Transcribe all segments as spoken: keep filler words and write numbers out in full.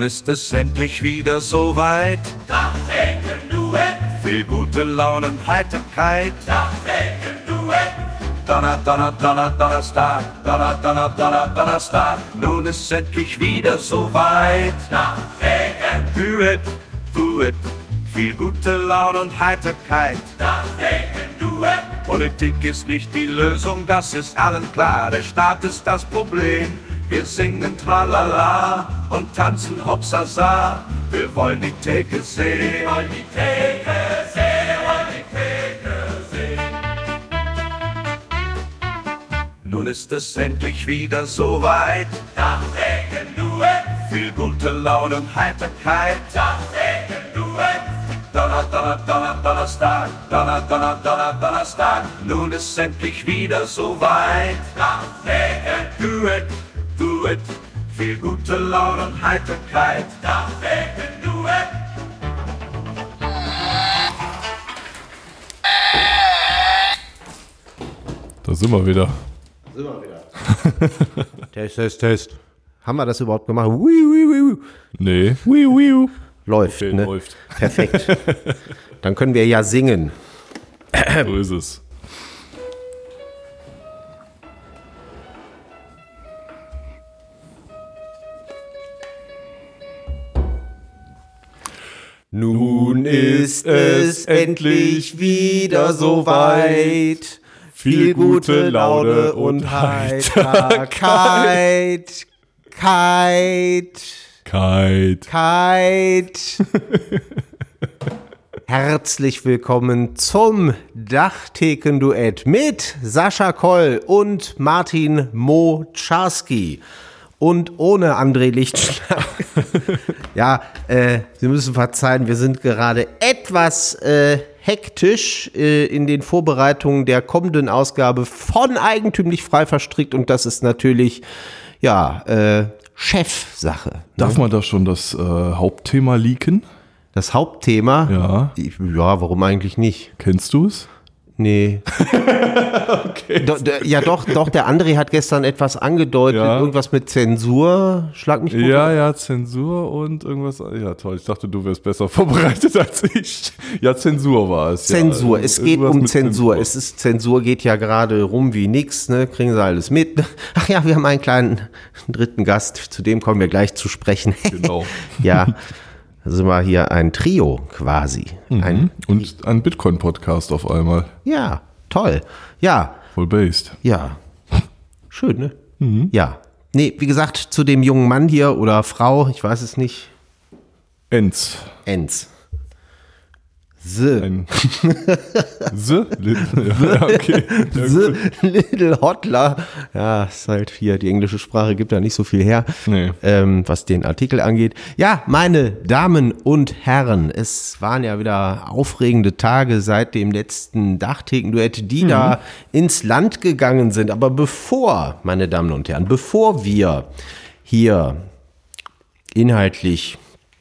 ist es endlich wieder soweit. Dachdecken-Duett. Viel gute Laune und Heiterkeit. Dachdecken-Duett. Donner, Donner, Donner, Donnerstag. Donner, Donner, Donner, Donnerstag. Nun ist endlich wieder soweit. Dachdecken-Duett. Duett, viel gute Laune und Heiterkeit. Dachdecken-Duett. Politik ist nicht die Lösung, das ist allen klar. Der Staat ist das Problem. Wir singen Tralala und tanzen Hopsasa. Wir wollen die Theke sehen. Wir wollen die Theke sehen, wollen die Theke sehen. Nun ist es endlich wieder soweit. Dachdecken-Duett. Viel gute Laune und Heiterkeit. Dachdecken-Duett. Donner, Donner, Donner, Donnerstag. Donner, Donner, Donner, Donnerstag. Nun ist endlich wieder soweit. Dachdecken-Duett. Duett, viel gute Laune und Heiterkeit. Dachdecken-Duett. Da sind wir wieder. Sind wir wieder. Test, Test, Test. Haben wir das überhaupt gemacht? Wiu, wiu, wiu. Nee. Wiu, wiu. Läuft, Okay, ne? läuft. Perfekt. Dann können wir ja singen. So ist es. Nun ist es endlich wieder soweit. Viel gute Laune und Heiterkeit. Kite. Kite. Kite. Herzlich willkommen zum Dachtheken-Duett mit Sascha Koll und Martin Moczarski. Und ohne André Lichtschlag. Ja, äh, Sie müssen verzeihen, wir sind gerade etwas äh, hektisch äh, in den Vorbereitungen der kommenden Ausgabe von Eigentümlich frei verstrickt. Und das ist natürlich, ja, äh, Chefsache. Ne? Darf man da schon das äh, Hauptthema leaken? Das Hauptthema? Ja. Ich, ja, warum eigentlich nicht? Kennst du es? Nee. Okay. Do, do, ja, doch, doch, der André hat gestern etwas angedeutet, Ja. irgendwas mit Zensur. Schlag mich gut. Ja, ja, Zensur und irgendwas. Ja, toll. Ich dachte, du wärst besser vorbereitet als ich. Ja, Zensur war es. Zensur, ja. es geht Irgendwas um mit Zensur. Es ist Zensur geht ja gerade rum wie nix, ne? Kriegen Sie alles mit. Ach ja, wir haben einen kleinen dritten Gast, zu dem kommen wir gleich zu sprechen. Genau. Ja, da sind wir hier ein Trio quasi. Ein, Und ein Bitcoin-Podcast auf einmal. ja, toll. Ja, Voll based. ja. Schön, ne? Ja. Nee, wie gesagt, zu dem jungen Mann hier oder Frau, ich weiß es nicht. Enz. Enz. The. Ein The? Ja, okay. Ja, The gut. Little Hotler. Ja, ist halt hier, die englische Sprache gibt ja nicht so viel her, Nee. ähm, was den Artikel angeht. Ja, meine Damen und Herren, es waren ja wieder aufregende Tage seit dem letzten Dachtheken-Duett, die da ins Land gegangen sind. Aber bevor, meine Damen und Herren, bevor wir hier inhaltlich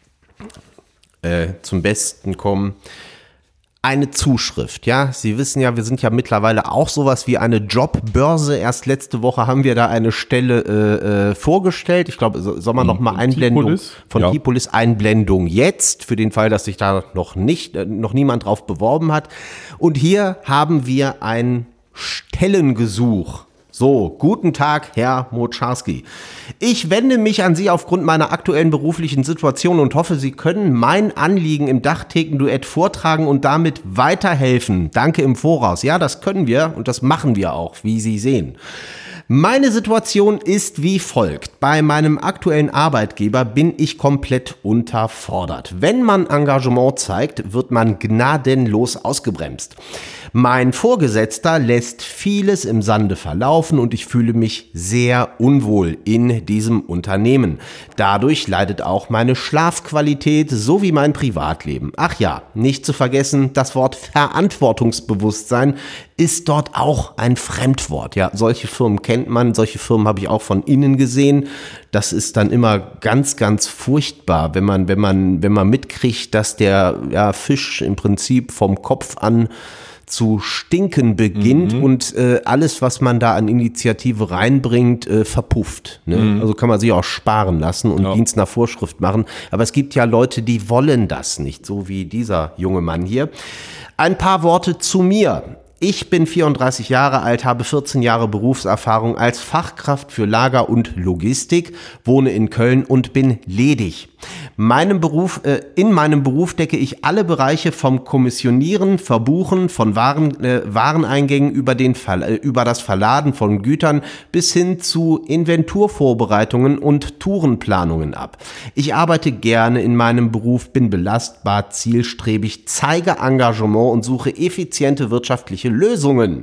äh, zum Besten kommen, eine Zuschrift, ja. Sie wissen ja, wir sind ja mittlerweile auch sowas wie eine Jobbörse. Erst letzte Woche haben wir da eine Stelle äh, äh, vorgestellt. Ich glaube, so, soll man noch mal Einblendung Tipolis? von Ja. Tipolis Einblendung jetzt, für den Fall, dass sich da noch nicht, äh, noch niemand drauf beworben hat. Und hier haben wir ein Stellengesuch. So, guten Tag, Herr Moczarski. Ich wende mich an Sie aufgrund meiner aktuellen beruflichen Situation und hoffe, Sie können mein Anliegen im Dachtheken-Duett vortragen und damit weiterhelfen. Danke im Voraus. Ja, das können wir und das machen wir auch, wie Sie sehen. Meine Situation ist wie folgt. Bei meinem aktuellen Arbeitgeber bin ich komplett unterfordert. Wenn man Engagement zeigt, wird man gnadenlos ausgebremst. Mein Vorgesetzter lässt vieles im Sande verlaufen und ich fühle mich sehr unwohl in diesem Unternehmen. Dadurch leidet auch meine Schlafqualität sowie mein Privatleben. Ach ja, nicht zu vergessen, das Wort Verantwortungsbewusstsein ist dort auch ein Fremdwort. Ja, solche Firmen kennt man, solche Firmen habe ich auch von innen gesehen. Das ist dann immer ganz, ganz furchtbar, wenn man, wenn man, wenn man mitkriegt, dass der ja, Fisch im Prinzip vom Kopf an zu stinken beginnt mhm. und äh, alles, was man da an Initiative reinbringt, äh, verpufft. Ne? Mhm. Also kann man sich auch sparen lassen und ja. Dienst nach Vorschrift machen. Aber es gibt ja Leute, die wollen das nicht, so wie dieser junge Mann hier. Ein paar Worte zu mir. Ich bin vierunddreißig Jahre alt, habe vierzehn Jahre Berufserfahrung als Fachkraft für Lager und Logistik, wohne in Köln und bin ledig. Meinem Beruf, äh, in meinem Beruf decke ich alle Bereiche vom Kommissionieren, Verbuchen von Waren, äh, Wareneingängen über, den Ver, äh, über das Verladen von Gütern bis hin zu Inventurvorbereitungen und Tourenplanungen ab. Ich arbeite gerne in meinem Beruf, bin belastbar, zielstrebig, zeige Engagement und suche effiziente wirtschaftliche Lösungen.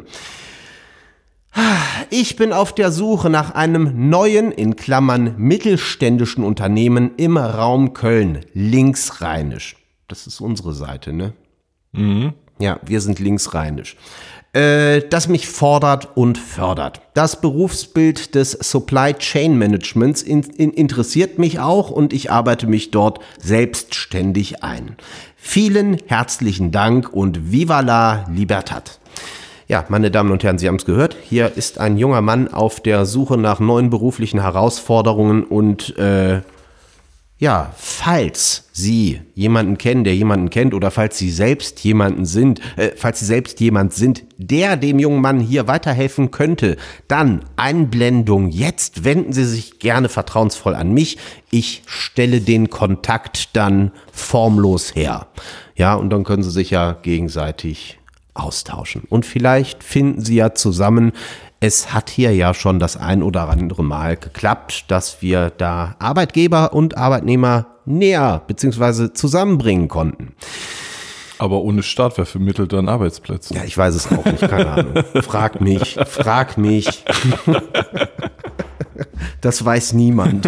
Ich bin auf der Suche nach einem neuen, in Klammern mittelständischen Unternehmen im Raum Köln, linksrheinisch. Das ist unsere Seite, ne? Mhm. Ja, wir sind linksrheinisch. Äh, das mich fordert und fördert. Das Berufsbild des Supply Chain Managements in, in, interessiert mich auch und ich arbeite mich dort selbstständig ein. Vielen herzlichen Dank und viva la Libertad. Ja, meine Damen und Herren, Sie haben es gehört. Hier ist ein junger Mann auf der Suche nach neuen beruflichen Herausforderungen und äh, ja, falls Sie jemanden kennen, der jemanden kennt oder falls Sie selbst jemanden sind, äh, falls Sie selbst jemand sind, der dem jungen Mann hier weiterhelfen könnte, dann Einblendung jetzt. Wenden Sie sich gerne vertrauensvoll an mich. Ich stelle den Kontakt dann formlos her. Ja, und dann können Sie sich ja gegenseitig austauschen. Und vielleicht finden Sie ja zusammen, es hat hier ja schon das ein oder andere Mal geklappt, dass wir da Arbeitgeber und Arbeitnehmer näher bzw. zusammenbringen konnten. Aber ohne Staat, wer vermittelt dann Arbeitsplätze? Ja, ich weiß es auch nicht, keine Ahnung. Frag mich, frag mich. Das weiß niemand.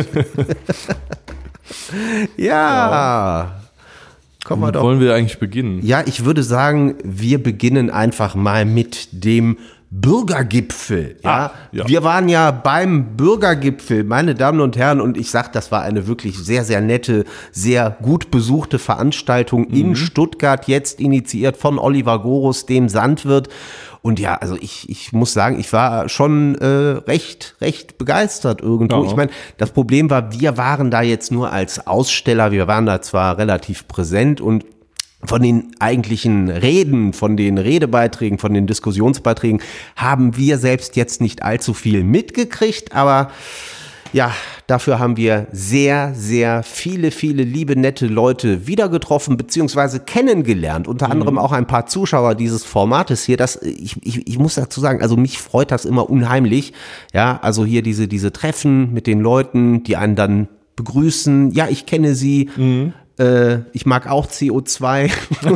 Ja. ja. Kommen wir doch. Wollen wir eigentlich beginnen? Ja, ich würde sagen, wir beginnen einfach mal mit dem Bürgergipfel. Ja? Ah, ja. Wir waren ja beim Bürgergipfel, meine Damen und Herren, und ich sag, das war eine wirklich sehr, sehr nette, sehr gut besuchte Veranstaltung mhm. in Stuttgart, jetzt initiiert von Oliver Gorus, dem Sandwirt. Und ja, also ich, ich muss sagen, ich war schon äh, recht, recht begeistert irgendwo. Ja. Ich meine, das Problem war, wir waren da jetzt nur als Aussteller, wir waren da zwar relativ präsent und von den eigentlichen Reden, von den Redebeiträgen, von den Diskussionsbeiträgen haben wir selbst jetzt nicht allzu viel mitgekriegt, aber ja, dafür haben wir sehr, sehr viele, viele liebe, nette Leute wieder getroffen bzw. kennengelernt. Unter mhm. anderem auch ein paar Zuschauer dieses Formates hier. Das, ich, ich, ich muss dazu sagen, also mich freut das immer unheimlich. Ja, also hier diese, diese Treffen mit den Leuten, die einen dann begrüßen. Ja, ich kenne sie. Mhm. Äh, ich mag auch C O zwei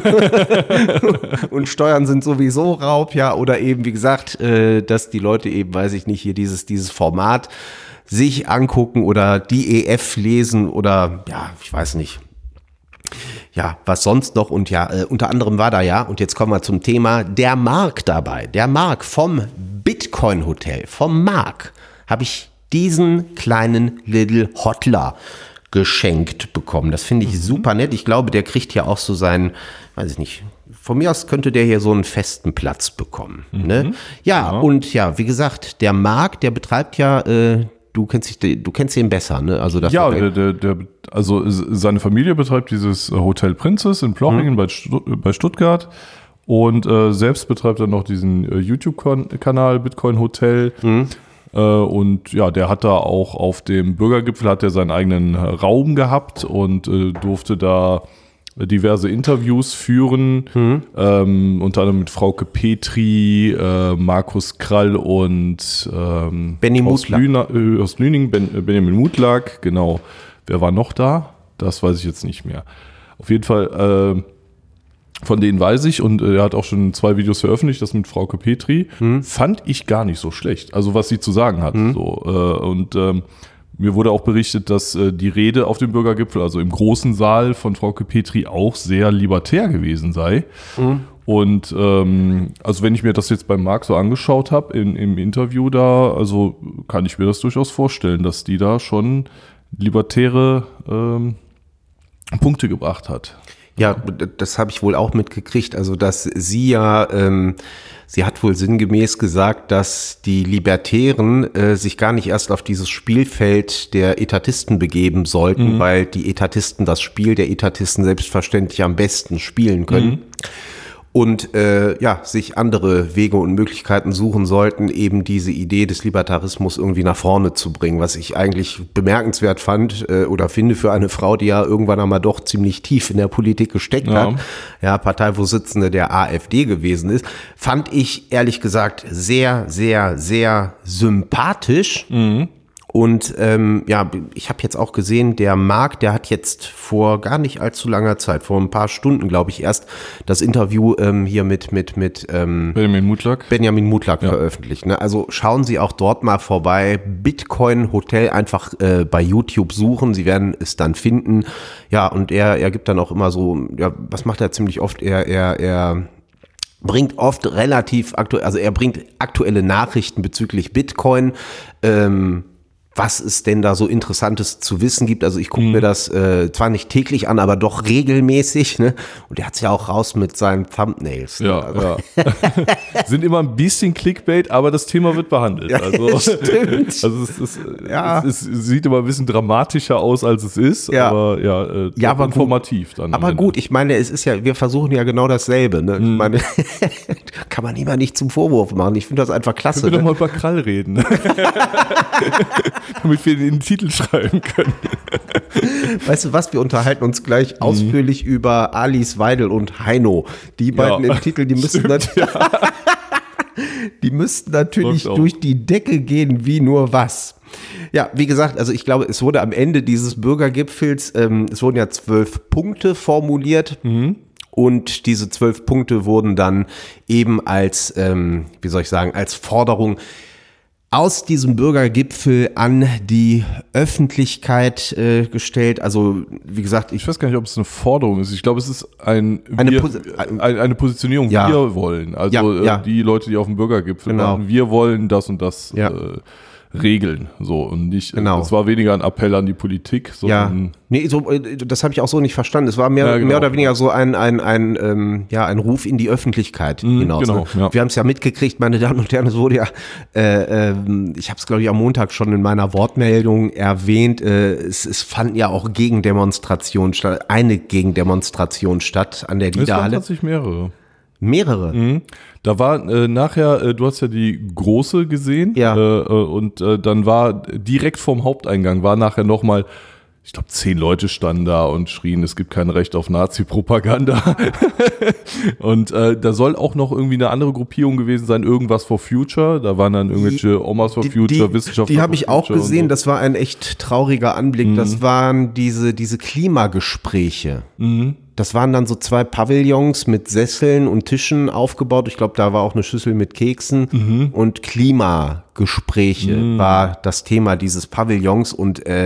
und Steuern sind sowieso Raub. Ja, oder eben, wie gesagt, äh, dass die Leute eben, weiß ich nicht, hier dieses, dieses Format sich angucken oder die E F lesen oder ja, ich weiß nicht. Ja, was sonst noch und ja, äh, unter anderem war da ja, und jetzt kommen wir zum Thema, der Marc dabei. Der Marc vom Bitcoin Hotel, vom Marc, habe ich diesen kleinen Little Hotler geschenkt bekommen. Das finde ich mhm. super nett. Ich glaube, der kriegt ja auch so seinen, weiß ich nicht, von mir aus könnte der hier so einen festen Platz bekommen. Mhm. Ne? Ja, ja, und ja, wie gesagt, der Marc, der betreibt ja äh, Du kennst dich, du kennst ihn besser, ne? Also das ja, der, der, der, also seine Familie betreibt dieses Hotel Princess in Plochingen mhm. bei, Stutt- bei Stuttgart und äh, selbst betreibt er noch diesen äh, YouTube-Kanal Bitcoin Hotel mhm. äh, und ja, der hat da auch auf dem Bürgergipfel hat er seinen eigenen Raum gehabt und äh, durfte da diverse Interviews führen, mhm. ähm, unter anderem mit Frauke Petri, äh, Markus Krall und ähm, Benny aus, Lüna, äh, aus Lüning, ben, äh, Benjamin Mutlak, genau. Wer war noch da? Das weiß ich jetzt nicht mehr. Auf jeden Fall, äh, von denen weiß ich und äh, er hat auch schon zwei Videos veröffentlicht, das mit Frauke Petri. Mhm. Fand ich gar nicht so schlecht, also was sie zu sagen hat. Mhm. So, äh, und ähm, mir wurde auch berichtet, dass äh, die Rede auf dem Bürgergipfel, also im großen Saal von Frauke Petri, auch sehr libertär gewesen sei. Mhm. Und ähm, also wenn ich mir das jetzt beim Marc so angeschaut habe im Interview da, also kann ich mir das durchaus vorstellen, dass die da schon libertäre ähm, Punkte gebracht hat. Ja, das habe ich wohl auch mitgekriegt. Also, dass sie ja, ähm, sie hat wohl sinngemäß gesagt, dass die Libertären äh, sich gar nicht erst auf dieses Spielfeld der Etatisten begeben sollten, mhm. weil die Etatisten das Spiel der Etatisten selbstverständlich am besten spielen können. Mhm. Und äh, ja, sich andere Wege und Möglichkeiten suchen sollten, eben diese Idee des Libertarismus irgendwie nach vorne zu bringen, was ich eigentlich bemerkenswert fand äh, oder finde für eine Frau, die ja irgendwann einmal doch ziemlich tief in der Politik gesteckt ja. hat, ja, Parteivorsitzende der AfD gewesen ist, fand ich ehrlich gesagt sehr, sehr, sehr sympathisch. Mhm. Und ähm, ja, ich habe jetzt auch gesehen, der Marc, der hat jetzt vor gar nicht allzu langer Zeit, vor ein paar Stunden, glaube ich, erst das Interview ähm, hier mit mit mit ähm, Benjamin Mutlack, Benjamin Mutlack ja. veröffentlicht. Ne? Also schauen Sie auch dort mal vorbei. Bitcoin Hotel einfach äh, bei YouTube suchen. Sie werden es dann finden. Ja, und er er gibt dann auch immer so, ja, was macht er ziemlich oft? Er er er bringt oft relativ aktuell, also er bringt aktuelle Nachrichten bezüglich Bitcoin. Ähm, was es denn da so Interessantes zu wissen gibt. Also ich gucke mhm. mir das äh, zwar nicht täglich an, aber doch regelmäßig. Ne? Und der hat's ja auch raus mit seinen Thumbnails. Ne? Ja, also. ja. Sind immer ein bisschen Clickbait, aber das Thema wird behandelt. Ja, also, stimmt. Also es, ist, ja. es, ist, es sieht immer ein bisschen dramatischer aus, als es ist, ja. aber ja, äh, ja aber informativ gut. dann. Aber gut, ich meine, es ist ja, wir versuchen ja genau dasselbe. Ne? Mhm. Ich meine, kann man immer nicht zum Vorwurf machen. Ich finde das einfach klasse. Können wir ne? doch mal über Krall reden. Damit wir den Titel schreiben können. Weißt du was, wir unterhalten uns gleich mhm. ausführlich über Alice Weidel und Heino. Die beiden ja, im Titel, die müssen, stimmt, ja. die müssten natürlich durch die Decke gehen wie nur was. Ja, wie gesagt, also ich glaube, es wurde am Ende dieses Bürgergipfels, ähm, es wurden ja zwölf Punkte formuliert. Mhm. Und diese zwölf Punkte wurden dann eben als, ähm, wie soll ich sagen, als Forderung aus diesem Bürgergipfel an die Öffentlichkeit äh, gestellt. Also wie gesagt, ich, ich weiß gar nicht, ob es eine Forderung ist. Ich glaube, es ist ein eine, wir, Posi- eine, eine Positionierung. Ja. Wir wollen. Also ja, ja. Äh, die Leute, die auf dem Bürgergipfel genau. waren, wir wollen das und das ja. äh, regeln. So und nicht. Genau. Es war weniger ein Appell an die Politik, sondern ja. Nee, so, das habe ich auch so nicht verstanden. Es war mehr, ja, genau. mehr oder weniger so ein, ein, ein, ähm, ja, ein Ruf in die Öffentlichkeit mhm, hinaus. Genau, ne? ja. Wir haben es ja mitgekriegt, meine Damen und Herren, es wurde ja, äh, äh, ich habe es glaube ich am Montag schon in meiner Wortmeldung erwähnt, äh, es, es fanden ja auch Gegendemonstrationen statt, eine Gegendemonstration statt an der Es waren Liederhalle. tatsächlich mehrere. Mehrere? Mhm. Da war äh, nachher, äh, du hast ja die große gesehen, ja. äh, und äh, dann war direkt vorm Haupteingang, war nachher nochmal, ich glaube, zehn Leute standen da und schrien, es gibt kein Recht auf Nazi-Propaganda. Und äh, da soll auch noch irgendwie eine andere Gruppierung gewesen sein, irgendwas for Future. Da waren dann irgendwelche Omas for die, Future, die, Wissenschaftler. Die habe ich auch gesehen, so. Das war ein echt trauriger Anblick. Mhm. Das waren diese, diese Klimagespräche. Mhm. Das waren dann so zwei Pavillons mit Sesseln und Tischen aufgebaut. Ich glaube, da war auch eine Schüssel mit Keksen. Mhm. Und Klimagespräche mhm. war das Thema dieses Pavillons. Und äh,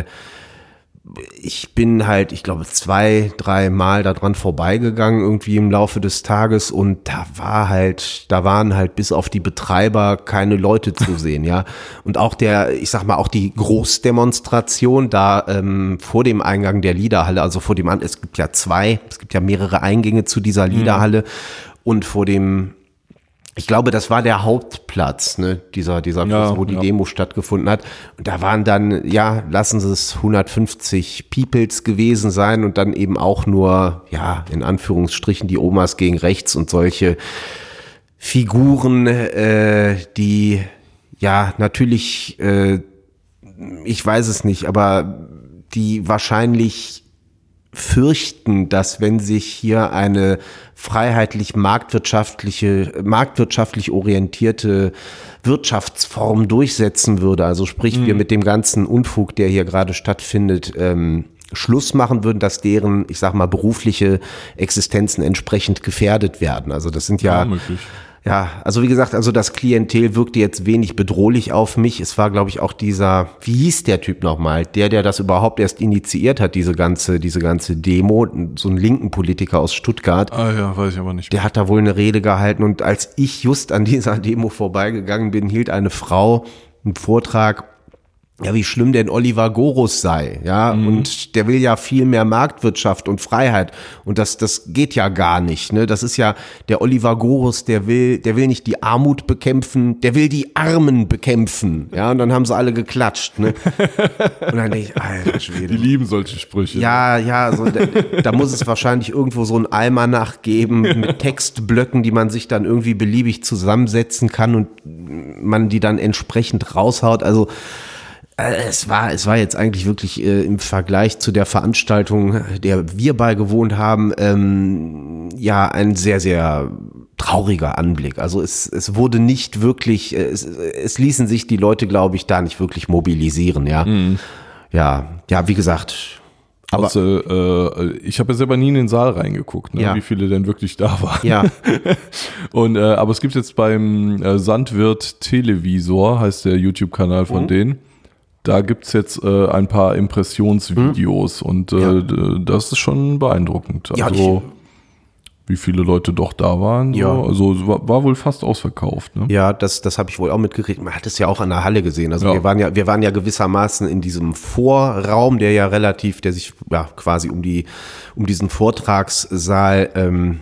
ich bin halt, ich glaube, zwei, drei Mal daran vorbeigegangen irgendwie im Laufe des Tages und da war halt, da waren halt bis auf die Betreiber keine Leute zu sehen, ja. Und auch der, ich sag mal, auch die Großdemonstration da ähm, vor dem Eingang der Liederhalle, also vor dem, es gibt ja zwei, es gibt ja mehrere Eingänge zu dieser Liederhalle mhm. und vor dem, ich glaube, das war der Hauptplatz, ne, dieser, dieser Platz, ja, wo die ja. Demo stattgefunden hat. Und da waren dann, ja, lassen Sie es hundertfünfzig Peoples gewesen sein und dann eben auch nur, ja, in Anführungsstrichen die Omas gegen rechts und solche Figuren, äh, die, ja, natürlich, äh, ich weiß es nicht, aber die wahrscheinlich fürchten, dass wenn sich hier eine freiheitlich marktwirtschaftliche, marktwirtschaftlich orientierte Wirtschaftsform durchsetzen würde, also sprich mhm. wir mit dem ganzen Unfug, der hier gerade stattfindet, ähm, Schluss machen würden, dass deren, ich sag mal, berufliche Existenzen entsprechend gefährdet werden. Also das sind ja, ja möglich. Ja, also wie gesagt, also das Klientel wirkte jetzt wenig bedrohlich auf mich. Es war, glaube ich, auch dieser, wie hieß der Typ nochmal, der, der das überhaupt erst initiiert hat, diese ganze, diese ganze Demo, so ein linken Politiker aus Stuttgart. Ah ja, weiß ich aber nicht mehr. Der hat da wohl eine Rede gehalten und als ich just an dieser Demo vorbeigegangen bin, hielt eine Frau einen Vortrag ja, wie schlimm denn Oliver Gorus sei, ja, mhm. und der will ja viel mehr Marktwirtschaft und Freiheit und das, das geht ja gar nicht, ne, das ist ja, der Oliver Gorus, der will, der will nicht die Armut bekämpfen, der will die Armen bekämpfen, ja, und dann haben sie alle geklatscht, ne, und dann denke ich, alter Schwede. Die lieben solche Sprüche. Ja, ja, so, da, da muss es wahrscheinlich irgendwo so ein Almanach geben mit Textblöcken, die man sich dann irgendwie beliebig zusammensetzen kann und man die dann entsprechend raushaut, also Es war, es war jetzt eigentlich wirklich äh, im Vergleich zu der Veranstaltung, der wir beigewohnt haben, ähm, ja, ein sehr, sehr trauriger Anblick. Also es, es wurde nicht wirklich, es, es ließen sich die Leute, glaube ich, da nicht wirklich mobilisieren, ja. Mhm. Ja, ja, wie gesagt. Aber also, äh, ich habe ja selber nie in den Saal reingeguckt, ne, ja. wie viele denn wirklich da waren. Ja. Und äh, aber es gibt jetzt beim äh, Sandwirt Televisor, heißt der YouTube-Kanal von mhm. denen. Da gibt's jetzt äh, ein paar Impressionsvideos hm. und äh, ja. das ist schon beeindruckend. Also, ja, wie viele Leute doch da waren. So. Ja. Also war, war wohl fast ausverkauft. Ne? Ja, das, das habe ich wohl auch mitgekriegt. Man hat es ja auch an der Halle gesehen. Also ja. wir waren ja, wir waren ja gewissermaßen in diesem Vorraum, der ja relativ, der sich ja quasi um die, um diesen Vortragssaal, ähm,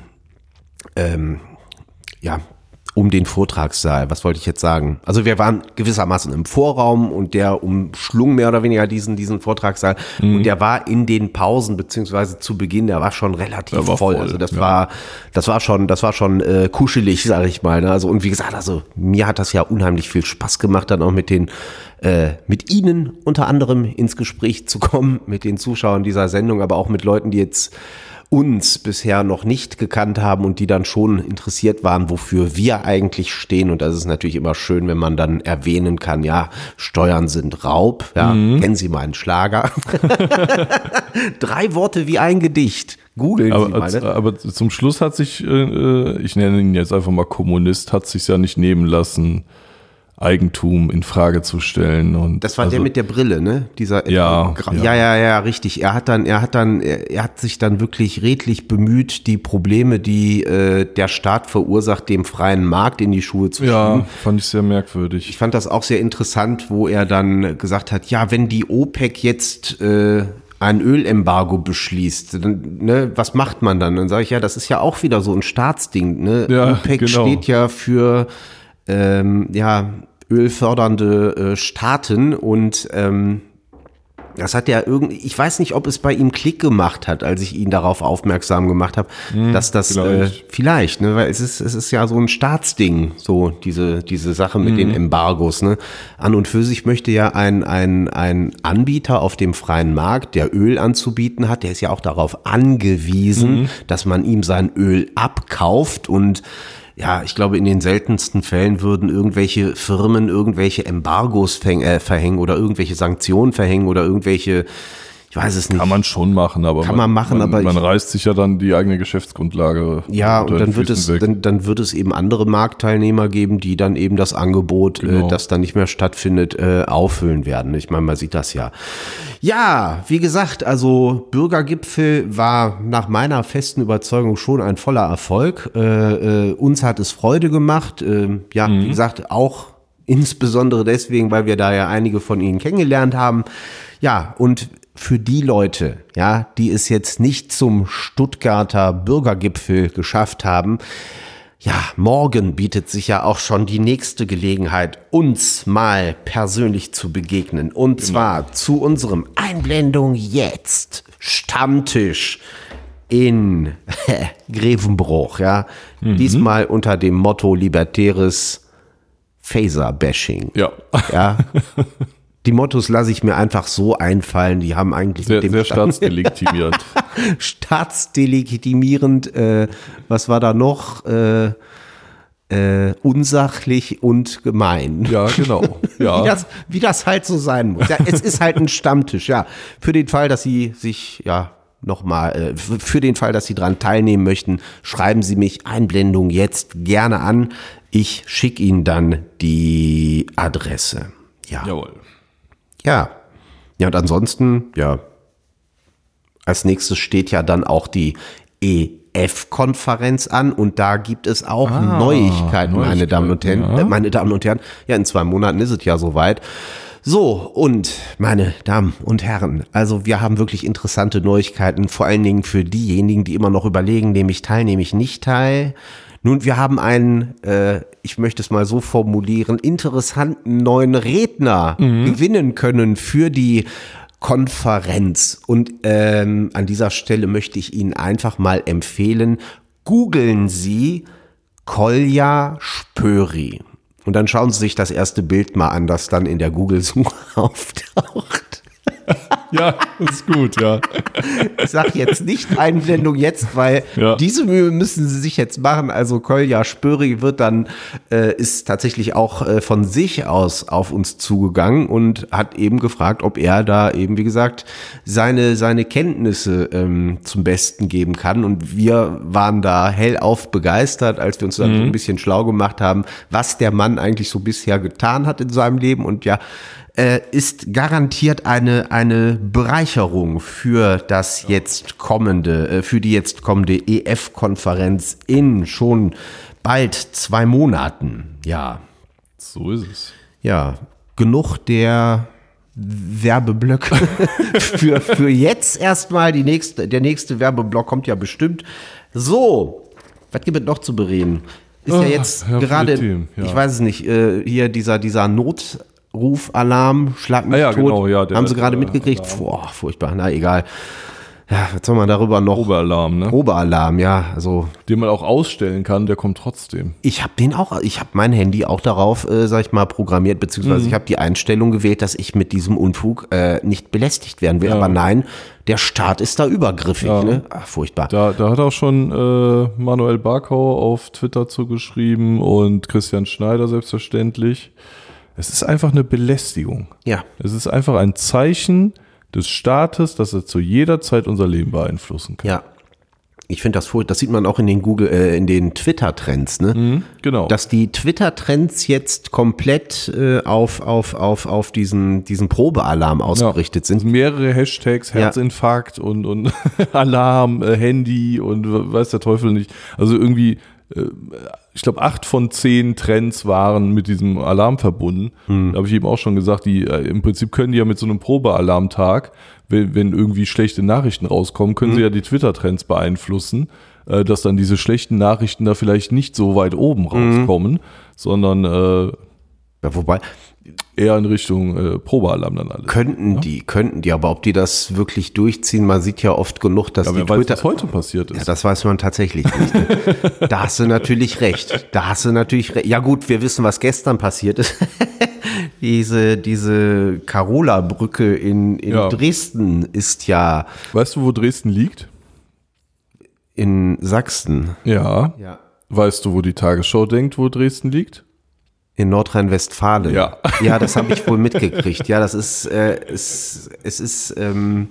ähm, ja. um den Vortragssaal, was wollte ich jetzt sagen? Also wir waren gewissermaßen im Vorraum und der umschlung mehr oder weniger diesen diesen Vortragssaal mhm. und der war in den Pausen beziehungsweise zu Beginn, der war schon relativ war voll. voll. Also das ja. war das war schon das war schon äh, kuschelig, sage ich mal. Ne? Also und wie gesagt, also mir hat das ja unheimlich viel Spaß gemacht, dann auch mit den äh, mit Ihnen unter anderem ins Gespräch zu kommen, mit den Zuschauern dieser Sendung, aber auch mit Leuten, die jetzt uns bisher noch nicht gekannt haben und die dann schon interessiert waren, wofür wir eigentlich stehen. Und das ist natürlich immer schön, wenn man dann erwähnen kann, ja, Steuern sind Raub. Ja, mhm. Kennen Sie meinen Schlager? Drei Worte wie ein Gedicht. Googeln aber, Sie mal. Als, aber zum Schluss hat sich, äh, ich nenne ihn jetzt einfach mal Kommunist, hat sich ja nicht nehmen lassen, Eigentum in Frage zu stellen. Und das war also, der mit der Brille, ne? Dieser ja, ja, ja, ja, ja, richtig. Er hat dann, er hat dann, er, er hat sich dann wirklich redlich bemüht, die Probleme, die äh, der Staat verursacht, dem freien Markt in die Schuhe zu schieben. Ja, fand ich sehr merkwürdig. Ich fand das auch sehr interessant, wo er dann gesagt hat, ja, wenn die OPEC jetzt äh, ein Ölembargo beschließt, dann, ne, was macht man dann? Dann sage ich, ja, das ist ja auch wieder so ein Staatsding, ne? Ja, OPEC genau. steht ja für ähm, ja, ölfördernde äh, Staaten und ähm, das hat ja irgendwie, ich weiß nicht, ob es bei ihm Klick gemacht hat, als ich ihn darauf aufmerksam gemacht habe, hm, dass das vielleicht, äh, vielleicht ne, weil es ist, es ist ja so ein Staatsding, so diese, diese Sache mit hm. den Embargos, ne. An und für sich möchte ja ein, ein, ein Anbieter auf dem freien Markt, der Öl anzubieten hat, der ist ja auch darauf angewiesen, hm. dass man ihm sein Öl abkauft und ja, ich glaube, in den seltensten Fällen würden irgendwelche Firmen irgendwelche Embargos verhängen oder irgendwelche Sanktionen verhängen oder irgendwelche, ich weiß es nicht. Kann man schon machen, aber kann man, man machen, man, aber man ich, reißt sich ja dann die eigene Geschäftsgrundlage. Ja, und dann wird es, dann, dann wird es eben andere Marktteilnehmer geben, die dann eben das Angebot, genau. äh, das dann nicht mehr stattfindet, äh, auffüllen werden. Ich meine, man sieht das ja. Ja, wie gesagt, also Bürgergipfel war nach meiner festen Überzeugung schon ein voller Erfolg. Äh, äh, uns hat es Freude gemacht. Äh, ja, mhm. wie gesagt, auch insbesondere deswegen, weil wir da ja einige von Ihnen kennengelernt haben. Ja, und für die Leute, ja, die es jetzt nicht zum Stuttgarter Bürgergipfel geschafft haben, ja, morgen bietet sich ja auch schon die nächste Gelegenheit, uns mal persönlich zu begegnen. Und genau. zwar zu unserem Einblendung jetzt Stammtisch in Grevenbruch, ja. Mhm. Diesmal unter dem Motto libertäres Phaser-Bashing. Ja. Ja. Die Mottos lasse ich mir einfach so einfallen, die haben eigentlich sehr, mit dem sehr staatsdelegitimierend. Staatsdelegitimierend, äh, was war da noch? Äh, äh, unsachlich und gemein. Ja, genau. Ja. Wie, das, wie das halt so sein muss. Ja, es ist halt ein Stammtisch, ja. Für den Fall, dass Sie sich, ja, nochmal, äh, für den Fall, dass Sie dran teilnehmen möchten, schreiben Sie mich Einblendung jetzt gerne an. Ich schicke Ihnen dann die Adresse. Ja. Jawohl. Ja, ja und ansonsten, ja, als nächstes steht ja dann auch die E F-Konferenz an und da gibt es auch ah, Neuigkeiten, meine Damen und Herren, ja. äh, meine Damen und Herren. Ja, in zwei Monaten ist es ja soweit. So, und meine Damen und Herren, also wir haben wirklich interessante Neuigkeiten, vor allen Dingen für diejenigen, die immer noch überlegen, nehme ich teil, nehme ich nicht teil. Nun, wir haben einen, äh, ich möchte es mal so formulieren, interessanten neuen Redner mhm. gewinnen können für die Konferenz. Und ähm, an dieser Stelle möchte ich Ihnen einfach mal empfehlen, googeln Sie Kolja Spöri. Und dann schauen Sie sich das erste Bild mal an, das dann in der Google-Suche auftaucht. Ja, das ist gut, ja. Ich sage jetzt nicht Einblendung jetzt, weil ja. diese Mühe müssen Sie sich jetzt machen. Also Kolja Spöri wird dann, äh, ist tatsächlich auch äh, von sich aus auf uns zugegangen und hat eben gefragt, ob er da eben, wie gesagt, seine, seine Kenntnisse ähm, zum Besten geben kann. Und wir waren da hellauf begeistert, als wir uns dann mhm. so ein bisschen schlau gemacht haben, was der Mann eigentlich so bisher getan hat in seinem Leben. Und ja, Äh, ist garantiert eine eine Bereicherung für das jetzt kommende, äh, für die jetzt kommende E F-Konferenz in schon bald zwei Monaten. Ja. So ist es. Ja, genug der Werbeblöcke für, für jetzt erstmal. Die nächste, der nächste Werbeblock kommt ja bestimmt. So, was gibt es noch zu bereden? Ist ja jetzt oh, gerade, ja. ich weiß es nicht, äh, hier dieser, dieser Not Rufalarm, Schlag mich ah, ja, tot, genau, ja, der, haben sie gerade mitgekriegt. Boah, furchtbar, na egal. Ja, was soll man darüber noch? Oberalarm, ne? Oberalarm, ja, also. Den man auch ausstellen kann, der kommt trotzdem. Ich habe den auch, ich habe mein Handy auch darauf, äh, sag ich mal, programmiert, beziehungsweise mhm. ich habe die Einstellung gewählt, dass ich mit diesem Unfug äh, nicht belästigt werden will. Ja. Aber nein, der Staat ist da übergriffig, ja. ne? Ach, furchtbar. Da, da hat auch schon äh, Manuel Barkau auf Twitter zugeschrieben und Christian Schneider selbstverständlich. Es ist einfach eine Belästigung. Ja. Es ist einfach ein Zeichen des Staates, dass er zu jeder Zeit unser Leben beeinflussen kann. Ja. Ich finde das furchtbar. Das sieht man auch in den Google, äh, in den Twitter-Trends, ne? Mhm, genau. Dass die Twitter-Trends jetzt komplett äh, auf, auf, auf, auf diesen, diesen Probealarm ausgerichtet ja, sind. Mehrere Hashtags, Herzinfarkt ja. und, und Alarm, äh, Handy und weiß der Teufel nicht. Also irgendwie, äh, ich glaube, acht von zehn Trends waren mit diesem Alarm verbunden. Hm. Da habe ich eben auch schon gesagt, die äh, im Prinzip können die ja mit so einem Probealarmtag, wenn, wenn irgendwie schlechte Nachrichten rauskommen, können hm. sie ja die Twitter-Trends beeinflussen, äh, dass dann diese schlechten Nachrichten da vielleicht nicht so weit oben rauskommen, hm. sondern äh, ja, wobei eher in Richtung äh, Probealarm dann alles. Könnten ja? die, könnten die, aber ob die das wirklich durchziehen, man sieht ja oft genug, dass ja, die wer weiß, Twitter, was heute passiert ist. Ja, das weiß man tatsächlich nicht. Ne? Da hast du natürlich recht. Da hast du natürlich recht. Ja gut, wir wissen, was gestern passiert ist. diese diese Karola-Brücke in, in ja. Dresden ist ja... Weißt du, wo Dresden liegt? In Sachsen. Ja. ja. Weißt du, wo die Tagesschau denkt, wo Dresden liegt? In Nordrhein-Westfalen. Ja. Ja, das habe ich wohl mitgekriegt. Ja, das ist, äh, es, es ist, ähm,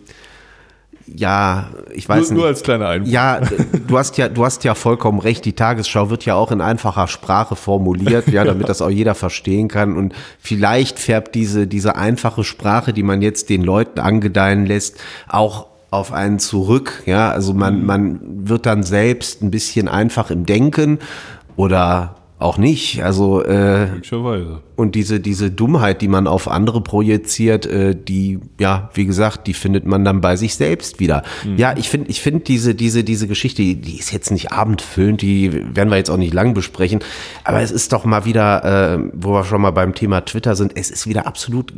ja, ich weiß nur, nicht. Nur als kleiner Einwurf. Ja, du hast ja, du hast ja vollkommen recht. Die Tagesschau wird ja auch in einfacher Sprache formuliert, ja, damit das auch jeder verstehen kann. Und vielleicht färbt diese, diese einfache Sprache, die man jetzt den Leuten angedeihen lässt, auch auf einen zurück. Ja, also man, man wird dann selbst ein bisschen einfach im Denken oder auch nicht, also äh, möglicherweise. Und diese diese Dummheit, die man auf andere projiziert, äh, die ja, wie gesagt, die findet man dann bei sich selbst wieder. Mhm. Ja, ich finde, ich finde diese diese diese Geschichte, die, die ist jetzt nicht abendfüllend, die werden wir jetzt auch nicht lang besprechen, aber es ist doch mal wieder, äh, wo wir schon mal beim Thema Twitter sind, es ist wieder absolut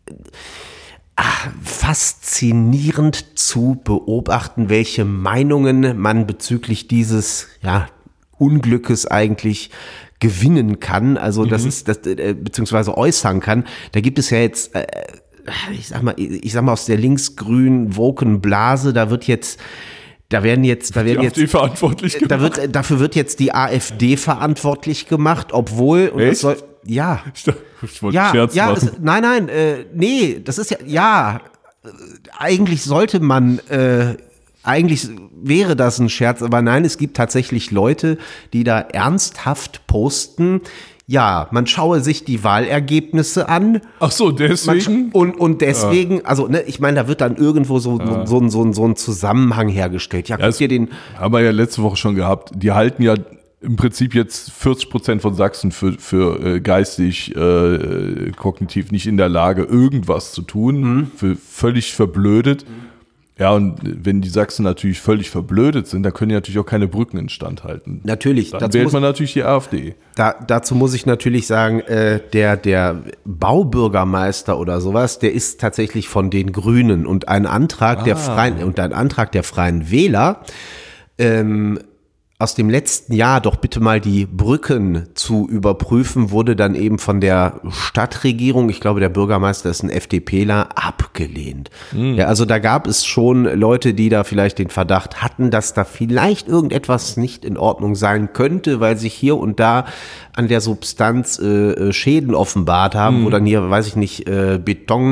ach, faszinierend zu beobachten, welche Meinungen man bezüglich dieses ja Unglückes eigentlich gewinnen kann, also das mhm. ist das äh, beziehungsweise äußern kann. Da gibt es ja jetzt, äh, ich sag mal, ich sag mal aus der linksgrünen woken Blase, da wird jetzt, da werden jetzt, da werden die jetzt, A f D verantwortlich gemacht. Da wird, dafür wird jetzt die AfD verantwortlich gemacht, obwohl und das soll, ja, ich, dachte, ich wollte ja, Scherz ja, machen. Das, nein, nein, äh, nee, das ist ja, ja, eigentlich sollte man äh, Eigentlich wäre das ein Scherz, aber nein, es gibt tatsächlich Leute, die da ernsthaft posten, ja, man schaue sich die Wahlergebnisse an. Ach so, deswegen? Und, und deswegen, ja. also ne, ich meine, da wird dann irgendwo so, ja. so, so, so, so ein Zusammenhang hergestellt. Ja, ja, guck dir den. Haben wir ja letzte Woche schon gehabt. Die halten ja im Prinzip jetzt vierzig Prozent von Sachsen für, für äh, geistig, äh, kognitiv nicht in der Lage, irgendwas zu tun, mhm. für völlig verblödet. Mhm. Ja, und wenn die Sachsen natürlich völlig verblödet sind, dann können die natürlich auch keine Brücken instand halten. Natürlich. Dann wählt man natürlich die AfD. Da, dazu muss ich natürlich sagen, äh, der, der Baubürgermeister oder sowas, der ist tatsächlich von den Grünen. Und ein Antrag ah. der Freien, und ein Antrag der Freien Wähler, ähm, aus dem letzten Jahr doch bitte mal die Brücken zu überprüfen, wurde dann eben von der Stadtregierung, ich glaube der Bürgermeister ist ein FDPler, abgelehnt. Mhm. Ja, also da gab es schon Leute, die da vielleicht den Verdacht hatten, dass da vielleicht irgendetwas nicht in Ordnung sein könnte, weil sich hier und da an der Substanz äh, Schäden offenbart haben, mhm. wo dann hier, weiß ich nicht, äh,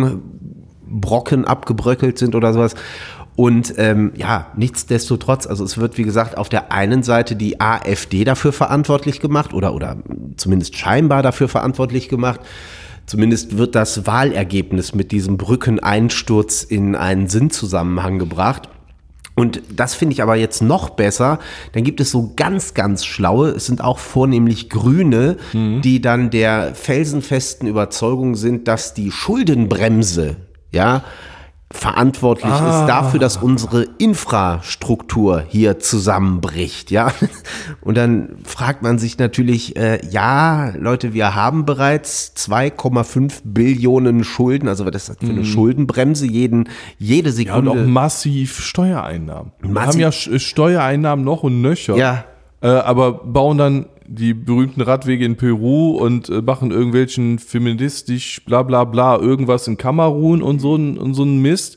Betonbrocken abgebröckelt sind oder sowas. Und ähm, ja, nichtsdestotrotz, also es wird wie gesagt auf der einen Seite die AfD dafür verantwortlich gemacht oder oder zumindest scheinbar dafür verantwortlich gemacht. Zumindest wird das Wahlergebnis mit diesem Brückeneinsturz in einen Sinnzusammenhang gebracht. Und das finde ich aber jetzt noch besser. Dann gibt es so ganz, ganz schlaue, es sind auch vornehmlich Grüne, mhm. die dann der felsenfesten Überzeugung sind, dass die Schuldenbremse, ja, verantwortlich ah. ist dafür, dass unsere Infrastruktur hier zusammenbricht, ja. Und dann fragt man sich natürlich, äh, ja, Leute, wir haben bereits zwei Komma fünf Billionen Schulden, also was ist das für eine mm. Schuldenbremse, jeden, jede Sekunde. Ja, und auch massiv Steuereinnahmen. Massiv. Wir haben ja Steuereinnahmen noch und nöcher, ja. äh, aber bauen dann die berühmten Radwege in Peru und äh, machen irgendwelchen feministisch bla bla bla irgendwas in Kamerun und so ein und so ein Mist.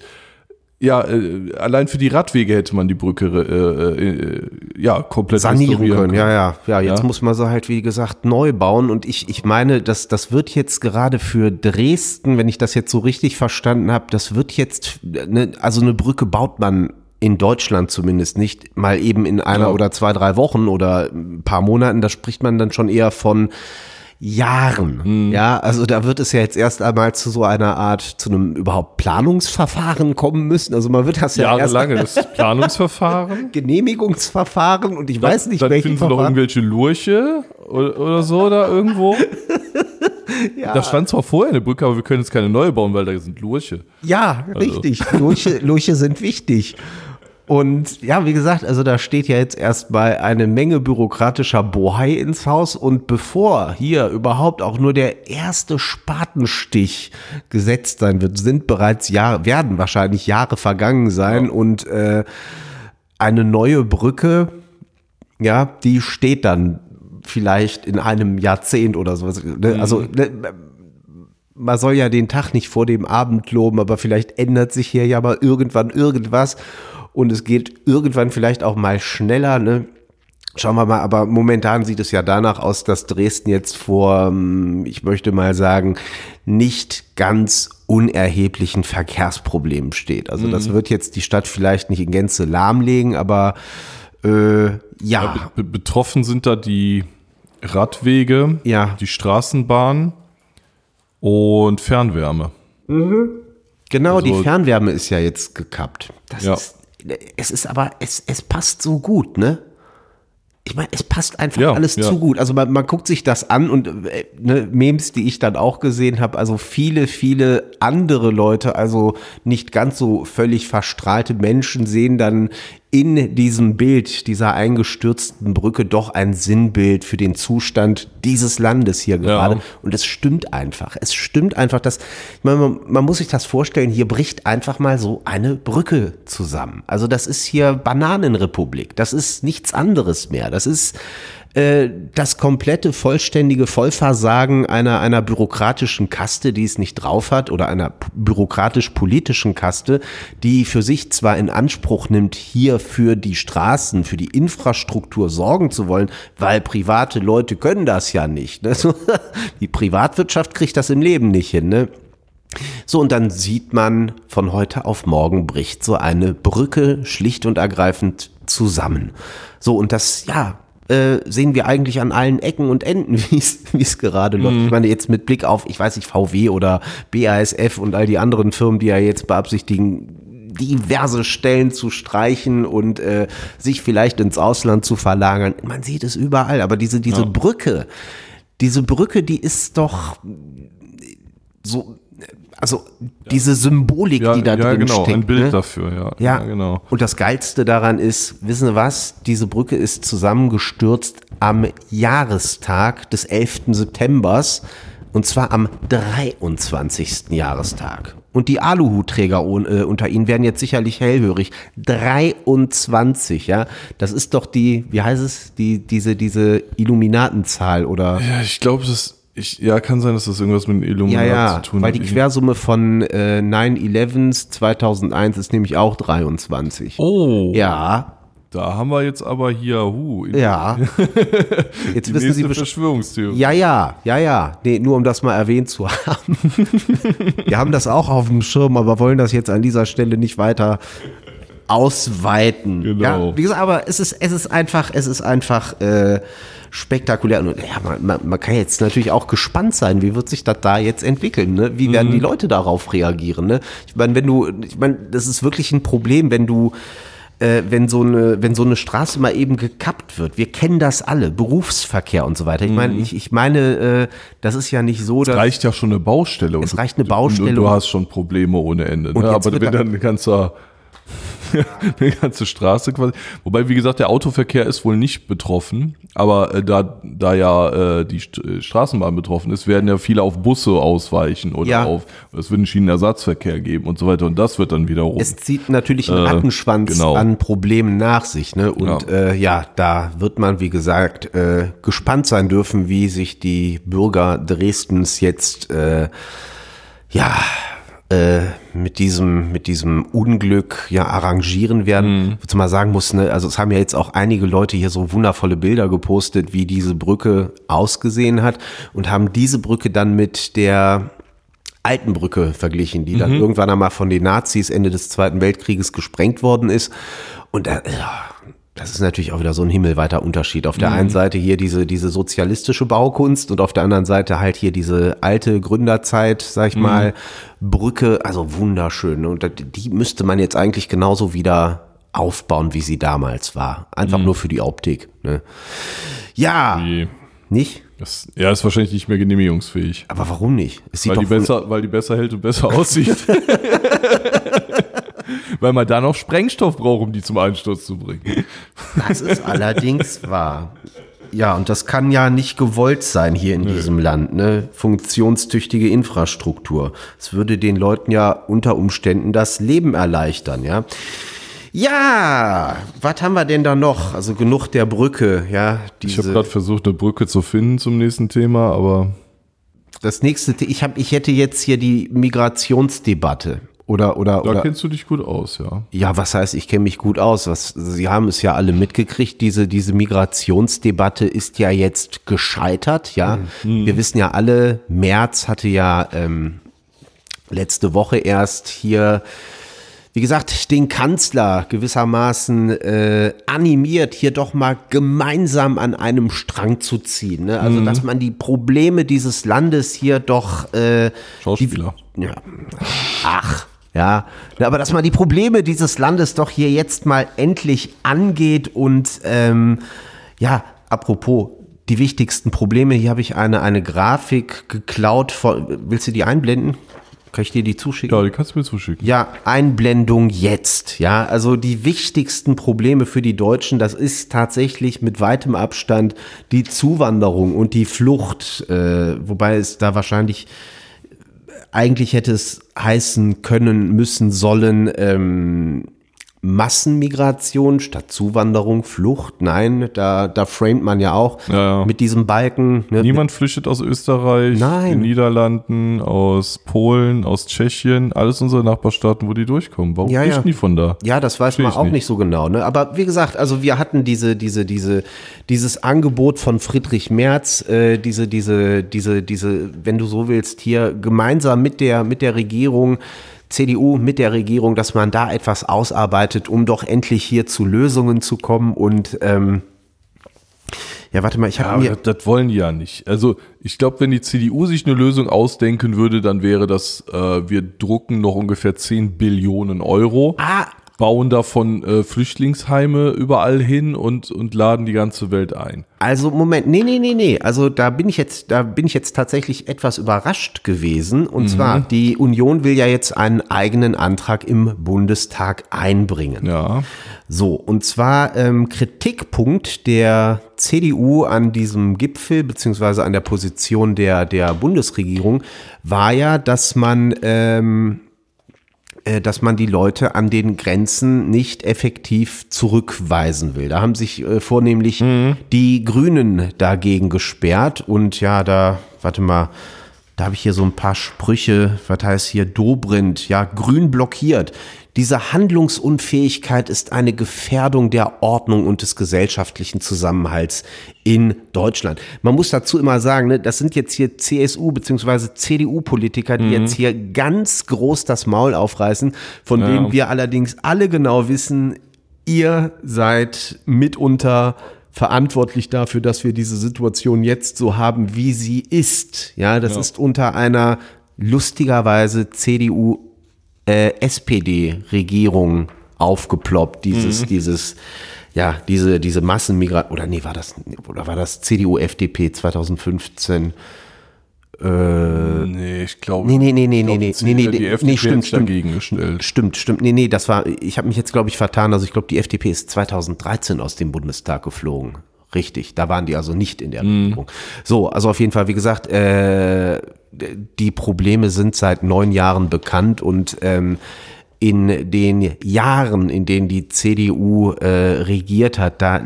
Ja, äh, allein für die Radwege hätte man die Brücke äh, äh, ja komplett sanieren können. können. Ja, ja, ja. Jetzt ja? muss man sie halt wie gesagt neu bauen. Und ich ich meine, das das wird jetzt gerade für Dresden, wenn ich das jetzt so richtig verstanden habe, das wird jetzt ne, also eine Brücke baut man in Deutschland zumindest nicht mal eben in einer ja. oder zwei, drei Wochen oder ein paar Monaten, da spricht man dann schon eher von Jahren. Mhm. Ja, also da wird es ja jetzt erst einmal zu so einer Art, zu einem überhaupt Planungsverfahren kommen müssen. Also man wird das ja erst jahrelanges Planungsverfahren, Genehmigungsverfahren und ich dann, weiß nicht, dann welche finden sie noch irgendwelche Lurche oder, oder so da irgendwo. Ja. Da stand zwar vorher eine Brücke, aber wir können jetzt keine neue bauen, weil da sind Lurche. Ja, also. Richtig. Lurche, Lurche sind wichtig. Und ja, wie gesagt, also da steht ja jetzt erstmal eine Menge bürokratischer Bohai ins Haus und bevor hier überhaupt auch nur der erste Spatenstich gesetzt sein wird, sind bereits Jahre, werden wahrscheinlich Jahre vergangen sein ja. und äh, eine neue Brücke, ja, die steht dann vielleicht in einem Jahrzehnt oder sowas. Ne? Mhm. Also ne, man soll ja den Tag nicht vor dem Abend loben, aber vielleicht ändert sich hier ja mal irgendwann irgendwas. Und es geht irgendwann vielleicht auch mal schneller, ne? Schauen wir mal, aber momentan sieht es ja danach aus, dass Dresden jetzt vor, ich möchte mal sagen, nicht ganz unerheblichen Verkehrsproblemen steht. Also mhm. das wird jetzt die Stadt vielleicht nicht in Gänze lahmlegen, aber äh, ja. ja be- betroffen sind da die Radwege, ja. die Straßenbahn und Fernwärme. Mhm. Genau, also, die Fernwärme ist ja jetzt gekappt. Das ja. ist Es ist aber, es, es passt so gut, ne? Ich meine, es passt einfach ja, alles ja. zu gut. Also man, man guckt sich das an und ne, Memes, die ich dann auch gesehen habe, also viele, viele andere Leute, also nicht ganz so völlig verstrahlte Menschen sehen dann in diesem Bild dieser eingestürzten Brücke doch ein Sinnbild für den Zustand dieses Landes hier gerade. Ja. Und es stimmt einfach. Es stimmt einfach, dass, ich meine, man, man muss sich das vorstellen, hier bricht einfach mal so eine Brücke zusammen. Also das ist hier Bananenrepublik. Das ist nichts anderes mehr. Das ist äh, das komplette, vollständige Vollversagen einer, einer bürokratischen Kaste, die es nicht drauf hat, oder einer bürokratisch-politischen Kaste, die für sich zwar in Anspruch nimmt, hier für die Straßen, für die Infrastruktur sorgen zu wollen, weil private Leute können das ja nicht. Ne? Die Privatwirtschaft kriegt das im Leben nicht hin, ne? So, und dann sieht man, von heute auf morgen bricht so eine Brücke schlicht und ergreifend zusammen. So, und das, ja, äh, sehen wir eigentlich an allen Ecken und Enden, wie es wie es gerade läuft. Mhm. Ich meine, jetzt mit Blick auf, ich weiß nicht, V W oder B A S F und all die anderen Firmen, die ja jetzt beabsichtigen, diverse Stellen zu streichen und äh, sich vielleicht ins Ausland zu verlagern. Man sieht es überall, aber diese, diese ja. Brücke, diese Brücke, die ist doch so, also diese Symbolik, ja, die da ja, drin genau, steckt. Ein Bild ne? dafür, ja. ja. Ja, genau. Und das Geilste daran ist, wissen Sie was? Diese Brücke ist zusammengestürzt am Jahrestag des elften Septembers und zwar am dreiundzwanzigsten Jahrestag. Und die Aluhutträger äh, unter Ihnen werden jetzt sicherlich hellhörig. dreiundzwanzig, ja. Das ist doch die, wie heißt es, die, diese, diese Illuminatenzahl oder? Ja, ich glaube, das Ich, ja, kann sein, dass das irgendwas mit Illuminati ja, ja, zu tun weil hat. die Quersumme von äh, nine eleven zweitausendeins ist nämlich auch dreiundzwanzig. Oh. Ja. Da haben wir jetzt aber hier, hu. Ja. Jetzt die wissen Sie nächste Verschwörungstheorie. Ja, ja, ja, ja. Nee, nur um das mal erwähnt zu haben. Wir haben das auch auf dem Schirm, aber wollen das jetzt an dieser Stelle nicht weiter ausweiten. Genau. Ja, wie gesagt, aber es ist, es ist einfach, es ist einfach äh, spektakulär. Und ja, man, man, man kann jetzt natürlich auch gespannt sein, wie wird sich das da jetzt entwickeln, ne? Wie werden mhm. die Leute darauf reagieren, ne? Ich meine, wenn du, ich meine, das ist wirklich ein Problem, wenn du äh, wenn so eine, wenn so eine Straße mal eben gekappt wird. Wir kennen das alle, Berufsverkehr und so weiter. Ich meine, ich, ich meine, äh, das ist ja nicht so, dass... Es reicht ja schon eine Baustelle. Es und reicht eine du, Baustelle. Und du hast schon Probleme ohne Ende. Ne? Aber wenn dann ein ganzer... eine ganze Straße quasi. Wobei, wie gesagt, der Autoverkehr ist wohl nicht betroffen, aber äh, da, da ja äh, die St- Straßenbahn betroffen ist, werden ja viele auf Busse ausweichen oder ja. auf, es wird einen Schienenersatzverkehr geben und so weiter und das wird dann wiederum. Es zieht natürlich einen äh, Rattenschwanz genau. an Problemen nach sich, ne? Und ja. Äh, ja, da wird man, wie gesagt, äh, gespannt sein dürfen, wie sich die Bürger Dresdens jetzt äh, ja Äh, mit diesem mit diesem Unglück ja arrangieren werden. Mhm. Was man mal sagen muss, ne, also es haben ja jetzt auch einige Leute hier so wundervolle Bilder gepostet, wie diese Brücke ausgesehen hat und haben diese Brücke dann mit der alten Brücke verglichen, die dann mhm. irgendwann einmal von den Nazis Ende des Zweiten Weltkrieges gesprengt worden ist. Und da, ja, das ist natürlich auch wieder so ein himmelweiter Unterschied. Auf der mhm. einen Seite hier diese, diese sozialistische Baukunst und auf der anderen Seite halt hier diese alte Gründerzeit, sag ich mhm. mal, Brücke, also wunderschön. Und die müsste man jetzt eigentlich genauso wieder aufbauen, wie sie damals war. Einfach mhm. nur für die Optik. Ne? Ja, wie? Nicht? Das, ja, ist wahrscheinlich nicht mehr genehmigungsfähig. Aber warum nicht? Es sieht weil, doch die besser, weil die besser hält und besser aussieht. Weil man da noch Sprengstoff braucht, um die zum Einsturz zu bringen. Das ist allerdings wahr. Ja, und das kann ja nicht gewollt sein hier in nee. diesem Land, ne? Funktionstüchtige Infrastruktur. Es würde den Leuten ja unter Umständen das Leben erleichtern, ja. Ja, was haben wir denn da noch? Also genug der Brücke, ja. Diese, ich habe gerade versucht, eine Brücke zu finden zum nächsten Thema, aber... Das nächste, ich, hab, ich hätte jetzt hier die Migrationsdebatte. Oder, oder, da oder, kennst du dich gut aus, ja. Ja, was heißt, ich kenne mich gut aus? Was, Sie haben es ja alle mitgekriegt, diese, diese Migrationsdebatte ist ja jetzt gescheitert, ja. Mhm. Wir wissen ja alle, Merz hatte ja ähm, letzte Woche erst hier, wie gesagt, den Kanzler gewissermaßen äh, animiert, hier doch mal gemeinsam an einem Strang zu ziehen. Ne? Also, mhm. dass man die Probleme dieses Landes hier doch... Äh, Schauspieler. Die, ja, ach... Ja, aber dass man die Probleme dieses Landes doch hier jetzt mal endlich angeht und ähm, ja, apropos, die wichtigsten Probleme, hier habe ich eine, eine Grafik geklaut, von, willst du die einblenden? Kann ich dir die zuschicken? Ja, die kannst du mir zuschicken. Ja, Einblendung jetzt, ja, also die wichtigsten Probleme für die Deutschen, das ist tatsächlich mit weitem Abstand die Zuwanderung und die Flucht, äh, wobei es da wahrscheinlich... Eigentlich hätte es heißen können, müssen, sollen ähm, Massenmigration statt Zuwanderung, Flucht. Nein, da, da framet man ja auch ja, ja. mit diesem Balken. Ne? Niemand flüchtet aus Österreich, Nein. den Niederlanden, aus Polen, aus Tschechien, alles unsere Nachbarstaaten, wo die durchkommen. Warum ja, flüchten ja. die von da? Ja, das weiß Verstehe man auch nicht. nicht so genau. Ne? Aber wie gesagt, also wir hatten diese, diese, diese, dieses Angebot von Friedrich Merz, äh, diese, diese, diese, diese, wenn du so willst, hier gemeinsam mit der, mit der Regierung, C D U mit der Regierung, dass man da etwas ausarbeitet, um doch endlich hier zu Lösungen zu kommen. Und ähm, Ja, warte mal, ich habe ja, mir... Das, das wollen die ja nicht. Also ich glaube, wenn die C D U sich eine Lösung ausdenken würde, dann wäre das, äh, wir drucken noch ungefähr zehn Billionen Euro. Ah, Bauen davon äh, Flüchtlingsheime überall hin und, und laden die ganze Welt ein. also Moment, nee, nee, nee, nee. Also da bin ich jetzt, da bin ich jetzt tatsächlich etwas überrascht gewesen. Und mhm. zwar, die Union will ja jetzt einen eigenen Antrag im Bundestag einbringen. Ja. So, und zwar ähm, Kritikpunkt der C D U an diesem Gipfel, beziehungsweise an der Position der, der Bundesregierung, war ja, dass man, ähm, dass man die Leute an den Grenzen nicht effektiv zurückweisen will. Da haben sich äh, vornehmlich mhm. die Grünen dagegen gesperrt und ja, da, warte mal, da habe ich hier so ein paar Sprüche, was heißt hier, Dobrindt, ja, grün blockiert. Diese Handlungsunfähigkeit ist eine Gefährdung der Ordnung und des gesellschaftlichen Zusammenhalts in Deutschland. Man muss dazu immer sagen, ne, das sind jetzt hier C S U- bzw. C D U-Politiker, die mhm. jetzt hier ganz groß das Maul aufreißen, von ja. denen wir allerdings alle genau wissen, ihr seid mitunter verantwortlich dafür, dass wir diese Situation jetzt so haben, wie sie ist. Ja, das ja. ist unter einer lustigerweise C D U Äh, S P D-Regierung aufgeploppt, dieses, mhm. dieses, ja, diese, diese Massenmigration, oder nee, war das, oder war das C D U F D P zwanzig fünfzehn? Äh, nee, ich glaube, nee, nee, nee, nee, nee, nee, nee, nee, die F D P nee, stimmt, stimmt, dagegen gestellt. Stimmt, stimmt, nee, nee, das war, ich habe mich jetzt, glaube ich, vertan, also ich glaube, die F D P ist zwanzig dreizehn aus dem Bundestag geflogen. Richtig, da waren die also nicht in der Regierung. Mm. So, also auf jeden Fall, wie gesagt, äh, die Probleme sind seit neun Jahren bekannt und ähm, in den Jahren, in denen die C D U äh, regiert hat, da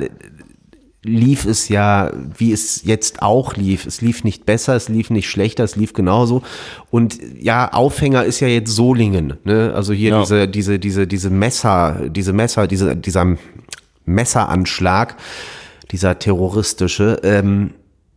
lief es ja, wie es jetzt auch lief. Es lief nicht besser, es lief nicht schlechter, es lief genauso. Und ja, Aufhänger ist ja jetzt Solingen, ne? Also hier ja. diese, diese, diese, diese Messer, diese Messer, diese, dieser Messeranschlag, dieser terroristische, ähm,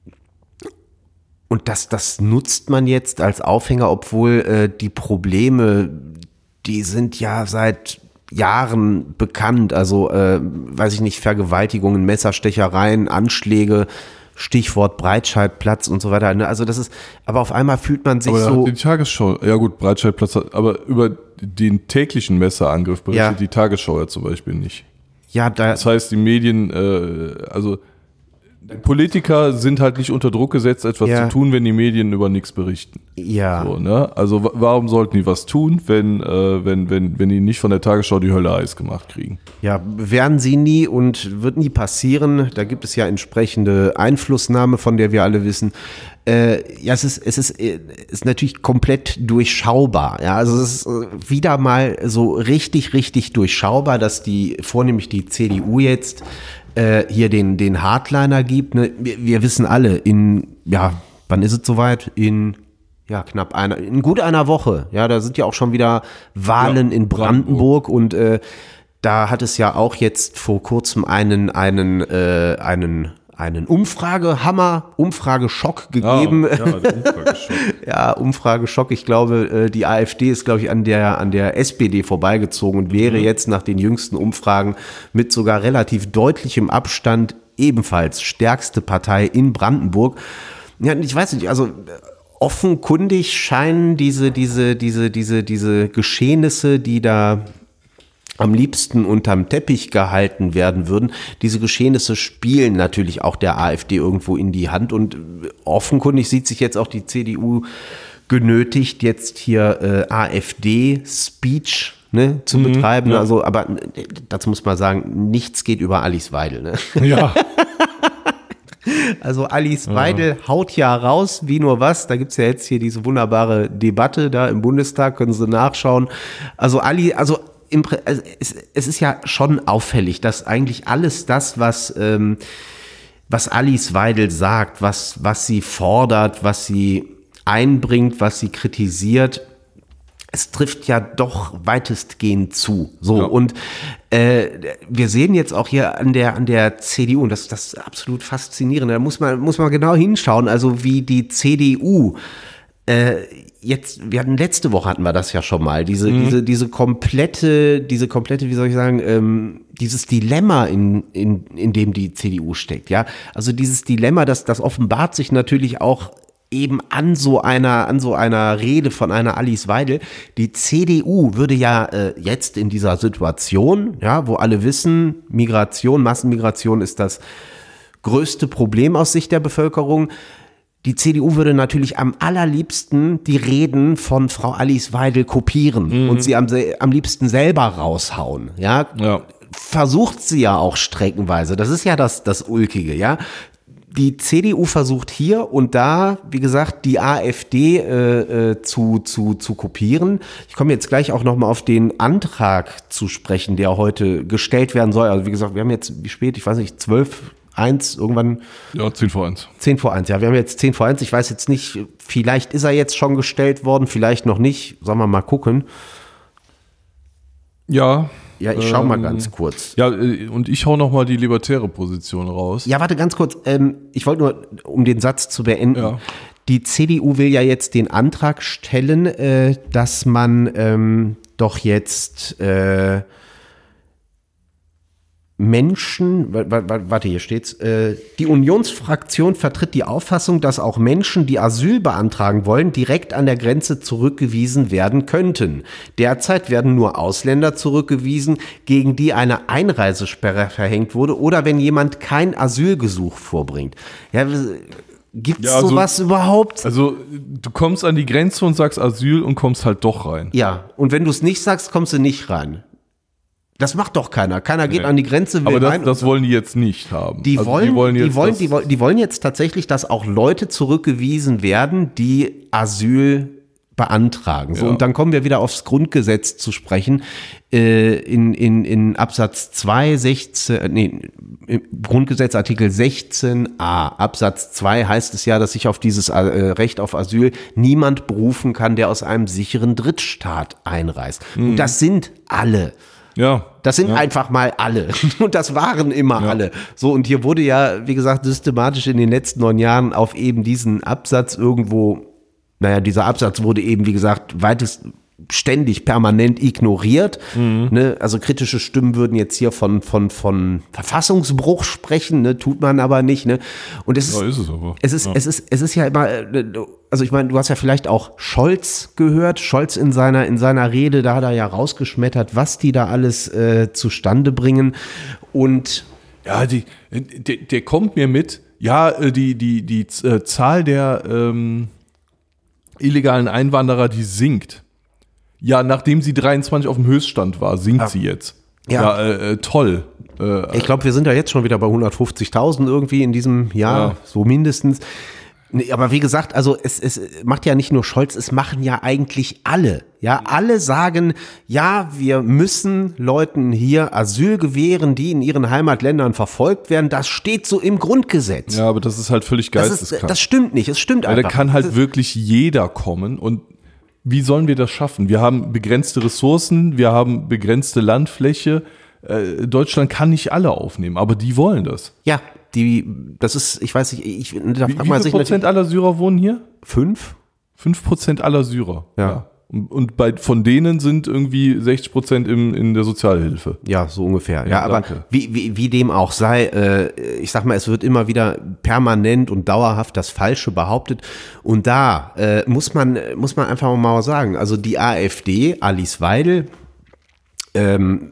und das, das nutzt man jetzt als Aufhänger, obwohl äh, die Probleme, die sind ja seit Jahren bekannt, also äh, weiß ich nicht, Vergewaltigungen, Messerstechereien, Anschläge, Stichwort Breitscheidplatz und so weiter. Also das ist, aber auf einmal fühlt man sich aber so. Die Tagesschau, ja gut, Breitscheidplatz, aber über den täglichen Messerangriff berichtet ja. die Tagesschau ja zum Beispiel nicht. Ja, da das heißt, die Medien, äh, also Politiker sind halt nicht unter Druck gesetzt, etwas ja. zu tun, wenn die Medien über nichts berichten. Ja. So, ne? Also w- warum sollten die was tun, wenn, äh, wenn, wenn, wenn die nicht von der Tagesschau die Hölle heiß gemacht kriegen? Ja, werden sie nie und wird nie passieren. Da gibt es ja entsprechende Einflussnahme, von der wir alle wissen. Äh, ja, es ist, es ist, äh, ist natürlich komplett durchschaubar. Ja, also es ist wieder mal so richtig, richtig durchschaubar, dass die, vornehmlich die C D U jetzt hier den, den Hardliner gibt. Ne? Wir, wir wissen alle, in, ja, wann ist es soweit? In, ja, knapp einer, in gut einer Woche. Ja, da sind ja auch schon wieder Wahlen ja, in Brandenburg, Brandenburg. und äh, da hat es ja auch jetzt vor kurzem einen, einen, äh, einen, einen Umfragehammer, Umfrageschock gegeben. Ja, ja, der Umfrageschock. ja, Umfrageschock. Ich glaube, die AfD ist, glaube ich, an der, an der S P D vorbeigezogen und wäre mhm. jetzt nach den jüngsten Umfragen mit sogar relativ deutlichem Abstand ebenfalls stärkste Partei in Brandenburg. Ja, ich weiß nicht, also offenkundig scheinen diese, diese, diese, diese, diese Geschehnisse, die da am liebsten unterm Teppich gehalten werden würden. Diese Geschehnisse spielen natürlich auch der AfD irgendwo in die Hand und offenkundig sieht sich jetzt auch die C D U genötigt, jetzt hier äh, AfD-Speech ne, zu mhm, betreiben. Ja. Also, aber dazu muss man sagen, nichts geht über Alice Weidel. Ne? Ja. Also Alice Weidel ja. haut ja raus, wie nur was. Da gibt's ja jetzt hier diese wunderbare Debatte da im Bundestag, können Sie nachschauen. Also Ali, also Im, also es, es ist ja schon auffällig, dass eigentlich alles das, was, ähm, was Alice Weidel sagt, was, was sie fordert, was sie einbringt, was sie kritisiert, es trifft ja doch weitestgehend zu. So, ja. und äh, wir sehen jetzt auch hier an der, an der C D U, und das, das ist absolut faszinierend, da muss man, muss man genau hinschauen, also wie die C D U äh, jetzt, wir hatten letzte Woche hatten wir das ja schon mal, diese, mhm. diese, diese komplette, diese komplette, wie soll ich sagen, ähm, dieses Dilemma, in, in, in dem die C D U steckt, ja. Also dieses Dilemma, das, das offenbart sich natürlich auch eben an so einer, an so einer Rede von einer Alice Weidel. Die C D U würde ja äh, jetzt in dieser Situation, ja, wo alle wissen, Migration, Massenmigration ist das größte Problem aus Sicht der Bevölkerung. Die C D U würde natürlich am allerliebsten die Reden von Frau Alice Weidel kopieren mhm. und sie am, am liebsten selber raushauen, ja? Ja. Versucht sie ja auch streckenweise. Das ist ja das, das Ulkige, ja. Die C D U versucht hier und da, wie gesagt, die AfD äh, äh, zu, zu, zu kopieren. Ich komme jetzt gleich auch nochmal auf den Antrag zu sprechen, der heute gestellt werden soll. Also wie gesagt, wir haben jetzt, wie spät, ich weiß nicht, zwölf, eins, irgendwann. Ja, zehn vor eins. zehn vor eins, ja, wir haben jetzt zehn vor eins. Ich weiß jetzt nicht, vielleicht ist er jetzt schon gestellt worden, vielleicht noch nicht. Sollen wir mal gucken. Ja. Ja, ich schau mal ganz kurz. Ja, und ich hau noch mal die libertäre Position raus. Ja, warte ganz kurz. Ähm, ich wollte nur, um den Satz zu beenden. Ja. Die C D U will ja jetzt den Antrag stellen, äh, dass man ähm, doch jetzt äh, Menschen, warte, hier steht's, äh, die Unionsfraktion vertritt die Auffassung, dass auch Menschen, die Asyl beantragen wollen, direkt an der Grenze zurückgewiesen werden könnten. Derzeit werden nur Ausländer zurückgewiesen, gegen die eine Einreisesperre verhängt wurde oder wenn jemand kein Asylgesuch vorbringt. Ja, gibt's ja, also, sowas überhaupt? Also du kommst an die Grenze und sagst Asyl und kommst halt doch rein. Ja, und wenn du es nicht sagst, kommst du nicht rein. Das macht doch keiner. Keiner geht nee. an die Grenze, will Aber das, rein. das wollen die jetzt nicht haben. Die, also wollen, die, wollen jetzt die, wollen, die, wollen, die wollen jetzt tatsächlich, dass auch Leute zurückgewiesen werden, die Asyl beantragen. So, ja. Und dann kommen wir wieder aufs Grundgesetz zu sprechen. Äh, in, in, in Absatz zwei, sechzehn, nee, im Grundgesetz Artikel sechzehn a Absatz zwei heißt es ja, dass sich auf dieses äh, Recht auf Asyl niemand berufen kann, der aus einem sicheren Drittstaat einreist. Mhm. Und das sind alle. Ja. Das sind ja. einfach mal alle. Und das waren immer ja. alle. So, und hier wurde ja, wie gesagt, systematisch in den letzten neun Jahren auf eben diesen Absatz irgendwo, naja, dieser Absatz wurde eben, wie gesagt, weitest ständig permanent ignoriert. Mhm. Ne? Also kritische Stimmen würden jetzt hier von, von, von Verfassungsbruch sprechen, ne? Tut man aber nicht. Ne? Und es ist, ja, ist es aber. Es ist, ja. es ist, es ist ja immer, also ich meine, du hast ja vielleicht auch Scholz gehört. Scholz in seiner, in seiner Rede, da hat er ja rausgeschmettert, was die da alles äh, zustande bringen. Und ja, die, der, der kommt mir mit, ja, die, die, die äh, Zahl der ähm, illegalen Einwanderer, die sinkt. Ja, nachdem sie dreiundzwanzig auf dem Höchststand war, sinkt ja. sie jetzt. Ja, ja äh, äh, toll. Äh, ich glaube, wir sind ja jetzt schon wieder bei hundertfünfzigtausend irgendwie in diesem Jahr, ja. so mindestens. Nee, aber wie gesagt, also es, es macht ja nicht nur Scholz, es machen ja eigentlich alle. Ja, alle sagen, ja, wir müssen Leuten hier Asyl gewähren, die in ihren Heimatländern verfolgt werden. Das steht so im Grundgesetz. Ja, aber das ist halt völlig geisteskrank. Das, ist, das stimmt nicht, es stimmt Weil einfach. Da kann halt wirklich jeder kommen und wie sollen wir das schaffen? Wir haben begrenzte Ressourcen, wir haben begrenzte Landfläche. Äh, Deutschland kann nicht alle aufnehmen, aber die wollen das. Ja, die, das ist, ich weiß nicht, ich, da wie, fragt wie man viel sich Prozent aller Syrer wohnen hier? Fünf? Fünf Prozent aller Syrer. Ja. ja. Und, und bei, von denen sind irgendwie sechzig Prozent im, in der Sozialhilfe. Ja, so ungefähr. Ja, ja aber wie, wie, wie dem auch sei, äh, ich sag mal, es wird immer wieder permanent und dauerhaft das Falsche behauptet. Und da äh, muss man, muss man einfach mal sagen, also die AfD, Alice Weidel, ähm,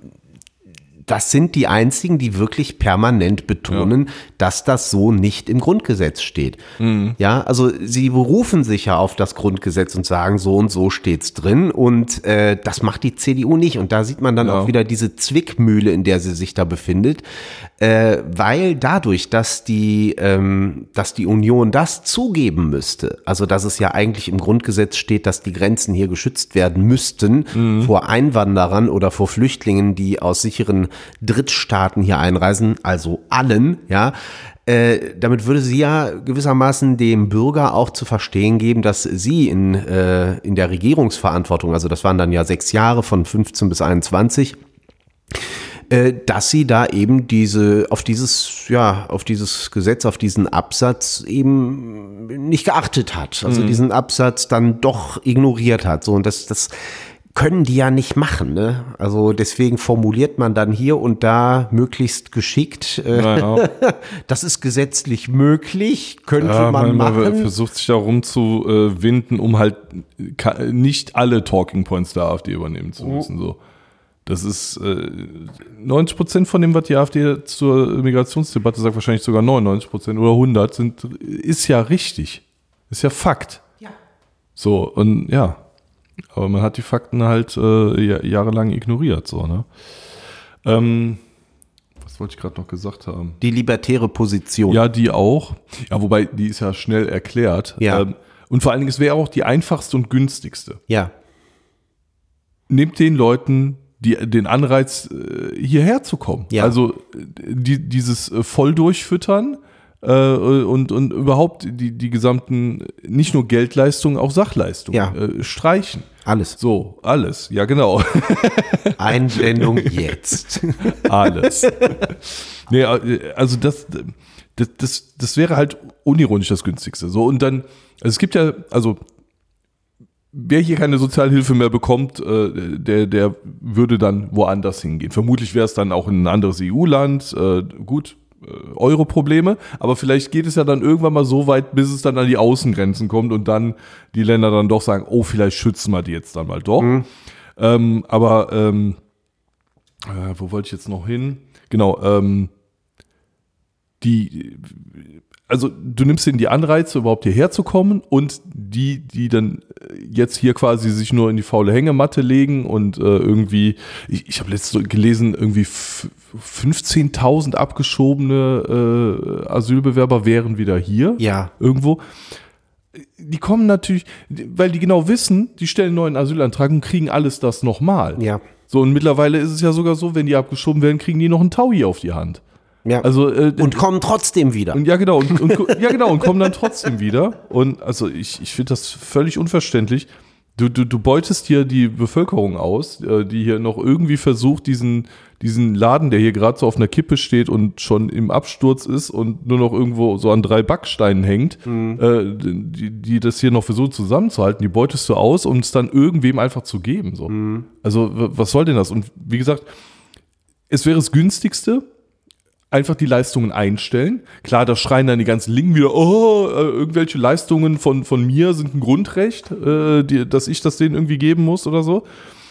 das sind die einzigen, die wirklich permanent betonen, ja. dass das so nicht im Grundgesetz steht. Mhm. Ja, also sie berufen sich ja auf das Grundgesetz und sagen, so und so steht's drin und äh, das macht die C D U nicht. Und da sieht man dann ja. auch wieder diese Zwickmühle, in der sie sich da befindet, äh, weil dadurch, dass die, ähm, dass die Union das zugeben müsste, also dass es ja eigentlich im Grundgesetz steht, dass die Grenzen hier geschützt werden müssten mhm. vor Einwanderern oder vor Flüchtlingen, die aus sicheren Drittstaaten hier einreisen, also allen, ja, äh, damit würde sie ja gewissermaßen dem Bürger auch zu verstehen geben, dass sie in, äh, in der Regierungsverantwortung, also das waren dann ja sechs Jahre von fünfzehn bis einundzwanzig, äh, dass sie da eben diese, auf dieses, ja, auf dieses Gesetz, auf diesen Absatz eben nicht geachtet hat. Also mhm. diesen Absatz dann doch ignoriert hat. So, und das, das können die ja nicht machen, ne? Also deswegen formuliert man dann hier und da möglichst geschickt, äh, naja. Das ist gesetzlich möglich, könnte ja, man, man machen. Man versucht sich da rumzuwinden, um halt nicht alle Talking Points der AfD übernehmen zu müssen, so. Das ist äh, neunzig Prozent von dem, was die AfD zur Migrationsdebatte sagt, wahrscheinlich sogar neunundneunzig Prozent oder hundert, sind, ist ja richtig. Ist ja Fakt. Ja. So, und ja. Aber man hat die Fakten halt äh, jahrelang ignoriert, so, ne? Ähm, was wollte ich gerade noch gesagt haben? Die libertäre Position. Ja, die auch. Ja, wobei, die ist ja schnell erklärt. Ja. Ähm, und vor allen Dingen, es wäre auch die einfachste und günstigste. Ja. Nehmt den Leuten die, den Anreiz, äh, hierher zu kommen. Ja. Also die, dieses äh, Volldurchfüttern äh, und, und überhaupt die, die gesamten, nicht nur Geldleistungen, auch Sachleistungen ja. äh, streichen. Alles. So, alles. Ja, genau. Einblendung jetzt. Alles. Nee, also das, das, das, das wäre halt unironisch das Günstigste. So, und dann, also es gibt ja, also wer hier keine Sozialhilfe mehr bekommt, äh, der, der würde dann woanders hingehen. Vermutlich wäre es dann auch in ein anderes E U-Land. Äh, gut, äh, eure Probleme. Aber vielleicht geht es ja dann irgendwann mal so weit, bis es dann an die Außengrenzen kommt und dann die Länder dann doch sagen, oh, vielleicht schützen wir die jetzt dann mal doch. Mhm. Ähm, aber ähm, äh, wo wollte ich jetzt noch hin? Genau, ähm, die, also du nimmst denen die Anreize, überhaupt hierher zu kommen, und die, die dann jetzt hier quasi sich nur in die faule Hängematte legen und äh, irgendwie, ich, ich habe letztens gelesen, irgendwie fünfzehntausend abgeschobene äh, Asylbewerber wären wieder hier. Ja. Irgendwo. Die kommen natürlich, weil die genau wissen, die stellen einen neuen Asylantrag und kriegen alles das nochmal. Ja. So, und mittlerweile ist es ja sogar so, wenn die abgeschoben werden, kriegen die noch einen Taui auf die Hand. Ja. Also, äh, und kommen trotzdem wieder. Und ja, genau, und, und, ja, genau, und kommen dann trotzdem wieder. Und also ich, ich finde das völlig unverständlich. Du, du, du beutest hier die Bevölkerung aus, die hier noch irgendwie versucht, diesen, diesen Laden, der hier gerade so auf einer Kippe steht und schon im Absturz ist und nur noch irgendwo so an drei Backsteinen hängt, mhm. äh, die, die das hier noch versuchen zusammenzuhalten, die beutest du aus, um es dann irgendwem einfach zu geben. So. Mhm. Also was soll denn das? Und wie gesagt, es wäre das Günstigste, einfach die Leistungen einstellen. Klar, da schreien dann die ganzen Linken wieder, oh, äh, irgendwelche Leistungen von, von mir sind ein Grundrecht, äh, die, dass ich das denen irgendwie geben muss oder so.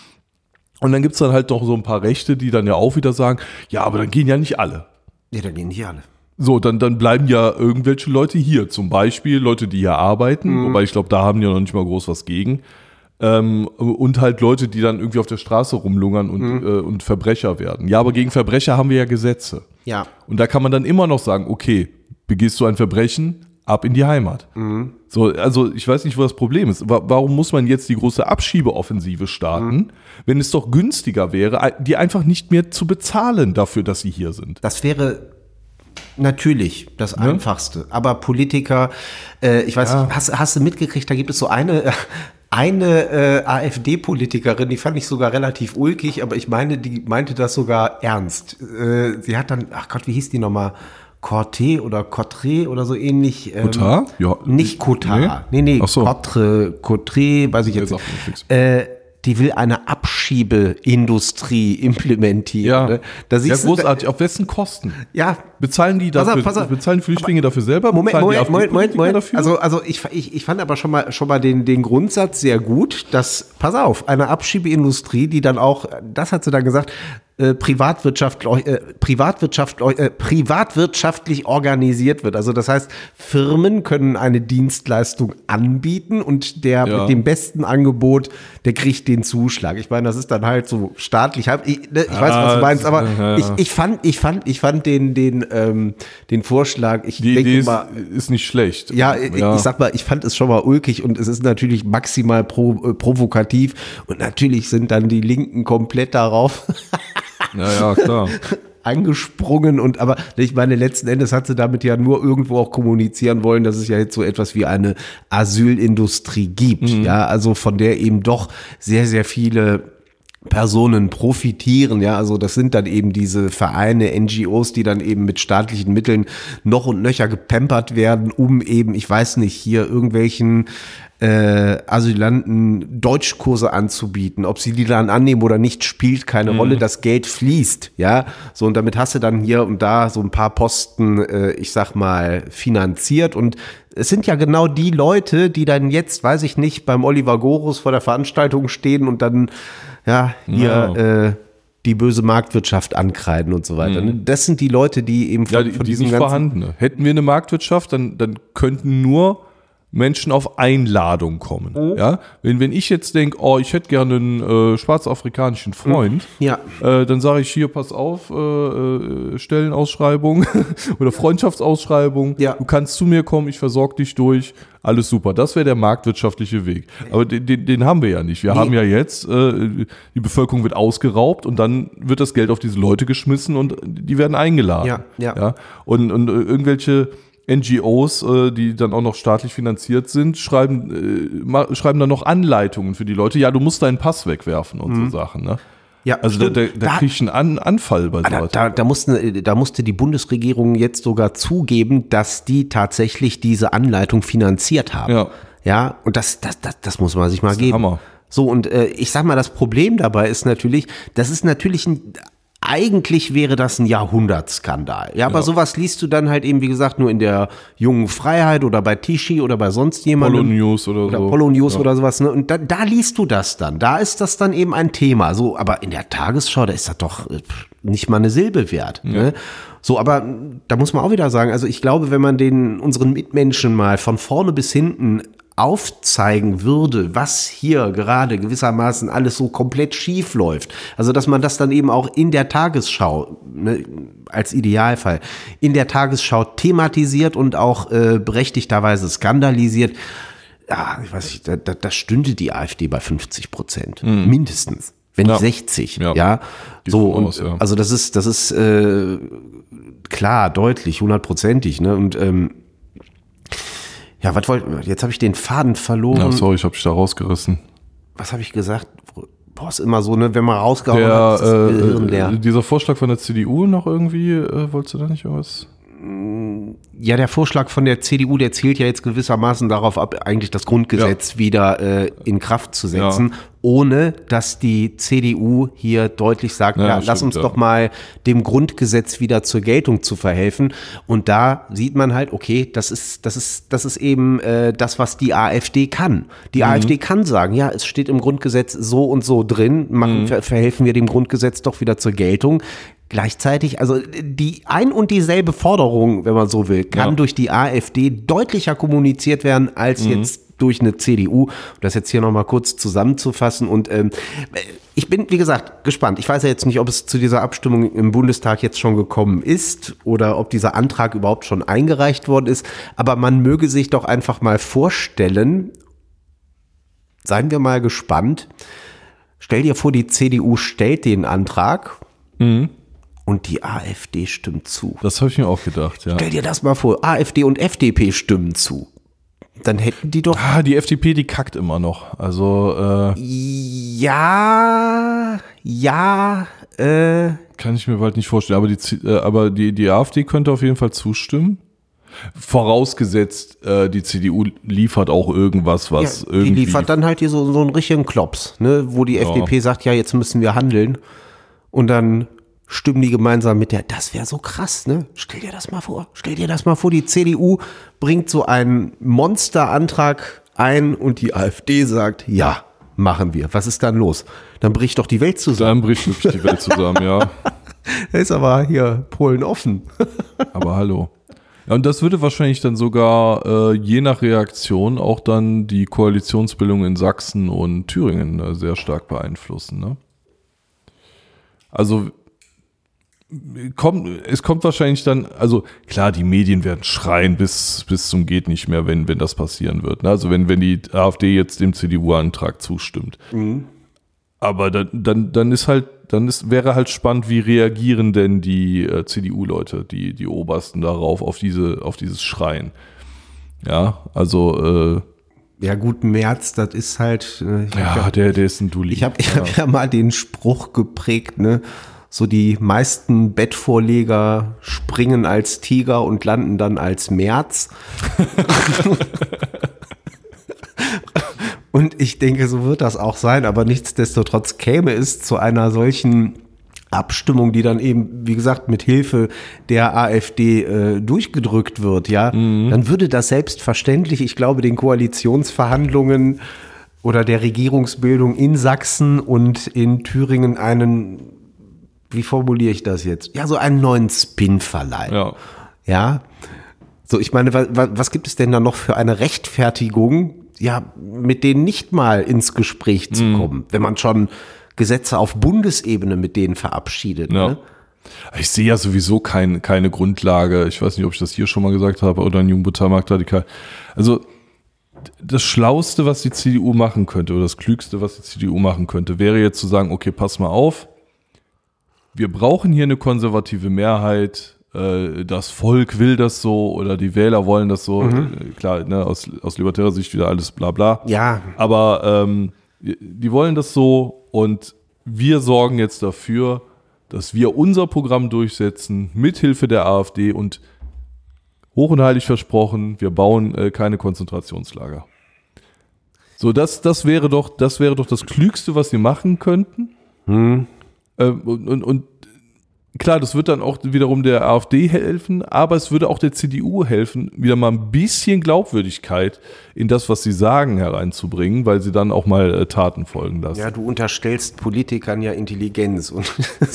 Und dann gibt's dann halt noch so ein paar Rechte, die dann ja auch wieder sagen, ja, aber dann gehen ja nicht alle. Ja, dann gehen nicht alle. So, dann, dann bleiben ja irgendwelche Leute hier. Zum Beispiel Leute, die hier arbeiten, mhm. wobei ich glaube, da haben die ja noch nicht mal groß was gegen. Ähm, und halt Leute, die dann irgendwie auf der Straße rumlungern und, mhm. äh, und Verbrecher werden. Ja, aber gegen Verbrecher haben wir ja Gesetze. Ja. Und da kann man dann immer noch sagen, okay, begehst du ein Verbrechen, ab in die Heimat. Mhm. So, also ich weiß nicht, wo das Problem ist. Warum muss man jetzt die große Abschiebeoffensive starten, mhm. wenn es doch günstiger wäre, die einfach nicht mehr zu bezahlen dafür, dass sie hier sind? Das wäre natürlich das ja. Einfachste. Aber Politiker, äh, ich weiß, ja. hast, hast du mitgekriegt, da gibt es so eine... Eine äh, AfD-Politikerin, die fand ich sogar relativ ulkig, aber ich meine, die meinte das sogar ernst. Äh, sie hat dann, ach Gott, wie hieß die nochmal? Corté oder Cotré oder so ähnlich. Ähm, Cotard? Ja. Nicht Cotard. Nee, nee, nee so. Cotre, Cotré, weiß ich jetzt nicht. Äh, die will eine Abschiebeindustrie implementieren. Ja, ne? Da ja großartig. Auf wessen Kosten? Ja. Bezahlen die dafür, pass auf, pass auf. bezahlen Flüchtlinge dafür selber? Moment, Moment, Moment, Moment, Moment. Dafür? Also, also ich, ich, ich fand aber schon mal, schon mal den, den Grundsatz sehr gut, dass, pass auf, eine Abschiebeindustrie, die dann auch, das hat sie dann gesagt, äh, privatwirtschaftlich, äh, privatwirtschaftlich, äh, privatwirtschaftlich organisiert wird. Also das heißt, Firmen können eine Dienstleistung anbieten und der ja. mit dem besten Angebot, der kriegt den Zuschlag. Ich meine, das ist dann halt so staatlich. Ich, ne, ich weiß, was du meinst, aber ja. ich, ich fand, ich fand, ich fand den, den, ähm, den Vorschlag. Ich Die denke Idee ist, mal, ist nicht schlecht. Ja, ich, ja, ich sag mal, ich fand es schon mal ulkig und es ist natürlich maximal pro, äh, provokativ und natürlich sind dann die Linken komplett darauf. Ja, ja, klar. angesprungen und aber ich meine, letzten Endes hat sie damit ja nur irgendwo auch kommunizieren wollen, dass es ja jetzt so etwas wie eine Asylindustrie gibt, mhm. ja, also von der eben doch sehr, sehr viele Personen profitieren, ja, also das sind dann eben diese Vereine, N G Os, die dann eben mit staatlichen Mitteln noch und nöcher gepampert werden, um eben, ich weiß nicht, hier irgendwelchen äh, Asylanten Deutschkurse anzubieten. Ob sie die dann annehmen oder nicht, spielt keine mhm. Rolle, das Geld fließt, ja, so, und damit hast du dann hier und da so ein paar Posten, äh, ich sag mal, finanziert, und es sind ja genau die Leute, die dann jetzt, weiß ich nicht, beim Oliver Gorus vor der Veranstaltung stehen und dann ja, hier Ja. äh, die böse Marktwirtschaft ankreiden und so weiter. Mhm. Das sind die Leute, die eben von, Ja, die, von die ist diesem nicht ganzen- vorhanden. Hätten wir eine Marktwirtschaft, dann, dann könnten nur Menschen auf Einladung kommen. Mhm. Ja? Wenn, wenn ich jetzt denke, oh, ich hätte gerne einen äh, schwarzafrikanischen Freund, Ja. äh, dann sage ich hier, pass auf, äh, äh, Stellenausschreibung oder Freundschaftsausschreibung, Ja. du kannst zu mir kommen, ich versorge dich durch, alles super. Das wäre der marktwirtschaftliche Weg. Aber den, den, den haben wir ja nicht. Wir Nee. haben ja jetzt, äh, die Bevölkerung wird ausgeraubt und dann wird das Geld auf diese Leute geschmissen und die werden eingeladen. Ja, ja. Ja? Und, und äh, irgendwelche N G Os, äh, die dann auch noch staatlich finanziert sind, schreiben, äh, ma- schreiben dann noch Anleitungen für die Leute. Ja, du musst deinen Pass wegwerfen und so Sachen. Ne? Ja, Also da, stimmt. da, da krieg ich einen An Anfall bei Ah, da, sowas. da, da, mussten, da musste die Bundesregierung jetzt sogar zugeben, dass die tatsächlich diese Anleitung finanziert haben. Ja. Ja, und das, das, das, das muss man sich mal ist geben. Hammer. So, und äh, ich sag mal, das Problem dabei ist natürlich, das ist natürlich ein, eigentlich wäre das ein Jahrhundertskandal. Ja, aber Ja. sowas liest du dann halt eben, wie gesagt, nur in der Jungen Freiheit oder bei Tichy oder bei sonst jemandem. Polo News oder, Oder so. Polo News Ja. oder sowas, ne? Und da, da liest du das dann. Da ist das dann eben ein Thema. So, aber in der Tagesschau, da ist das doch äh, nicht mal eine Silbe wert. Ne? So, aber mh, da muss man auch wieder sagen, also ich glaube, wenn man den unseren Mitmenschen mal von vorne bis hinten aufzeigen würde, was hier gerade gewissermaßen alles so komplett schief läuft. Also, dass man das dann eben auch in der Tagesschau, ne, als Idealfall, in der Tagesschau thematisiert und auch äh, berechtigterweise skandalisiert. Ja, ich weiß nicht, da, da, da stünde die AfD bei fünfzig Prozent. Mindestens. Wenn nicht Ja. sechzig. Ja. Ja. So, von und aus, ja. also das ist, das ist äh, klar, deutlich, hundertprozentig, ne? Und ähm, ja, was wollte, jetzt habe ich den Faden verloren. Ja, sorry, ich habe dich da rausgerissen. Was habe ich gesagt? Boah, ist immer so, ne, wenn man rausgehauen hat, ist das Der, Gehirn leer. äh, dieser Vorschlag von der C D U noch irgendwie, äh, wolltest du da nicht irgendwas? Ja, der Vorschlag von der C D U, der zielt ja jetzt gewissermaßen darauf ab, eigentlich das Grundgesetz wieder äh, in Kraft zu setzen, Ja. ohne dass die C D U hier deutlich sagt, Ja, ja, stimmt, lass uns ja. doch mal dem Grundgesetz wieder zur Geltung zu verhelfen. Und da sieht man halt, okay, das ist, das ist, das ist eben äh, das, was die AfD kann. Die Mhm. AfD kann sagen, ja, es steht im Grundgesetz so und so drin, machen, Mhm. ver verhelfen wir dem Grundgesetz doch wieder zur Geltung. Gleichzeitig, also die ein und dieselbe Forderung, wenn man so will, kann Ja. durch die AfD deutlicher kommuniziert werden als jetzt durch eine C D U. Um das jetzt hier nochmal kurz zusammenzufassen. Und ähm, ich bin, wie gesagt, gespannt. Ich weiß ja jetzt nicht, ob es zu dieser Abstimmung im Bundestag jetzt schon gekommen ist oder ob dieser Antrag überhaupt schon eingereicht worden ist. Aber man möge sich doch einfach mal vorstellen, seien wir mal gespannt. Stell dir vor, die C D U stellt den Antrag und die AfD stimmt zu. Das habe ich mir auch gedacht, ja. Stell dir das mal vor, AfD und F D P stimmen zu. Dann hätten die doch... Ah, die F D P, die kackt immer noch. Also, äh, Ja, ja, äh... kann ich mir bald nicht vorstellen. Aber die, Z- äh, aber die, die AfD könnte auf jeden Fall zustimmen. Vorausgesetzt, äh, die C D U liefert auch irgendwas, was ja, die irgendwie. liefert dann halt hier so, so einen richtigen Klops, ne? Wo die F D P sagt, ja, jetzt müssen wir handeln. Und dann stimmen die gemeinsam mit der, das wäre so krass, ne? Stell dir das mal vor, stell dir das mal vor, die C D U bringt so einen Monsterantrag ein und die AfD sagt, ja, machen wir. Was ist dann los? Dann bricht doch die Welt zusammen. Dann bricht wirklich die Welt zusammen, ja. Da ist aber hier Polen offen. Aber hallo. Ja, und das würde wahrscheinlich dann sogar äh, je nach Reaktion auch dann die Koalitionsbildung in Sachsen und Thüringen äh, sehr stark beeinflussen. Ne? Also kommt, es kommt wahrscheinlich dann, also klar, die Medien werden schreien bis, bis zum geht nicht mehr, wenn, wenn das passieren wird. Ne? Also wenn, wenn die AfD jetzt dem C D U-Antrag zustimmt. Mhm. Aber dann, dann, dann ist halt, dann ist, wäre halt spannend, wie reagieren denn die äh, C D U-Leute, die, die Obersten darauf, auf diese, auf dieses Schreien. Ja, also, äh, Ja gut, Merz, das ist halt... Äh, ich Ja, hab, der, der ist ein Dulli. Ich habe ich ja. hab ja mal den Spruch geprägt, ne? So die meisten Bettvorleger springen als Tiger und landen dann als Merz. Und ich denke, so wird das auch sein, aber nichtsdestotrotz käme es zu einer solchen Abstimmung, die dann eben, wie gesagt, mit Hilfe der AfD äh, durchgedrückt wird, ja, mhm. dann würde das selbstverständlich, ich glaube, den Koalitionsverhandlungen oder der Regierungsbildung in Sachsen und in Thüringen einen, wie formuliere ich das jetzt? Ja, so einen neuen Spin verleihen. Ja. Ja. So, ich meine, was, was gibt es denn da noch für eine Rechtfertigung, ja, mit denen nicht mal ins Gespräch zu kommen, mhm. wenn man schon Gesetze auf Bundesebene mit denen verabschiedet. Ja. Ne? Ich sehe ja sowieso kein, keine Grundlage. Ich weiß nicht, ob ich das hier schon mal gesagt habe oder ein Jungbutter-Marktradikal. Also das Schlauste, was die C D U machen könnte oder das Klügste, was die C D U machen könnte, wäre jetzt zu sagen, okay, pass mal auf, wir brauchen hier eine konservative Mehrheit, äh, das Volk will das so oder die Wähler wollen das so. Mhm. Klar, ne, aus, aus libertärer Sicht wieder alles bla bla. Ja. Aber ähm, die wollen das so und wir sorgen jetzt dafür, dass wir unser Programm durchsetzen, mithilfe der AfD und hoch und heilig versprochen, wir bauen äh, keine Konzentrationslager. So, das, das wäre doch, das wäre doch das Klügste, was sie machen könnten. Hm. Ähm, und, und, und klar, das wird dann auch wiederum der AfD helfen, aber es würde auch der C D U helfen, wieder mal ein bisschen Glaubwürdigkeit in das, was sie sagen, hereinzubringen, weil sie dann auch mal äh, Taten folgen lassen. Ja, du unterstellst Politikern ja Intelligenz und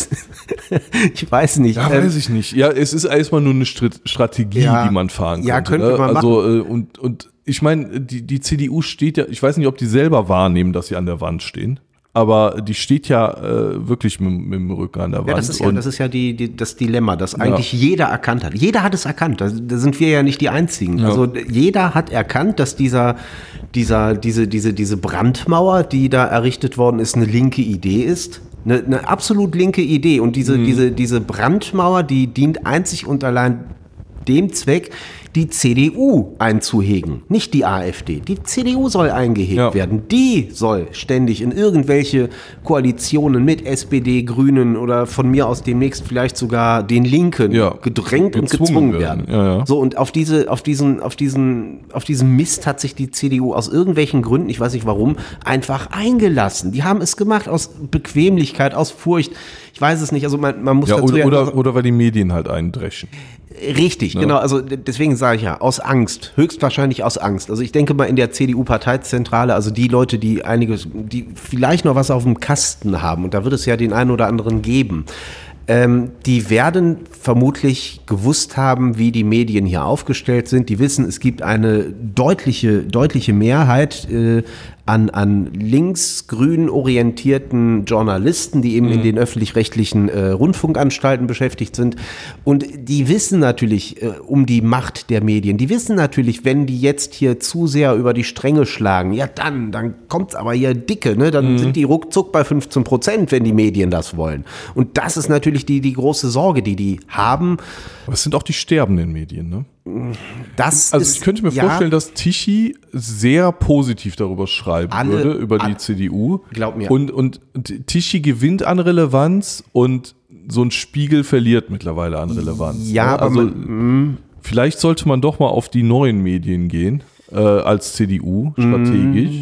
ich weiß nicht. Ja, ähm, weiß ich nicht. Ja, es ist erstmal nur eine Strat- Strategie, ja, die man fahren ja, könnte. könnte man ne? Also, machen. äh, und, und ich meine, die, die C D U steht ja, ich weiß nicht, ob die selber wahrnehmen, dass sie an der Wand stehen. Aber die steht ja äh, wirklich mit, mit dem Rücken an der Wand. Ja, das ist ja, das ist ja die, die, das Dilemma, das eigentlich ja. jeder erkannt hat. Jeder hat es erkannt. Da, da sind wir ja nicht die Einzigen. Ja. Also jeder hat erkannt, dass dieser, dieser, diese, diese, diese Brandmauer, die da errichtet worden ist, eine linke Idee ist. Eine, eine absolut linke Idee. Und diese, mhm. diese, diese Brandmauer, die dient einzig und allein dem Zweck, die C D U einzuhegen, nicht die AfD. Die C D U soll eingehegt ja. werden. Die soll ständig in irgendwelche Koalitionen mit S P D, Grünen oder von mir aus demnächst vielleicht sogar den Linken ja. gedrängt und gezwungen werden. werden. Ja, ja. So, und auf diese, auf diesen, auf diesen, auf diesen Mist hat sich die C D U aus irgendwelchen Gründen, ich weiß nicht warum, einfach eingelassen. Die haben es gemacht aus Bequemlichkeit, aus Furcht. Ich weiß es nicht. Also man, man muss ja, dazu oder, ja oder, oder weil die Medien halt eindreschen. Richtig, ja. genau. Also deswegen sage ich ja, aus Angst, höchstwahrscheinlich aus Angst. Also ich denke mal in der C D U-Parteizentrale, also die Leute, die einiges, die vielleicht noch was auf dem Kasten haben, und da wird es ja den einen oder anderen geben, ähm, die werden vermutlich gewusst haben, wie die Medien hier aufgestellt sind. Die wissen, es gibt eine deutliche, deutliche Mehrheit äh, an, an links-grün orientierten Journalisten, die eben mhm. in den öffentlich-rechtlichen äh, Rundfunkanstalten beschäftigt sind. Und die wissen natürlich äh, um die Macht der Medien. Die wissen natürlich, wenn die jetzt hier zu sehr über die Stränge schlagen, ja dann, dann kommt's aber hier dicke, ne? Dann mhm. sind die ruckzuck bei fünfzehn Prozent, wenn die Medien das wollen. Und das ist natürlich die, die große Sorge, die die haben. Aber es sind auch die sterbenden Medien, ne? Das also ist, ich könnte mir ja, vorstellen, dass Tichy sehr positiv darüber schreiben alle, würde, über alle, die C D U. Glaub mir. Und, und Tichy gewinnt an Relevanz und so ein Spiegel verliert mittlerweile an Relevanz. Ja, ne? Also aber man, vielleicht sollte man doch mal auf die neuen Medien gehen. Äh, als C D U strategisch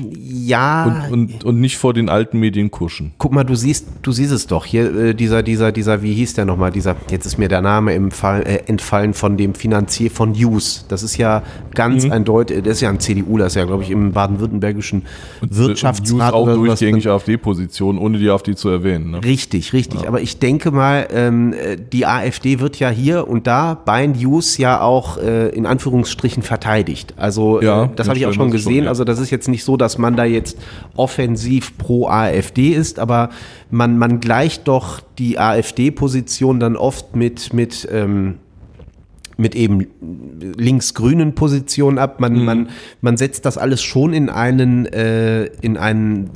ja und, und, und nicht vor den alten Medien kuschen. Guck mal, du siehst, du siehst es doch hier, äh, dieser, dieser, dieser, wie hieß der nochmal, dieser, jetzt ist mir der Name im Fall, äh, entfallen von dem Finanzier von News. Das ist ja ganz mhm. eindeutig, das ist ja ein C D U, das ist ja, glaube ich, im baden-württembergischen Wirtschaftsrat. News auch oder durchgängig AfD-Position, ohne die AfD zu erwähnen. Ne? Richtig, richtig. Ja. Aber ich denke mal, ähm, die AfD wird ja hier und da bei News ja auch äh, in Anführungsstrichen verteidigt. Also ja. Das habe ich auch schon gesehen. Schon, ja. Also das ist jetzt nicht so, dass man da jetzt offensiv pro AfD ist, aber man, man gleicht doch die AfD-Position dann oft mit, mit, ähm, mit eben links-grünen Positionen ab. Man, mhm. man, man setzt das alles schon in einen, äh, in einen,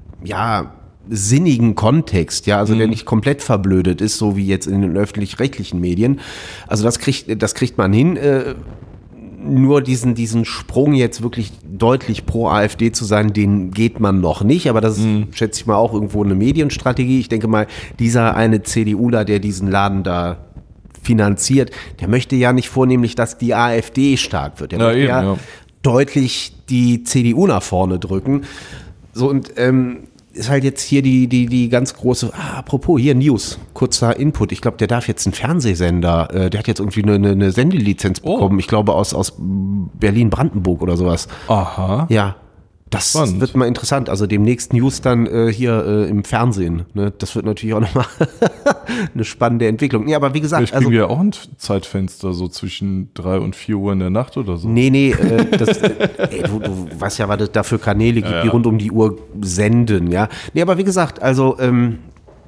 ja, sinnigen Kontext, ja, also mhm. der nicht komplett verblödet ist, so wie jetzt in den öffentlich-rechtlichen Medien. Also das kriegt, das kriegt man hin. Äh, nur diesen, diesen Sprung jetzt wirklich deutlich pro AfD zu sein, den geht man noch nicht. Aber das ist, mhm. schätze ich mal, auch irgendwo eine Medienstrategie. Ich denke mal, dieser eine CDUler, der diesen Laden da finanziert, der möchte ja nicht vornehmlich, dass die AfD stark wird. Der ja, möchte eben, ja, ja deutlich die C D U nach vorne drücken. So, und ähm, ist halt jetzt hier die, die, die ganz große, ah, apropos, hier News, kurzer Input. Ich glaube, der darf jetzt einen Fernsehsender, äh, der hat jetzt irgendwie eine, eine Sendelizenz bekommen. Oh. Ich glaube, aus, aus Berlin-Brandenburg oder sowas. Aha. Ja. Das Spannend. Wird mal interessant. Also demnächst News dann äh, hier äh, im Fernsehen. Ne? Das wird natürlich auch nochmal eine spannende Entwicklung. Ja, aber wie gesagt. Vielleicht kriegen also, wir ja auch ein Zeitfenster so zwischen drei und vier Uhr in der Nacht oder so. Nee, nee, äh, das, äh, ey, du, du weißt ja, was es da für Kanäle gibt, ja, ja. die rund um die Uhr senden. Ja, nee, aber wie gesagt, also ähm,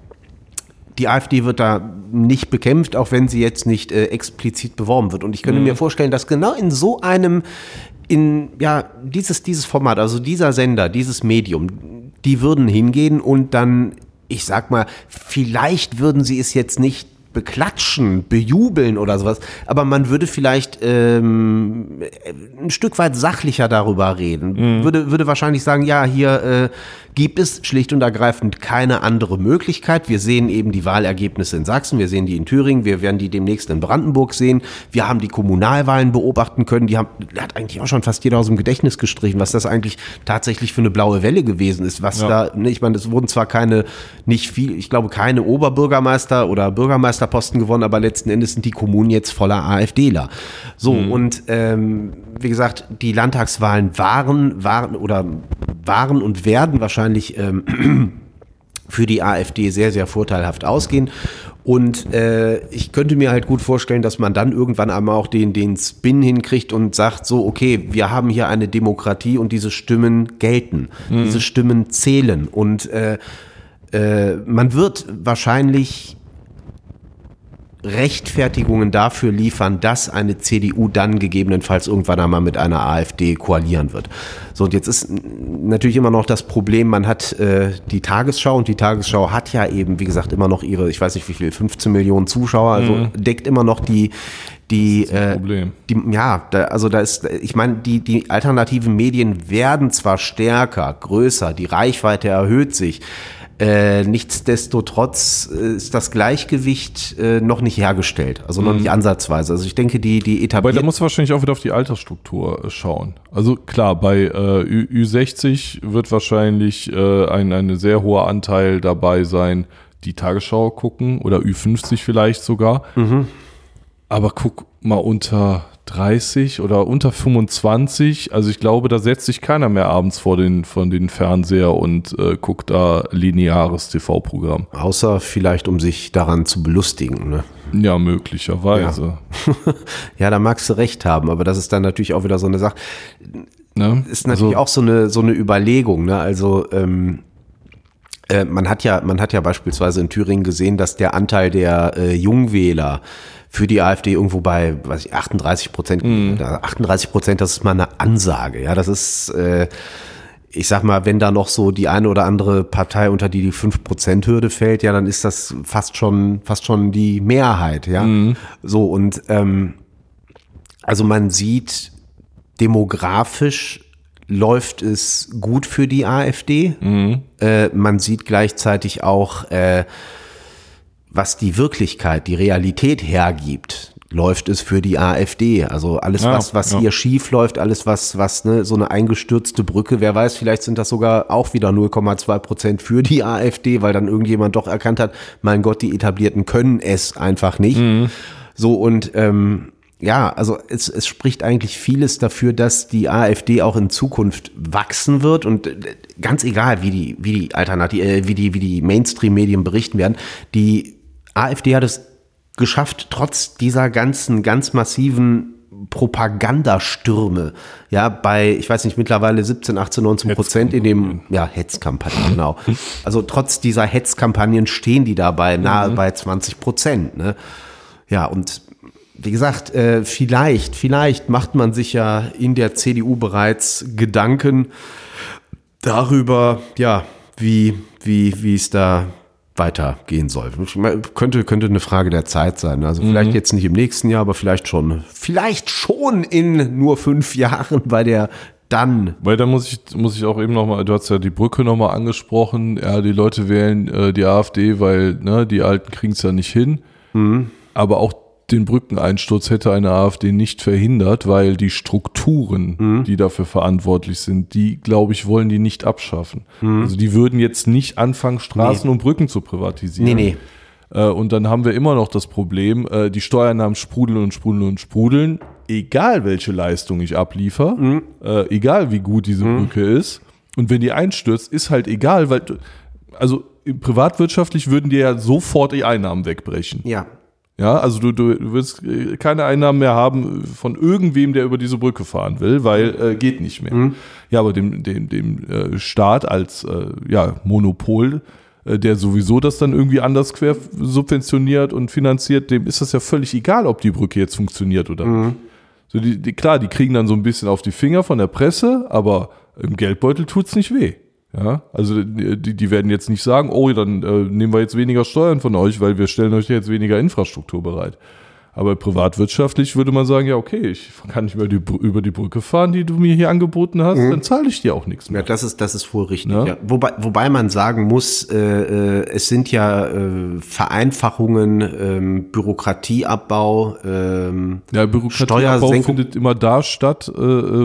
die AfD wird da nicht bekämpft, auch wenn sie jetzt nicht äh, explizit beworben wird. Und ich könnte mhm. mir vorstellen, dass genau in so einem in, ja, dieses, dieses Format, also dieser Sender, dieses Medium, die würden hingehen und dann, ich sag mal, vielleicht würden sie es jetzt nicht beklatschen, bejubeln oder sowas, aber man würde vielleicht ähm, ein Stück weit sachlicher darüber reden. Mhm. Würde, würde wahrscheinlich sagen, ja, hier äh, gibt es schlicht und ergreifend keine andere Möglichkeit. Wir sehen eben die Wahlergebnisse in Sachsen, wir sehen die in Thüringen, wir werden die demnächst in Brandenburg sehen. Wir haben die Kommunalwahlen beobachten können, die haben, hat eigentlich auch schon fast jeder aus dem Gedächtnis gestrichen, was das eigentlich tatsächlich für eine blaue Welle gewesen ist. Was ja. da, ich meine, es wurden zwar keine, nicht viel, ich glaube keine Oberbürgermeister oder Bürgermeisterposten gewonnen, aber letzten Endes sind die Kommunen jetzt voller AfDler. So, mhm. und ähm, wie gesagt, die Landtagswahlen waren, waren oder waren und werden wahrscheinlich ähm, für die AfD sehr, sehr vorteilhaft ausgehen. Und äh, ich könnte mir halt gut vorstellen, dass man dann irgendwann einmal auch den, den Spin hinkriegt und sagt so, okay, wir haben hier eine Demokratie und diese Stimmen gelten, mhm. diese Stimmen zählen. Und äh, äh, man wird wahrscheinlich Rechtfertigungen dafür liefern, dass eine C D U dann gegebenenfalls irgendwann einmal mit einer AfD koalieren wird. So, und jetzt ist natürlich immer noch das Problem, man hat äh, die Tagesschau und die Tagesschau hat ja eben, wie gesagt, immer noch ihre, ich weiß nicht wie viel, fünfzehn Millionen Zuschauer, also mhm. deckt immer noch die die, das ist ein Problem. Äh, die ja, da, also da ist, ich meine, die die alternativen Medien werden zwar stärker, größer, die Reichweite erhöht sich. Äh, nichtsdestotrotz ist das Gleichgewicht äh, noch nicht hergestellt, also noch mhm. nicht ansatzweise. Also ich denke, die die etabliert. Aber da muss wahrscheinlich auch wieder auf die Altersstruktur äh, schauen. Also klar, bei äh, Ü sechzig wird wahrscheinlich äh, ein ein sehr hoher Anteil dabei sein, die Tagesschau gucken oder Ü fünfzig vielleicht sogar. Mhm. Aber guck mal unter dreißig oder unter fünfundzwanzig, also ich glaube, da setzt sich keiner mehr abends vor den, von den Fernseher und äh, guckt da lineares T V-Programm. Außer vielleicht, um sich daran zu belustigen, ne? Ja, möglicherweise. Ja. Ja, da magst du recht haben, aber das ist dann natürlich auch wieder so eine Sache. Ne? Ist natürlich also auch so eine, so eine Überlegung, ne? Also, ähm, äh, man hat ja, man hat ja beispielsweise in Thüringen gesehen, dass der Anteil der äh, Jungwähler für die AfD irgendwo bei, weiß ich, achtunddreißig Prozent. Mm. achtunddreißig Prozent, das ist mal eine Ansage. Ja, das ist, äh, ich sag mal, wenn da noch so die eine oder andere Partei unter die die fünf Prozent Hürde fällt, ja, dann ist das fast schon, fast schon die Mehrheit. Ja, mm. so und ähm, also man sieht, demografisch läuft es gut für die AfD. Mm. Äh, man sieht gleichzeitig auch, äh, was die Wirklichkeit, die Realität hergibt, läuft es für die AfD. Also alles, ja, was, was ja. hier schief läuft, alles, was, was, ne, so eine eingestürzte Brücke, wer weiß, vielleicht sind das sogar auch wieder null Komma zwei Prozent für die AfD, weil dann irgendjemand doch erkannt hat, mein Gott, die Etablierten können es einfach nicht. Mhm. So, und, ähm, ja, also es, es spricht eigentlich vieles dafür, dass die AfD auch in Zukunft wachsen wird und ganz egal, wie die, wie die Alternative, äh, wie die, wie die Mainstream-Medien berichten werden, die AfD hat es geschafft, trotz dieser ganzen, ganz massiven Propagandastürme, ja, bei, ich weiß nicht, mittlerweile siebzehn, achtzehn, neunzehn Prozent in dem, ja, Hetzkampagnen, genau. Also trotz dieser Hetzkampagnen stehen die dabei nahe mhm. bei zwanzig Prozent, ne? Ja, und wie gesagt, äh, vielleicht, vielleicht macht man sich ja in der C D U bereits Gedanken darüber, ja, wie, wie, wie es da weitergehen soll. Könnte, könnte eine Frage der Zeit sein. Also vielleicht mhm. jetzt nicht im nächsten Jahr, aber vielleicht schon. Vielleicht schon in nur fünf Jahren bei der dann. Weil da muss ich, muss ich auch eben nochmal, du hast ja die Brücke nochmal angesprochen, ja, die Leute wählen äh, die AfD, weil ne, die Alten kriegen es ja nicht hin. Mhm. Aber auch den Brückeneinsturz hätte eine AfD nicht verhindert, weil die Strukturen, mhm. die dafür verantwortlich sind, die, glaube ich, wollen die nicht abschaffen. Mhm. Also die würden jetzt nicht anfangen, Straßen nee. und Brücken zu privatisieren. Nee, nee. Und dann haben wir immer noch das Problem, die Steuereinnahmen sprudeln und sprudeln und sprudeln, egal welche Leistung ich abliefere, mhm. egal wie gut diese mhm. Brücke ist. Und wenn die einstürzt, ist halt egal, weil, also privatwirtschaftlich würden dir ja sofort die Einnahmen wegbrechen. Ja. Ja, also du, du wirst keine Einnahmen mehr haben von irgendwem, der über diese Brücke fahren will, weil äh, geht nicht mehr. Mhm. Ja, aber dem, dem, dem äh, Staat als äh, ja, Monopol, äh, der sowieso das dann irgendwie anders quer subventioniert und finanziert, dem ist das ja völlig egal, ob die Brücke jetzt funktioniert oder mhm. nicht. So die, die, klar, die kriegen dann so ein bisschen auf die Finger von der Presse, aber im Geldbeutel tut's nicht weh. Ja, also die, die werden jetzt nicht sagen, oh, dann äh, nehmen wir jetzt weniger Steuern von euch, weil wir stellen euch jetzt weniger Infrastruktur bereit. Aber privatwirtschaftlich würde man sagen, ja okay, ich kann nicht mehr die, über die Brücke fahren, die du mir hier angeboten hast, mhm. dann zahle ich dir auch nichts mehr. Ja, das ist, das ist wohl richtig. Ja? Ja. Wobei, wobei man sagen muss, äh, äh, es sind ja äh, Vereinfachungen, äh, Bürokratieabbau, äh, ja, Bürokratieabbau findet immer da statt, äh,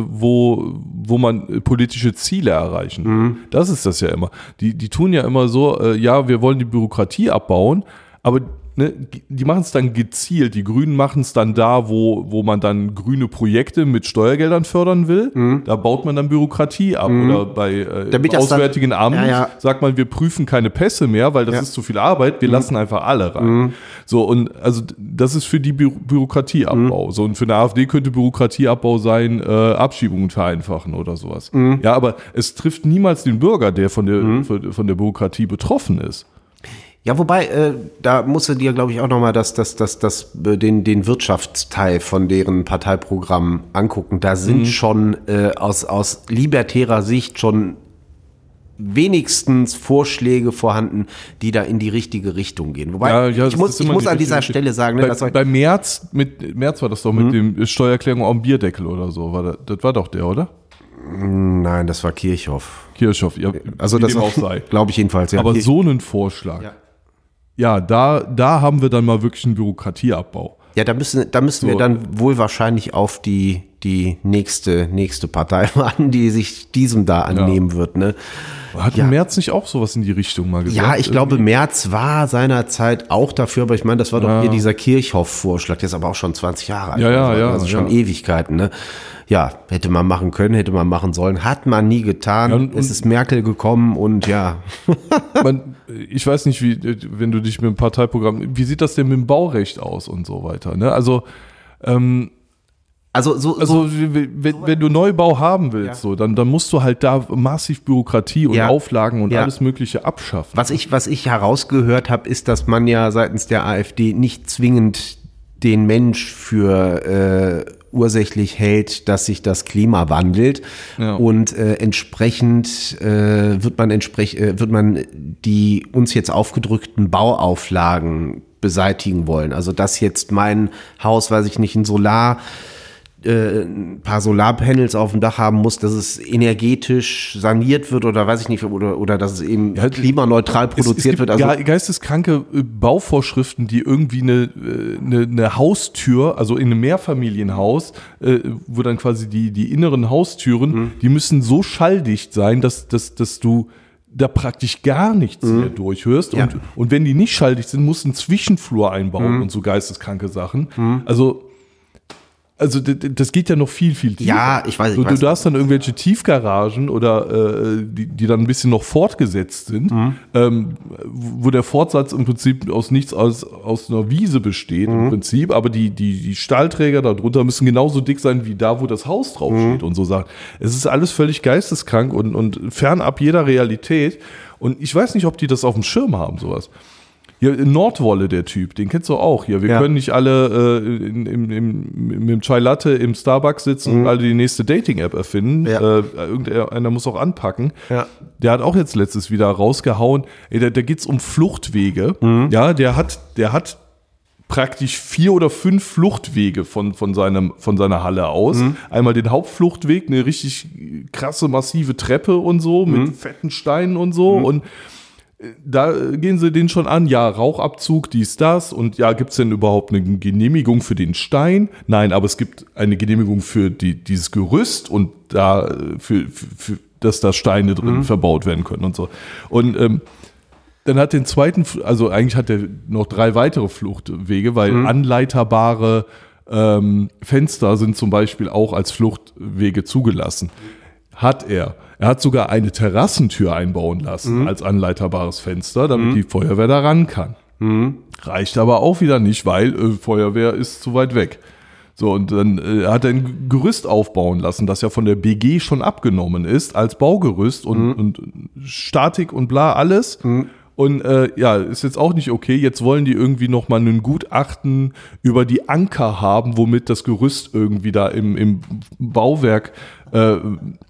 wo, wo man politische Ziele erreichen will. Mhm. Das ist das ja immer. Die, die tun ja immer so, äh, ja, wir wollen die Bürokratie abbauen, aber Ne, die machen es dann gezielt. Die Grünen machen es dann da, wo, wo man dann grüne Projekte mit Steuergeldern fördern will. Mhm. Da baut man dann Bürokratie ab. Mhm. Oder bei äh, im Auswärtigen dann, Amt ja, ja. sagt man, wir prüfen keine Pässe mehr, weil das ja. ist zu viel Arbeit. Wir mhm. lassen einfach alle rein. Mhm. So, und also das ist für die Bü- Bürokratieabbau. Mhm. So, und für eine AfD könnte Bürokratieabbau sein, äh, Abschiebungen vereinfachen oder sowas. Mhm. Ja, aber es trifft niemals den Bürger, der von der, mhm. von der Bürokratie betroffen ist. Ja, wobei, äh, da musst du dir, glaube ich, auch nochmal das, das, das, das, den, den Wirtschaftsteil von deren Parteiprogramm angucken. Da sind mhm. schon äh, aus, aus libertärer Sicht schon wenigstens Vorschläge vorhanden, die da in die richtige Richtung gehen. Wobei, ja, ja, ich muss, ich muss an dieser Stelle sagen, ne, bei, bei Merz, mit Merz war das doch mit mhm. dem Steuererklärung auf dem Bierdeckel oder so. War das, das war doch der, oder? Nein, das war Kirchhoff. Kirchhoff, ja. Also das auch sei. Glaube ich jedenfalls, ja. Aber Kirch- so einen Vorschlag. Ja. Ja, da, da haben wir dann mal wirklich einen Bürokratieabbau. Ja, da müssen, da müssen so. wir dann wohl wahrscheinlich auf die, die nächste, nächste Partei warten, die sich diesem da annehmen ja. wird, ne? Hat ja. Merz nicht auch sowas in die Richtung mal gesagt? Ja, ich glaube, Merz war seinerzeit auch dafür, aber ich meine, das war doch ja. hier dieser Kirchhoff-Vorschlag, der ist aber auch schon zwanzig Jahre alt. Ja, ja, ja. Also schon ja. Ewigkeiten, ne? Ja, hätte man machen können, hätte man machen sollen, hat man nie getan. Ja, und, es ist Merkel gekommen und ja. Man, ich weiß nicht, wie, wenn du dich mit dem Parteiprogramm, wie sieht das denn mit dem Baurecht aus und so weiter, ne? Also, ähm, Also, so, also so, wenn, so wenn du Neubau haben willst, ja. so, dann, dann musst du halt da massiv Bürokratie und ja. Auflagen und ja. alles Mögliche abschaffen. Was ich, was ich herausgehört habe, ist, dass man ja seitens der AfD nicht zwingend den Mensch für äh, ursächlich hält, dass sich das Klima wandelt ja. und äh, entsprechend äh, wird man entsprech, äh, wird man die uns jetzt aufgedrückten Bauauflagen beseitigen wollen. Also dass jetzt mein Haus, weiß ich nicht, ein Solar ein paar Solarpanels auf dem Dach haben muss, dass es energetisch saniert wird oder weiß ich nicht, oder, oder dass es eben ja, klimaneutral produziert es, es gibt wird. Also geisteskranke Bauvorschriften, die irgendwie eine, eine, eine Haustür, also in einem Mehrfamilienhaus, wo dann quasi die, die inneren Haustüren, mhm. die müssen so schalldicht sein, dass, dass, dass du da praktisch gar nichts mhm. mehr durchhörst. Ja. Und, und wenn die nicht schalldicht sind, musst du einen Zwischenflur einbauen mhm. und so geisteskranke Sachen. Mhm. Also Also das geht ja noch viel, viel tiefer. Ja, ich weiß. Ich du, weiß. du darfst dann irgendwelche Tiefgaragen oder äh, die, die dann ein bisschen noch fortgesetzt sind, mhm. ähm, wo der Fortsatz im Prinzip aus nichts als aus einer Wiese besteht mhm. im Prinzip, aber die, die, die Stahlträger darunter müssen genauso dick sein wie da, wo das Haus draufsteht mhm. und so Sachen. Es ist alles völlig geisteskrank und, und fernab jeder Realität. Und ich weiß nicht, ob die das auf dem Schirm haben, sowas. Ja, Nordwolle, der Typ, den kennst du auch hier. Wir Ja. können nicht alle äh, in, im, im, mit dem Chai Latte im Starbucks sitzen Mhm. und alle die nächste Dating-App erfinden. Ja. Äh, irgendeiner muss auch anpacken. Ja. Der hat auch jetzt letztes wieder rausgehauen. Ey, da da geht's um Fluchtwege. Mhm. Ja, der hat, der hat praktisch vier oder fünf Fluchtwege von, von, seinem, von seiner Halle aus. Mhm. Einmal den Hauptfluchtweg, eine richtig krasse, massive Treppe und so, mit Mhm. fetten Steinen und so. Und da gehen sie den schon an, ja, Rauchabzug, dies, das. Und ja, gibt es denn überhaupt eine Genehmigung für den Stein? Nein, aber es gibt eine Genehmigung für die, dieses Gerüst und da, äh, für, für, für, dass da Steine drin Mhm. verbaut werden können und so. Und ähm, dann hat den zweiten, also eigentlich hat er noch drei weitere Fluchtwege, weil Mhm. anleiterbare ähm, Fenster sind zum Beispiel auch als Fluchtwege zugelassen. Hat er. Er hat sogar eine Terrassentür einbauen lassen Mhm. als anleiterbares Fenster, damit Mhm. die Feuerwehr da ran kann. Mhm. Reicht aber auch wieder nicht, weil äh, Feuerwehr ist zu weit weg. So, und dann äh, hat er ein Gerüst aufbauen lassen, das ja von der B G schon abgenommen ist, als Baugerüst und, Mhm. und Statik und bla, alles. Mhm. Und äh, ja, ist jetzt auch nicht okay. Jetzt wollen die irgendwie noch mal ein Gutachten über die Anker haben, womit das Gerüst irgendwie da im, im Bauwerk äh, äh,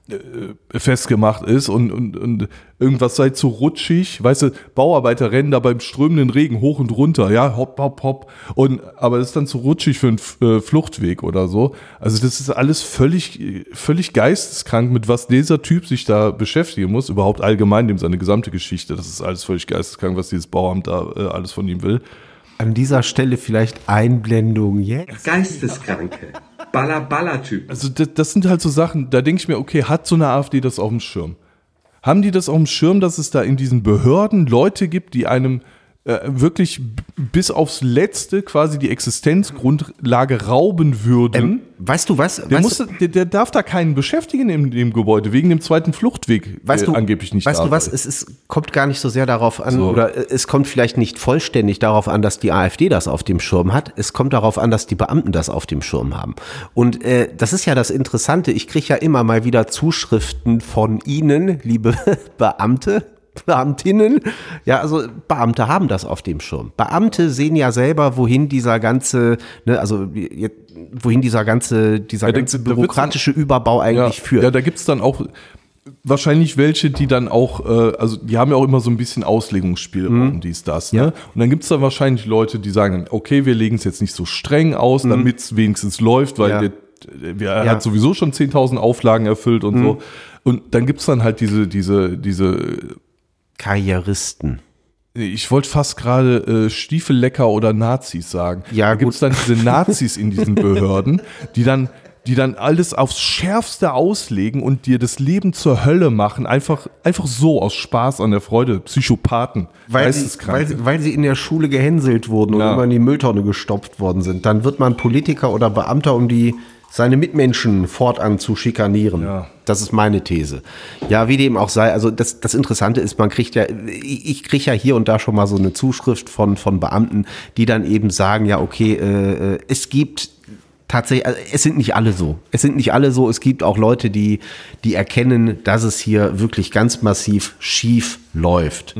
festgemacht ist und, und, und irgendwas sei zu rutschig. Weißt du, Bauarbeiter rennen da beim strömenden Regen hoch und runter, ja, hopp, hopp, hopp. Und, aber das ist dann zu rutschig für einen äh, Fluchtweg oder so. Also das ist alles völlig, völlig geisteskrank, mit was dieser Typ sich da beschäftigen muss. Überhaupt allgemein, dem seine gesamte Geschichte. Das ist alles völlig geisteskrank, was dieses Bauamt da äh, alles von ihm will. An dieser Stelle vielleicht Einblendung jetzt. Geisteskranke. Baller-Baller-Typ. Also das, das sind halt so Sachen, da denke ich mir, okay, hat so eine AfD das auf dem Schirm? Haben die das auf dem Schirm, dass es da in diesen Behörden Leute gibt, die einem äh, wirklich b- bis aufs Letzte quasi die Existenzgrundlage rauben würden? Ähm, weißt du was? der, weißt muss, der, der darf da keinen beschäftigen in dem Gebäude, wegen dem zweiten Fluchtweg, Weißt äh, du, angeblich nicht weißt da du was, sei. es ist, kommt gar nicht so sehr darauf an, So. oder äh, es kommt vielleicht nicht vollständig darauf an, dass die AfD das auf dem Schirm hat. Es kommt darauf an, dass die Beamten das auf dem Schirm haben. Und äh, das ist ja das Interessante. Ich kriege ja immer mal wieder Zuschriften von Ihnen, liebe Beamte, Beamtinnen. Ja, also Beamte haben das auf dem Schirm. Beamte sehen ja selber, wohin dieser ganze, ne, also jetzt, wohin dieser ganze, dieser Ja, da- ganze da wird's bürokratische Überbau eigentlich ja, führt. Ja, da gibt es dann auch wahrscheinlich welche, die dann auch, äh, also die haben ja auch immer so ein bisschen Auslegungsspielraum, dies, das. Ne? Ja. Und dann gibt es dann wahrscheinlich Leute, die sagen, okay, wir legen es jetzt nicht so streng aus, damit es wenigstens läuft, weil Ja. der, der er Ja. hat sowieso schon zehntausend Auflagen erfüllt und so. Und dann gibt es dann halt diese, diese, diese Karrieristen. ich wollte fast gerade äh, Stiefellecker oder Nazis sagen. Ja, da gibt es dann diese Nazis in diesen Behörden, die dann, die dann alles aufs Schärfste auslegen und dir das Leben zur Hölle machen. Einfach, einfach so aus Spaß an der Freude. Psychopathen. Weil sie, Geisteskranke. weil, sie, weil sie in der Schule gehänselt wurden und Ja. immer in die Mülltonne gestopft worden sind. Dann wird man Politiker oder Beamter, um die seine Mitmenschen fortan zu schikanieren. Ja. Das ist meine These. Ja, wie dem auch sei, also das, das Interessante ist, man kriegt ja, ich, ich kriege ja hier und da schon mal so eine Zuschrift von, von Beamten, die dann eben sagen, ja, okay, äh, es gibt tatsächlich, also es sind nicht alle so. Es sind nicht alle so. Es gibt auch Leute, die, die erkennen, dass es hier wirklich ganz massiv schief läuft.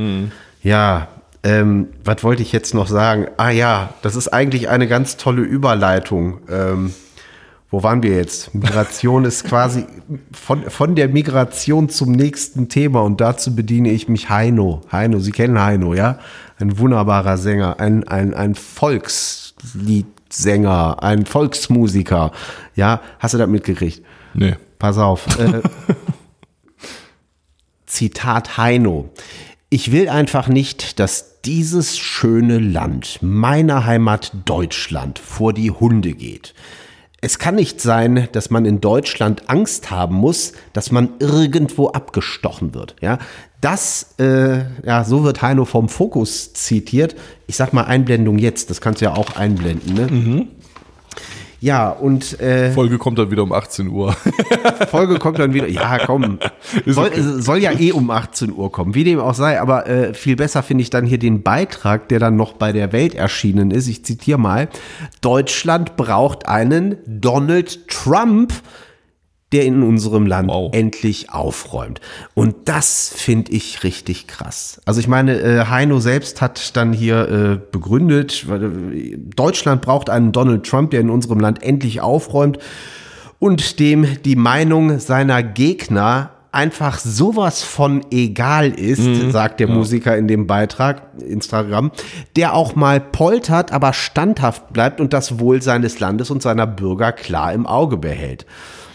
Ja, ähm, was wollte ich jetzt noch sagen? Ah ja, das ist eigentlich eine ganz tolle Überleitung. Ähm, wo waren wir jetzt? Migration ist quasi von, von der Migration zum nächsten Thema und dazu bediene ich mich Heino. Heino, Sie kennen Heino, ja? Ein wunderbarer Sänger, ein, ein, ein Volksliedsänger, ein Volksmusiker. Ja, hast du das mitgekriegt? Nee. Pass auf. Äh, Zitat Heino. Ich will einfach nicht, dass dieses schöne Land, meine Heimat Deutschland, vor die Hunde geht. Es kann nicht sein, dass man in Deutschland Angst haben muss, dass man irgendwo abgestochen wird. Ja, das, äh, ja, so wird Heino vom Fokus zitiert. Ich sag mal Einblendung jetzt, das kannst du ja auch einblenden, ne? Mhm. Ja, und äh, Folge kommt dann wieder um achtzehn Uhr. Folge kommt dann wieder. Ja, komm. Soll, okay. soll ja eh um achtzehn Uhr kommen, wie dem auch sei. Aber äh, viel besser finde ich dann hier den Beitrag, der dann noch bei der Welt erschienen ist. Ich zitiere mal. Deutschland braucht einen Donald Trump der in unserem Land Wow. endlich aufräumt. Und das finde ich richtig krass. Also ich meine, äh, Heino selbst hat dann hier äh, begründet, weil, äh, Deutschland braucht einen Donald Trump, der in unserem Land endlich aufräumt und dem die Meinung seiner Gegner einfach sowas von egal ist, mhm, sagt der ja. Musiker in dem Beitrag, Instagram, der auch mal poltert, aber standhaft bleibt und das Wohl seines Landes und seiner Bürger klar im Auge behält.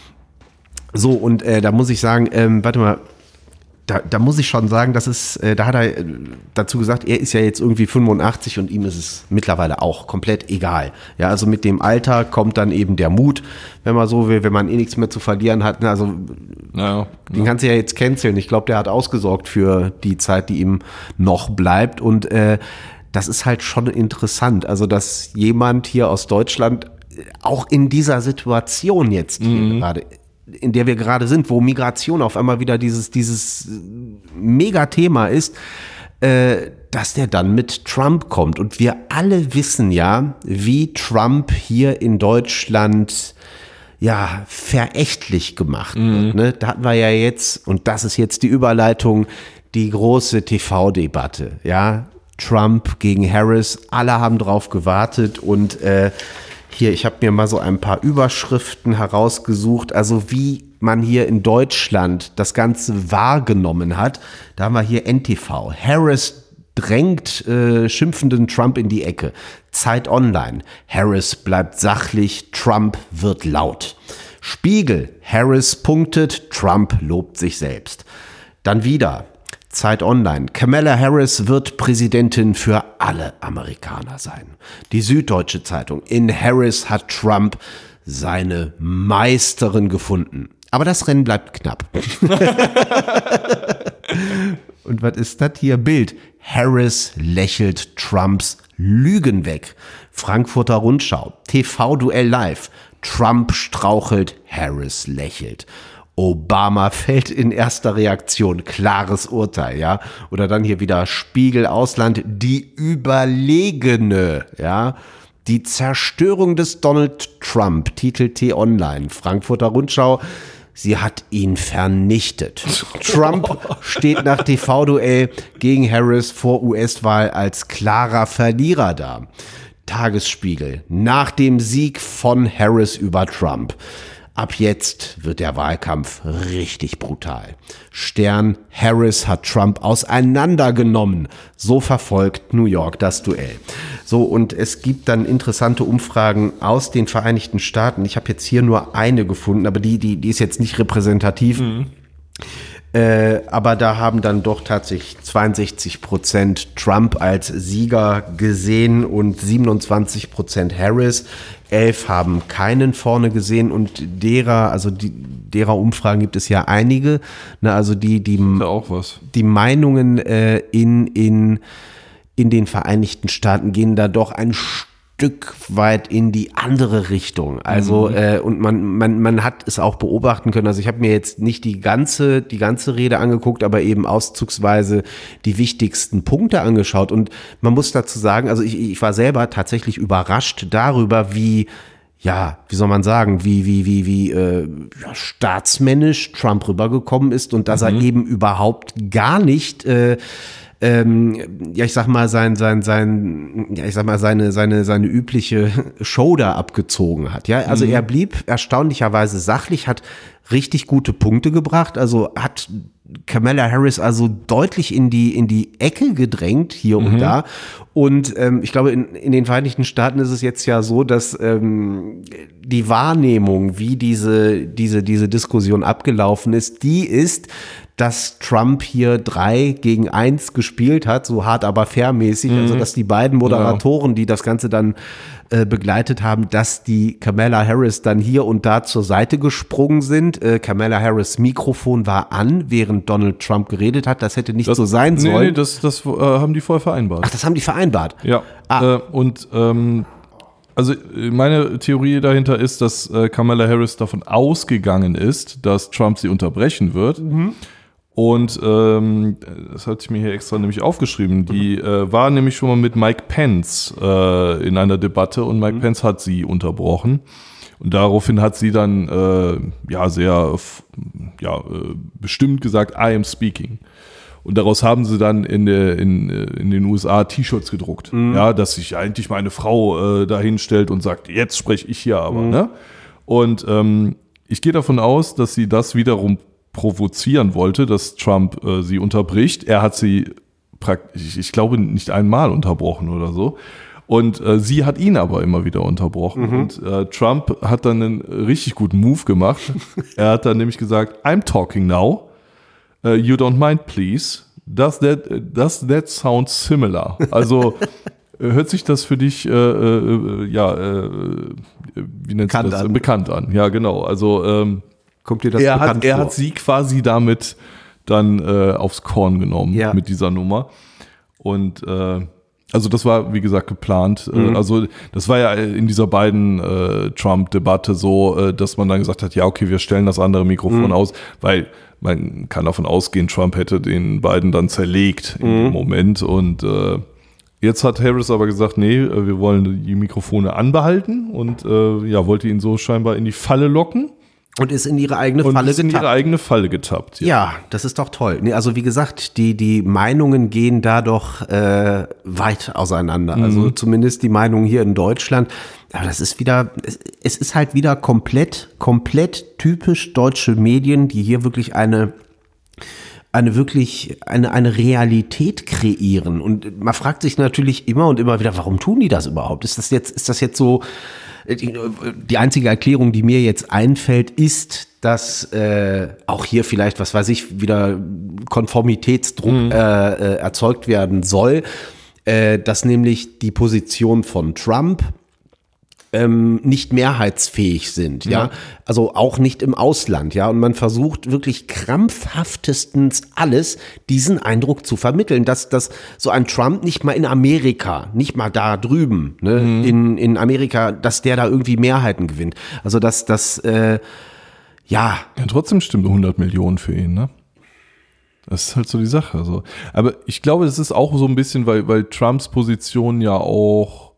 So, und äh, da muss ich sagen, ähm, warte mal, da, da muss ich schon sagen, das ist, äh, da hat er äh, dazu gesagt, er ist ja jetzt irgendwie fünfundachtzig und ihm ist es mittlerweile auch komplett egal. Ja, also mit dem Alter kommt dann eben der Mut, wenn man so will, wenn man eh nichts mehr zu verlieren hat. Also naja, den ja. kannst du ja jetzt canceln. Ich glaube, der hat ausgesorgt für die Zeit, die ihm noch bleibt. Und äh, das ist halt schon interessant. Also, dass jemand hier aus Deutschland auch in dieser Situation jetzt hier mhm. gerade, in der wir gerade sind, wo Migration auf einmal wieder dieses, dieses Megathema ist, äh, dass der dann mit Trump kommt. Und wir alle wissen ja, wie Trump hier in Deutschland ja verächtlich gemacht mhm. wird. Ne? Da hatten wir ja jetzt, und das ist jetzt die Überleitung, die große T V-Debatte. Ja, Trump gegen Harris, alle haben drauf gewartet und äh, hier, ich habe mir mal so ein paar Überschriften herausgesucht, also wie man hier in Deutschland das Ganze wahrgenommen hat. Da haben wir hier N T V. Harris drängt äh, schimpfenden Trump in die Ecke. Zeit Online. Harris bleibt sachlich, Trump wird laut. Spiegel. Harris punktet, Trump lobt sich selbst. Dann wieder Zeit Online. Kamala Harris wird Präsidentin für alle Amerikaner sein. Die Süddeutsche Zeitung. In Harris hat Trump seine Meisterin gefunden. Aber das Rennen bleibt knapp. Und was ist das hier? Bild. Harris lächelt Trumps Lügen weg. Frankfurter Rundschau. T V-Duell live. Trump strauchelt, Harris lächelt. Obama fällt in erster Reaktion, klares Urteil, ja. Oder dann hier wieder Spiegel Ausland, die Überlegene, ja. Die Zerstörung des Donald Trump, titelt T-Online, Frankfurter Rundschau, sie hat ihn vernichtet. Trump steht nach T V-Duell gegen Harris vor U S-Wahl als klarer Verlierer da. Tagesspiegel, nach dem Sieg von Harris über Trump. Ab jetzt wird der Wahlkampf richtig brutal. Stern, Harris hat Trump auseinandergenommen. So verfolgt New York das Duell. So, und es gibt dann interessante Umfragen aus den Vereinigten Staaten. Ich habe jetzt hier nur eine gefunden, aber die, die, die ist jetzt nicht repräsentativ. Mhm. Äh, aber da haben dann doch tatsächlich zweiundsechzig Prozent Trump als Sieger gesehen und siebenundzwanzig Prozent Harris. elf haben keinen vorne gesehen und derer, also die, derer Umfragen gibt es ja einige. Ne, also die, die, ja auch was. die Meinungen äh, in, in, in den Vereinigten Staaten gehen da doch ein Stück weit in die andere Richtung. Also mhm. äh, und man man man hat es auch beobachten können. Also ich habe mir jetzt nicht die ganze die ganze Rede angeguckt, aber eben auszugsweise die wichtigsten Punkte angeschaut. Und man muss dazu sagen, also ich, ich war selber tatsächlich überrascht darüber, wie ja, wie soll man sagen, wie wie wie wie äh, ja, staatsmännisch Trump rübergekommen ist und dass mhm. er eben überhaupt gar nicht äh, Ähm, ja, ich sag mal, sein, sein, sein, ja, ich sag mal, seine, seine, seine übliche Show da abgezogen hat. Ja, also mhm. er blieb erstaunlicherweise sachlich, hat richtig gute Punkte gebracht, also hat Kamala Harris also deutlich in die, in die Ecke gedrängt, hier mhm. und da. Und ähm, ich glaube, in, in den Vereinigten Staaten ist es jetzt ja so, dass ähm, die Wahrnehmung, wie diese, diese, diese Diskussion abgelaufen ist, die ist, dass Trump hier drei gegen eins gespielt hat, so hart aber fairmäßig, mhm. also dass die beiden Moderatoren, die das Ganze dann äh, begleitet haben, dass die Kamala Harris dann hier und da zur Seite gesprungen sind. Äh, Kamala Harris' Mikrofon war an, während Donald Trump geredet hat. Das hätte nicht das, so sein nee, sollen. Nee, das, das äh, haben die vorher vereinbart. Ach, das haben die vereinbart? Ja, ah. äh, und ähm, also meine Theorie dahinter ist, dass äh, Kamala Harris davon ausgegangen ist, dass Trump sie unterbrechen wird. Mhm. Und ähm, das hatte ich mir hier extra nämlich aufgeschrieben, die äh, war nämlich schon mal mit Mike Pence äh, in einer Debatte und Mike mhm. Pence hat sie unterbrochen. Und daraufhin hat sie dann äh, ja sehr f- ja, äh, bestimmt gesagt, I am speaking. Und daraus haben sie dann in, der, in, in den U S A T-Shirts gedruckt. Mhm. Ja, dass sich eigentlich meine Frau äh, da hinstellt und sagt, jetzt spreche ich hier aber. Mhm. Ne? Und ähm, ich gehe davon aus, dass sie das wiederum provozieren wollte, dass Trump äh, sie unterbricht. Er hat sie praktisch, ich glaube, nicht einmal unterbrochen oder so. Und äh, sie hat ihn aber immer wieder unterbrochen. Mhm. Und äh, Trump hat dann einen richtig guten Move gemacht. Er hat dann nämlich gesagt, I'm talking now. Uh, you don't mind, please. Does that, does that sound similar? Also hört sich das für dich, äh, äh, ja, äh, wie nennt sich das? An. Bekannt an. Ja, genau. Also ähm, kommt dir das er bekannt hat, er vor? hat sie quasi damit dann äh, aufs Korn genommen ja. mit dieser Nummer. Und äh, also das war, wie gesagt, geplant. Mhm. Also das war ja in dieser beiden äh, Trump-Debatte so, äh, dass man dann gesagt hat, ja, okay, wir stellen das andere Mikrofon mhm. aus, weil man kann davon ausgehen, Trump hätte den beiden dann zerlegt in mhm. dem Moment. Und äh, jetzt hat Harris aber gesagt, nee, wir wollen die Mikrofone anbehalten und äh, ja, wollte ihn so scheinbar in die Falle locken. Und ist in ihre eigene und Falle ist in getappt. ihre eigene Falle getappt. Ja, ja, das ist doch toll. Nee, also wie gesagt, die, die Meinungen gehen da doch äh, weit auseinander. Mhm. Also zumindest die Meinungen hier in Deutschland. Aber das ist wieder, es, es ist halt wieder komplett, komplett typisch deutsche Medien, die hier wirklich eine eine wirklich, eine, eine Realität kreieren. Und man fragt sich natürlich immer und immer wieder, warum tun die das überhaupt? Ist das jetzt, ist das jetzt so, die einzige Erklärung, die mir jetzt einfällt, ist, dass äh, auch hier vielleicht, was weiß ich, wieder Konformitätsdruck mhm. äh, äh, erzeugt werden soll, äh, dass nämlich die Position von Trump ähm, nicht mehrheitsfähig sind, ja? ja, also auch nicht im Ausland, ja, und man versucht wirklich krampfhaftestens alles, diesen Eindruck zu vermitteln, dass, dass so ein Trump nicht mal in Amerika, nicht mal da drüben, ne, mhm. in, in Amerika, dass der da irgendwie Mehrheiten gewinnt, also dass, dass, äh, ja. Ja, trotzdem stimmt hundert Millionen für ihn, ne? Das ist halt so die Sache, also. Aber ich glaube, das ist auch so ein bisschen, weil, weil Trumps Position ja auch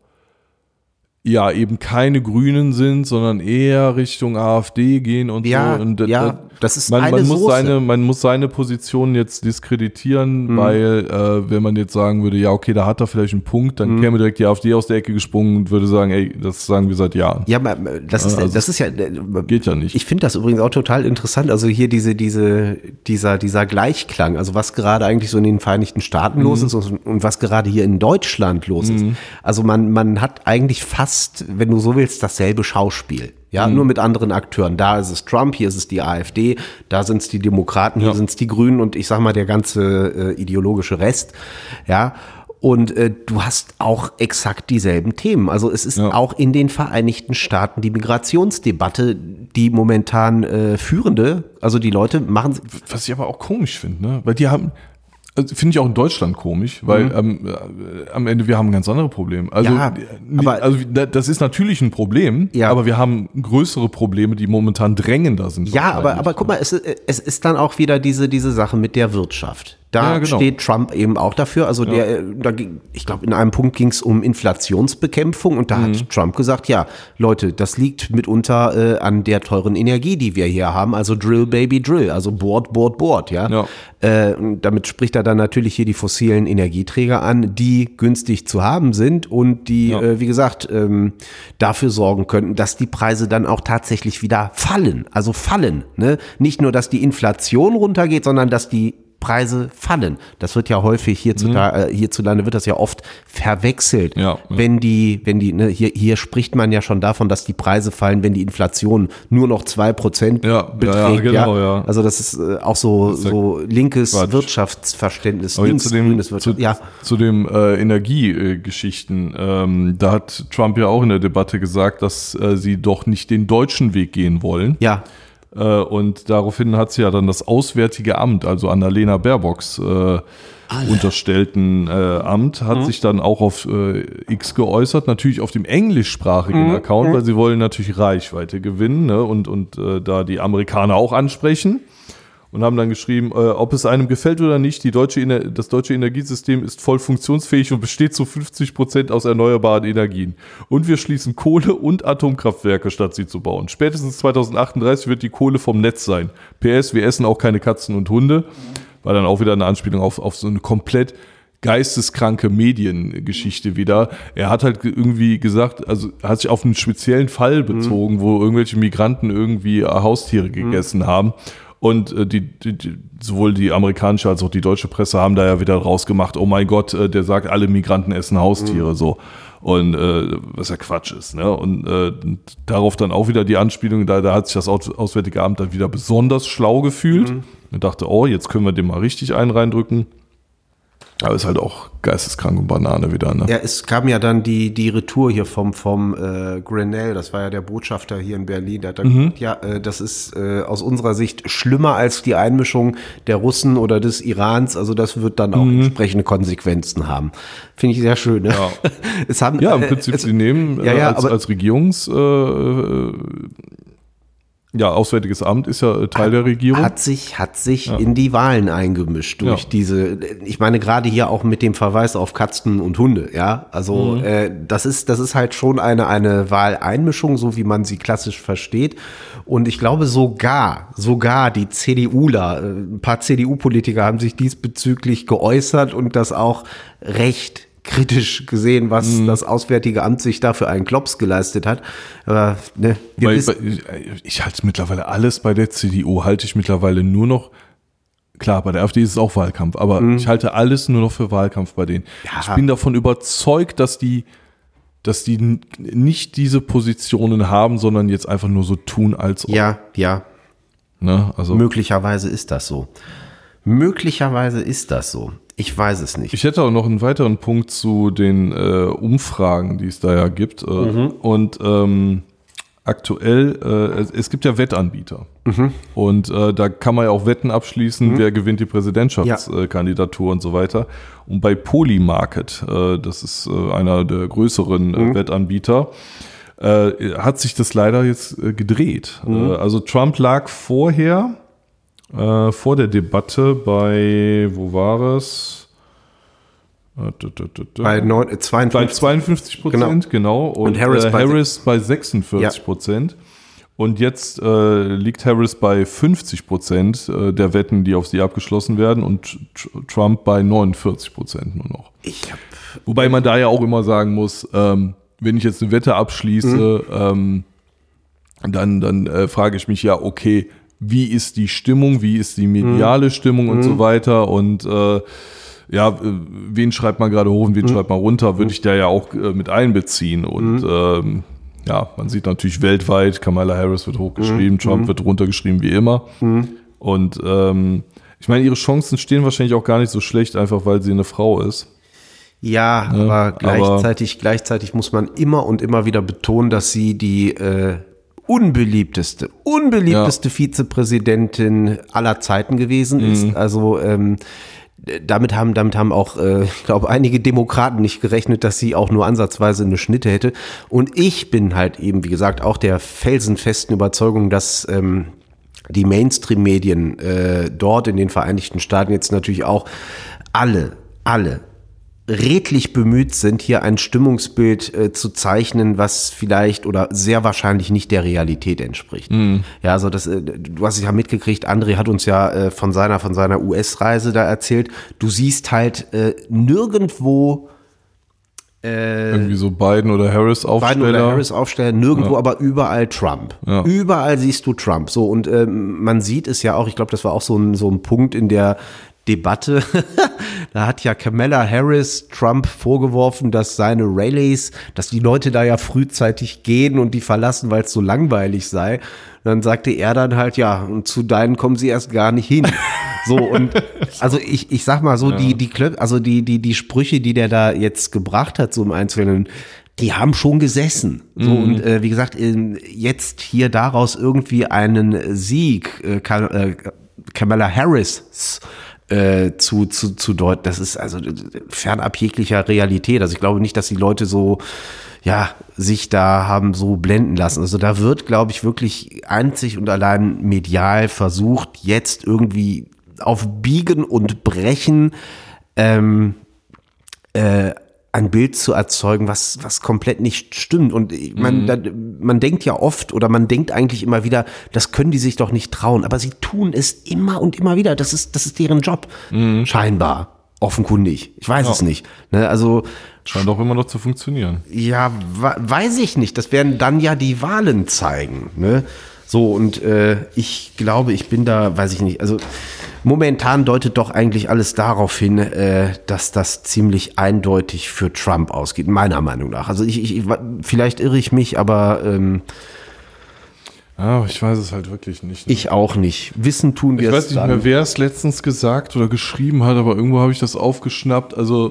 ja eben keine Grünen sind, sondern eher Richtung AfD gehen und ja, so. Und ja, das, das ist man, eine man muss Soße. seine, man muss seine Position jetzt diskreditieren, mhm. weil äh, wenn man jetzt sagen würde, ja okay, da hat er vielleicht einen Punkt, dann mhm. käme direkt die AfD aus der Ecke gesprungen und würde sagen, ey, das sagen wir seit Jahren. Ja, das ist, also das ist ja geht ja nicht. Ich finde das übrigens auch total interessant. Also hier diese, diese, dieser, dieser Gleichklang. Also was gerade eigentlich so in den Vereinigten Staaten mhm. los ist und, und was gerade hier in Deutschland los ist. Mhm. Also man, man hat eigentlich fast, wenn du so willst, dasselbe Schauspiel. Ja, mhm. nur mit anderen Akteuren. Da ist es Trump, hier ist es die AfD, da sind es die Demokraten, hier ja. sind es die Grünen und ich sag mal der ganze äh, ideologische Rest. Ja, und äh, du hast auch exakt dieselben Themen. Also es ist ja. auch in den Vereinigten Staaten die Migrationsdebatte, die momentan äh, führende, also die Leute machen. Was ich aber auch komisch finde, ne? Weil die haben, also finde ich auch in Deutschland komisch, weil mhm. ähm, äh, am Ende wir haben ein ganz andere Probleme. Also, ja, aber, also das ist natürlich ein Problem, ja. aber wir haben größere Probleme, die momentan drängender sind. Ja, aber, aber guck mal, es, es ist dann auch wieder diese, diese Sache mit der Wirtschaft. Da ja, genau. steht Trump eben auch dafür. Also ja. der, da ging, ich glaube, in einem Punkt ging es um Inflationsbekämpfung und da mhm. hat Trump gesagt, ja, Leute, das liegt mitunter äh, an der teuren Energie, die wir hier haben. Also Drill, Baby, Drill. Also bohrt, bohrt, bohrt, ja. ja. Äh, damit spricht er dann natürlich hier die fossilen Energieträger an, die günstig zu haben sind und die, ja. äh, wie gesagt, ähm, dafür sorgen könnten, dass die Preise dann auch tatsächlich wieder fallen. Also fallen. Ne? Nicht nur, dass die Inflation runtergeht, sondern dass die Preise fallen. Das wird ja häufig hierzulande, mhm. hierzulande wird das ja oft verwechselt. Ja, ja. Wenn die, wenn die, ne, hier, hier spricht man ja schon davon, dass die Preise fallen, wenn die Inflation nur noch zwei Prozent ja, beträgt. Ja, ja, genau, ja. Also das ist äh, auch so, so linkes Quatsch. Wirtschaftsverständnis, Aber links zu dem, grünes Wirtschaft. Zu, ja. zu dem äh, Energiegeschichten, ähm, da hat Trump ja auch in der Debatte gesagt, dass äh, sie doch nicht den deutschen Weg gehen wollen. Ja. Und daraufhin hat sie ja dann das Auswärtige Amt, also Annalena Baerbocks äh, unterstellten äh, Amt, hat mhm. sich dann auch auf äh, X geäußert, natürlich auf dem englischsprachigen mhm. Account, weil sie wollen natürlich Reichweite gewinnen, ne, und, und äh, da die Amerikaner auch ansprechen. und haben dann geschrieben, äh, ob es einem gefällt oder nicht, die deutsche Ener- das deutsche Energiesystem ist voll funktionsfähig und besteht zu fünfzig Prozent aus erneuerbaren Energien. Und wir schließen Kohle- und Atomkraftwerke, statt sie zu bauen. Spätestens zweitausendachtunddreißig wird die Kohle vom Netz sein. P S, wir essen auch keine Katzen und Hunde. War dann auch wieder eine Anspielung auf, auf so eine komplett geisteskranke Mediengeschichte wieder. Er hat halt irgendwie gesagt, also hat sich auf einen speziellen Fall bezogen, mhm. wo irgendwelche Migranten irgendwie Haustiere gegessen mhm. haben. Und äh, die, die, die, sowohl die amerikanische als auch die deutsche Presse haben da ja wieder rausgemacht, oh mein Gott, äh, der sagt, alle Migranten essen Haustiere, mhm. so. Und äh, was ja Quatsch ist, ne? Und äh, darauf dann auch wieder die Anspielung, da, da hat sich das Auswärtige Amt dann wieder besonders schlau gefühlt. Mhm. Und dachte, oh, jetzt können wir dem mal richtig einen reindrücken. Aber ist halt auch geisteskrank und Banane wieder, ne? Ja, es kam ja dann die, die Retour hier vom, vom äh, Grenell, das war ja der Botschafter hier in Berlin, der hat dann Mhm. gesagt, ja, äh, das ist äh, aus unserer Sicht schlimmer als die Einmischung der Russen oder des Irans, also das wird dann auch Mhm. entsprechende Konsequenzen haben. Finde ich sehr schön, ne? Ja. Es haben, Ja, im äh, Prinzip, es, sie nehmen äh, ja, ja, als, aber- als Regierungs... Äh, ja, Auswärtiges Amt ist ja äh, Teil der Regierung. Hat sich, hat sich Ja. in die Wahlen eingemischt durch Ja. diese, ich meine gerade hier auch mit dem Verweis auf Katzen und Hunde, ja, also Mhm. äh, das ist, das ist halt schon eine, eine Wahleinmischung, so wie man sie klassisch versteht und ich glaube sogar, sogar die CDUler, äh, ein paar C D U-Politiker haben sich diesbezüglich geäußert und das auch recht kritisch gesehen, was Mhm. das Auswärtige Amt sich da für einen Klops geleistet hat. Aber ne, wir Weil, wissen, weil, ich halte mittlerweile alles bei der C D U, halte ich mittlerweile nur noch, klar, bei der AfD ist es auch Wahlkampf, aber ich halte alles nur noch für Wahlkampf bei denen. Ja. Ich bin davon überzeugt, dass die, dass die n- nicht diese Positionen haben, sondern jetzt einfach nur so tun, als ob. ja, ja, Ne? Also, möglicherweise ist das so. Möglicherweise ist das so. Ich weiß es nicht. ich hätte auch noch einen weiteren Punkt zu den äh, Umfragen, die es da ja gibt. Äh, Und ähm, aktuell, äh, es, es gibt ja Wettanbieter. Und äh, da kann man ja auch Wetten abschließen, wer gewinnt die Präsidentschaftskandidatur und so weiter. Und bei Polymarket, äh, das ist äh, einer der größeren äh, Wettanbieter, äh, hat sich das leider jetzt äh, gedreht. Äh, also Trump lag vorher, äh, vor der Debatte bei, wo war es? Äh, d- d- d- d- Bei neun, äh, bei zweiundfünfzig. zweiundfünfzig Prozent, genau. Und, Und Harris äh, bei Harris bei sechsundvierzig Prozent. Und jetzt äh, liegt Harris bei fünfzig Prozent äh, der Wetten, die auf sie abgeschlossen werden, und Tr- Trump bei neunundvierzig Prozent nur noch. Ich hab, Wobei man da ja auch immer sagen muss, ähm, wenn ich jetzt eine Wette abschließe, ähm, dann, dann äh, frage ich mich ja, okay, wie ist die Stimmung, wie ist die mediale Stimmung und so weiter, und äh, ja, äh, wen schreibt man gerade hoch und wen schreibt man runter, würde ich da ja auch äh, mit einbeziehen. Und ähm, ja, man sieht natürlich weltweit, Kamala Harris wird hochgeschrieben, Trump wird runtergeschrieben wie immer. Und ähm, ich meine, ihre Chancen stehen wahrscheinlich auch gar nicht so schlecht, einfach weil sie eine Frau ist. ja, Ja, aber gleichzeitig, gleichzeitig muss man immer und immer wieder betonen, dass sie die äh, unbeliebteste, unbeliebteste Vizepräsidentin aller Zeiten gewesen ist. Also ähm, damit haben, damit haben auch, äh, ich glaube, einige Demokraten nicht gerechnet, dass sie auch nur ansatzweise eine Schnitte hätte. Und ich bin halt eben, wie gesagt, auch der felsenfesten Überzeugung, dass ähm, die Mainstream-Medien äh, dort in den Vereinigten Staaten jetzt natürlich auch alle, alle redlich bemüht sind, hier ein Stimmungsbild äh, zu zeichnen, was vielleicht oder sehr wahrscheinlich nicht der Realität entspricht. Ja, also das, äh, du hast es ja mitgekriegt, André hat uns ja äh, von seiner von seiner U S-Reise da erzählt. Du siehst halt äh, nirgendwo Irgendwie so Biden oder Harris Aufsteller. Biden oder Harris aufstellen, nirgendwo, aber überall Trump. Ja. Überall siehst du Trump. So, und ähm, man sieht es ja auch, ich glaube, das war auch so ein, so ein Punkt in der Debatte. Da hat ja Kamala Harris Trump vorgeworfen, dass seine Rallies, dass die Leute da ja frühzeitig gehen und die verlassen, weil es so langweilig sei. Und dann sagte er dann halt, ja, und zu deinen kommen sie erst gar nicht hin. So, und also ich, ich sag mal so, ja. die, die, Klö- also die, die, die Sprüche, die der da jetzt gebracht hat, so im Einzelnen, die haben schon gesessen. So, Mhm. und äh, wie gesagt, in, jetzt hier daraus irgendwie einen Sieg, äh, Ka- äh, Kamala Harris äh, zu, zu, zu deuten, das ist also fernab jeglicher Realität. Also ich glaube nicht, dass die Leute so, ja, sich da haben so blenden lassen. Also da wird, glaube ich, wirklich einzig und allein medial versucht, jetzt irgendwie auf Biegen und Brechen ähm, äh, ein Bild zu erzeugen, was was komplett nicht stimmt. Und man, mhm. da, man denkt ja oft oder man denkt eigentlich immer wieder, das können die sich doch nicht trauen. Aber sie tun es immer und immer wieder. Das ist, das ist deren Job, mhm. scheinbar, offenkundig. Ich weiß ja. es nicht. Ne, also scheint auch immer noch zu funktionieren. Ja, weiß ich nicht. Das werden dann ja die Wahlen zeigen. Ne? So, und äh, ich glaube, ich bin da, weiß ich nicht, also momentan deutet doch eigentlich alles darauf hin, äh, dass das ziemlich eindeutig für Trump ausgeht, meiner Meinung nach. Also ich, ich vielleicht irre ich mich, aber ähm, ja, ich weiß es halt wirklich nicht. Ich auch nicht. Wissen tun wir es. Ich weiß es nicht dann. mehr, wer es letztens gesagt oder geschrieben hat, aber irgendwo habe ich das aufgeschnappt. Also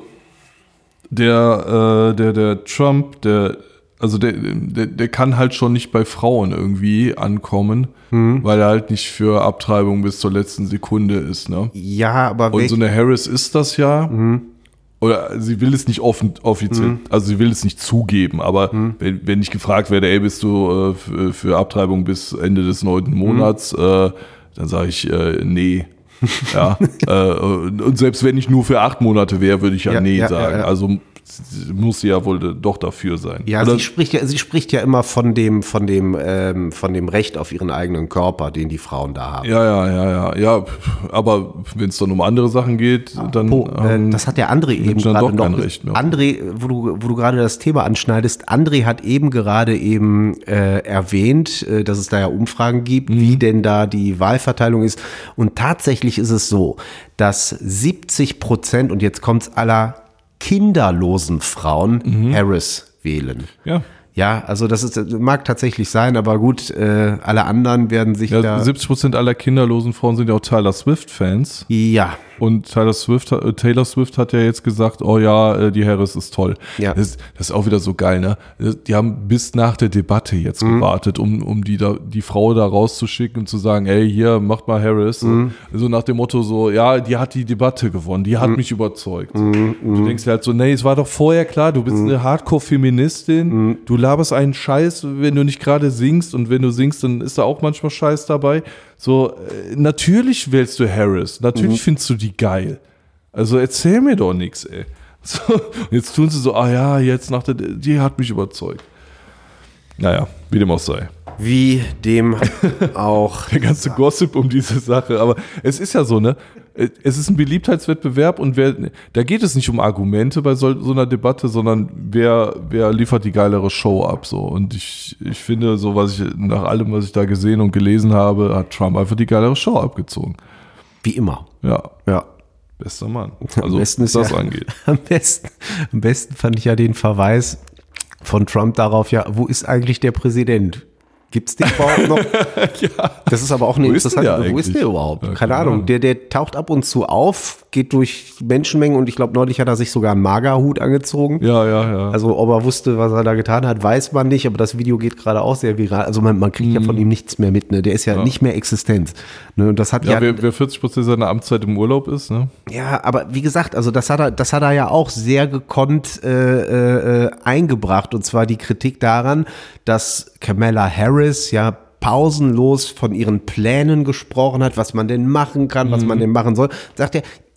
der, äh, der, der Trump, der, also der, der, der kann halt schon nicht bei Frauen irgendwie ankommen, hm. weil er halt nicht für Abtreibung bis zur letzten Sekunde ist, ne? Ja, aber und so eine Harris ist das ja. Hm. Oder sie will es nicht offen, offiziell, hm. also sie will es nicht zugeben, aber hm. wenn, wenn ich gefragt werde, ey, bist du äh, für, für Abtreibung bis Ende des neunten Monats, hm. äh, dann sage ich, äh, nee. ja, äh, und selbst wenn ich nur für acht Monate wäre, würde ich ja, ja nee ja, sagen. Ja, ja. Also muss sie ja wohl doch dafür sein. Ja, sie spricht ja, sie spricht ja immer von dem, von dem, ähm, von dem Recht auf ihren eigenen Körper, den die Frauen da haben. Ja, ja, ja, ja, ja. Aber wenn es dann um andere Sachen geht, dann oh, ähm, das hat der André eben gerade noch. Recht mehr. André, wo du, wo du gerade das Thema anschneidest, André hat eben gerade eben äh, erwähnt, äh, dass es da ja Umfragen gibt, mhm. wie denn da die Wahlverteilung ist. Und tatsächlich ist es so, dass siebzig Prozent und jetzt kommt's aller kinderlosen Frauen mhm. Harris wählen. Ja. Ja, also das ist, mag tatsächlich sein, aber gut, äh, alle anderen werden sich ja, da... siebzig Prozent aller kinderlosen Frauen sind ja auch Taylor Swift-Fans. Ja. Und Taylor Swift, äh, Taylor Swift hat ja jetzt gesagt, oh ja, äh, die Harris ist toll. Ja. Das, das ist auch wieder so geil, ne? Die haben bis nach der Debatte jetzt mhm. gewartet, um, um die, da, die Frau da rauszuschicken und zu sagen, ey, hier, macht mal Harris. Mhm. So nach dem Motto so, ja, die hat die Debatte gewonnen, die hat mhm. mich überzeugt. Mhm. Du denkst dir halt so, nee, es war doch vorher klar, du bist mhm. eine Hardcore-Feministin, mhm. du laberst einen Scheiß, wenn du nicht gerade singst, und wenn du singst, dann ist da auch manchmal Scheiß dabei. So, äh, natürlich wählst du Harris, natürlich mhm. findest du die geil. Also erzähl mir doch nichts, ey. So, jetzt tun sie so, ah ja, jetzt nach der, die hat mich überzeugt. Naja, wie dem auch sei. Wie dem auch. Der ganze Gossip um diese Sache, aber es ist ja so, ne? Es ist ein Beliebtheitswettbewerb und wer, da geht es nicht um Argumente bei so, so einer Debatte, sondern wer, wer liefert die geilere Show ab, so. Und ich, ich finde, so was ich, nach allem, was ich da gesehen und gelesen habe, hat Trump einfach die geilere Show abgezogen. Wie immer. Ja. Ja. Bester Mann. Also, am besten was das ja, angeht. Am besten, am besten fand ich ja den Verweis von Trump darauf, ja, wo ist eigentlich der Präsident? Gibt's den überhaupt noch? ja. Das ist aber auch eine wo interessante Frage. Wo ist der überhaupt? Ja, keine Ahnung. Der, der taucht ab und zu auf, geht durch Menschenmengen und ich glaube, neulich hat er sich sogar einen Magerhut angezogen. Ja, ja, ja. Also ob er wusste, was er da getan hat, weiß man nicht, aber das Video geht gerade auch sehr viral. Also man, man kriegt mhm. ja von ihm nichts mehr mit, ne? Der ist ja, ja. nicht mehr existent. Ne? Und das hat ja, ja wer, wer vierzig Prozent seiner Amtszeit im Urlaub ist, ne? Ja, aber wie gesagt, also das hat er, das hat er ja auch sehr gekonnt äh, äh, eingebracht, und zwar die Kritik daran, dass Kamala Harris ja pausenlos von ihren Plänen gesprochen hat, was man denn machen kann, was mhm. man denn machen soll. Sagt er,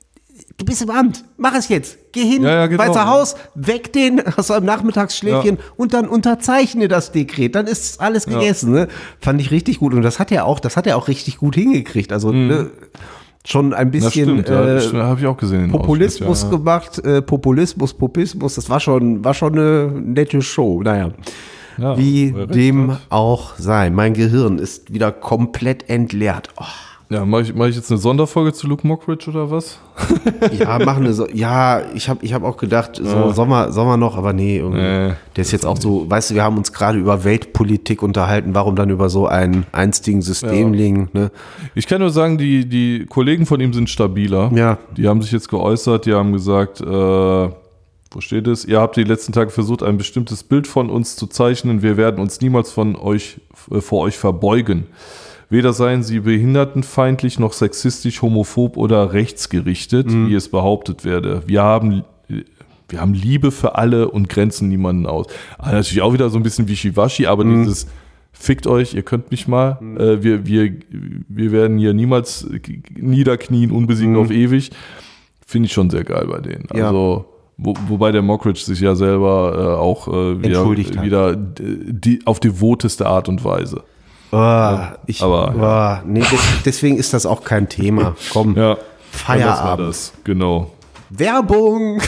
du bist im Amt, mach es jetzt, geh hin, ja, ja, genau. Weißer Haus, weck den aus seinem Nachmittagsschläfchen ja. und dann unterzeichne das Dekret, dann ist alles gegessen. Ja. Ne? Fand ich richtig gut, und das hat er auch, das hat er auch richtig gut hingekriegt. Also mhm. ne, schon ein bisschen stimmt, äh, ja, hab ich auch gesehen, Populismus ja. gemacht, äh, Populismus, Popismus, das war schon, war schon eine nette Show. Naja. Ja, wie dem hat. auch sei. Mein Gehirn ist wieder komplett entleert. Oh. Ja, mache ich, mach ich jetzt eine Sonderfolge zu Luke Mockridge oder was? Ja, mach eine so Ja, ich habe ich hab auch gedacht, so ja. Sommer, Sommer noch, aber nee, irgendwie, nee, der ist jetzt auch so, weißt du, wir haben uns gerade über Weltpolitik unterhalten, warum dann über so einen einstigen Systemling, ja. ne? Ich kann nur sagen, die, die Kollegen von ihm sind stabiler. Ja. Die haben sich jetzt geäußert, die haben gesagt, äh, wo steht es? Ihr habt die letzten Tage versucht, ein bestimmtes Bild von uns zu zeichnen. Wir werden uns niemals von euch, äh, vor euch verbeugen. Weder seien sie behindertenfeindlich noch sexistisch, homophob oder rechtsgerichtet, mhm. wie es behauptet werde. Wir haben, wir haben Liebe für alle und grenzen niemanden aus. Ah, natürlich auch wieder so ein bisschen wischiwaschi, aber mhm. dieses fickt euch, ihr könnt mich mal. Mhm. Äh, wir, wir, wir werden hier niemals niederknien, unbesiegt mhm. auf ewig. Finde ich schon sehr geil bei denen. Ja. Also, wo, wobei der Mockridge sich ja selber äh, auch äh, wieder, entschuldigt wieder die, auf devoteste Art und Weise. Oh, ich, aber, oh, ja. nee, des, deswegen ist das auch kein Thema. Komm, ja, Feierabend. das war das, genau. Werbung!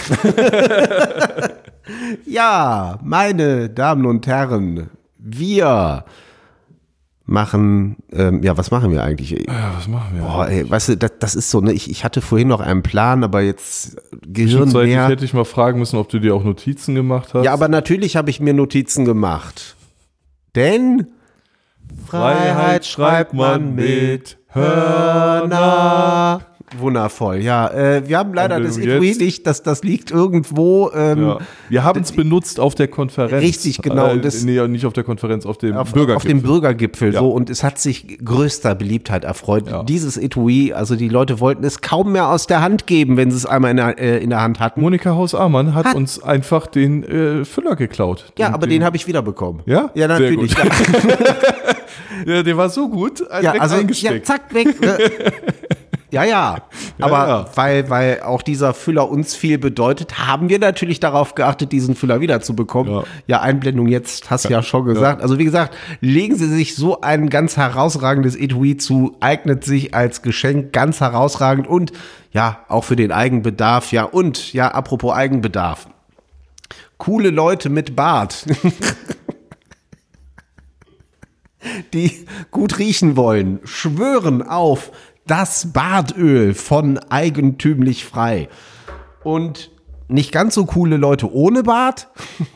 Ja, meine Damen und Herren, wir machen, ähm, ja, was machen wir eigentlich? Ja, was machen wir? Boah, ey, weißt du, das, das ist so, ne, ich, ich hatte vorhin noch einen Plan, aber jetzt Gehirn Zwischenzeitlich mehr. hätte ich mal fragen müssen, ob du dir auch Notizen gemacht hast. Ja, aber natürlich habe ich mir Notizen gemacht. Denn Freiheit schreibt man mit Hörner. Wundervoll, ja. Äh, wir haben leider das Etui nicht, dass das liegt irgendwo. Ähm, ja. Wir haben es benutzt auf der Konferenz. Richtig, genau. Äh, das, nee, nicht auf der Konferenz, auf dem auf, Bürgergipfel. Auf dem Bürgergipfel, ja. so. Und es hat sich größter Beliebtheit erfreut. Ja. Dieses Etui, also die Leute wollten es kaum mehr aus der Hand geben, wenn sie es einmal in der, äh, in der Hand hatten. Monika Haus-Amann hat, Hat- uns einfach den äh, Füller geklaut. Ja, den, aber den habe ich wiederbekommen. Ja? Ja, Sehr natürlich. gut. Ja, der war so gut, Ja, direkt also, ja, eingesteckt. zack, weg. ne? Ja, ja, aber ja. Weil, weil auch dieser Füller uns viel bedeutet, haben wir natürlich darauf geachtet, diesen Füller wiederzubekommen. Ja, Ja. ja Einblendung jetzt, hast du ja schon gesagt. Also wie gesagt, legen Sie sich so ein ganz herausragendes Etui zu, eignet sich als Geschenk ganz herausragend und ja, auch für den Eigenbedarf. Ja, und ja, apropos Eigenbedarf. Coole Leute mit Bart. Die gut riechen wollen, schwören auf das Bartöl von Eigentümlich Frei. Und nicht ganz so coole Leute ohne Bart,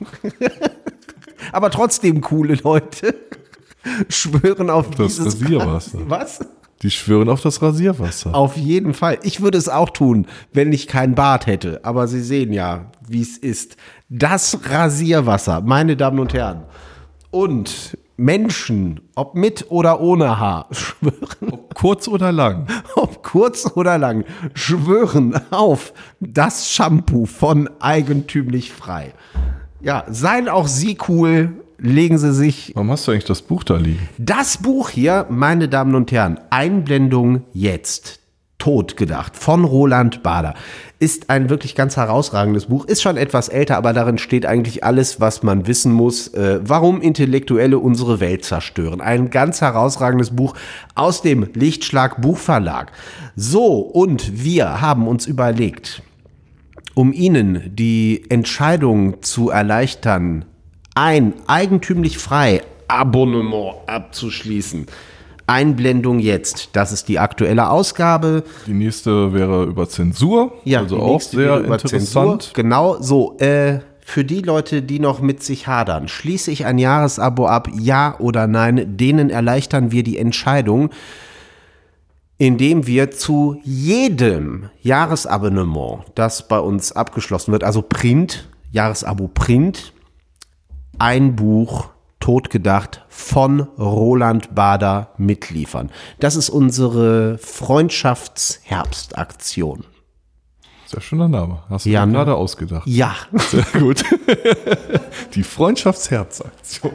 aber trotzdem coole Leute schwören auf Das dieses Rasierwasser. Was? Die schwören auf das Rasierwasser. Auf jeden Fall. Ich würde es auch tun, wenn ich keinen Bart hätte. Aber Sie sehen ja, wie es ist. Das Rasierwasser, meine Damen und Herren. Und Menschen, ob mit oder ohne Haar, schwören, Ob kurz oder lang. ob kurz oder lang, schwören auf das Shampoo von Eigentümlich Frei. Ja, seien auch Sie cool, legen Sie sich Warum hast du eigentlich das Buch da liegen? das Buch hier, meine Damen und Herren, Einblendung jetzt, Totgedacht, von Roland Bader, ist ein wirklich ganz herausragendes Buch, ist schon etwas älter, aber darin steht eigentlich alles, was man wissen muss, äh, warum Intellektuelle unsere Welt zerstören. Ein ganz herausragendes Buch aus dem Lichtschlag Buchverlag. So, und wir haben uns überlegt, um Ihnen die Entscheidung zu erleichtern, ein Eigentümlich Frei Abonnement abzuschließen. Einblendung jetzt. Das ist die aktuelle Ausgabe. Die nächste wäre über Zensur. Ja, also die auch nächste sehr wäre über interessant. Zensur. Genau so. Äh, für die Leute, die noch mit sich hadern, schließe ich ein Jahresabo ab, ja oder nein? Denen erleichtern wir die Entscheidung, indem wir zu jedem Jahresabonnement, das bei uns abgeschlossen wird, also Print, Jahresabo Print, ein Buch Totgedacht von Roland Bader mitliefern. Das ist unsere Freundschaftsherbstaktion. Sehr schöner Name. Hast du Ja, dir ne? gerade ausgedacht. Ja, Sehr gut. Die Freundschaftsherzaktion.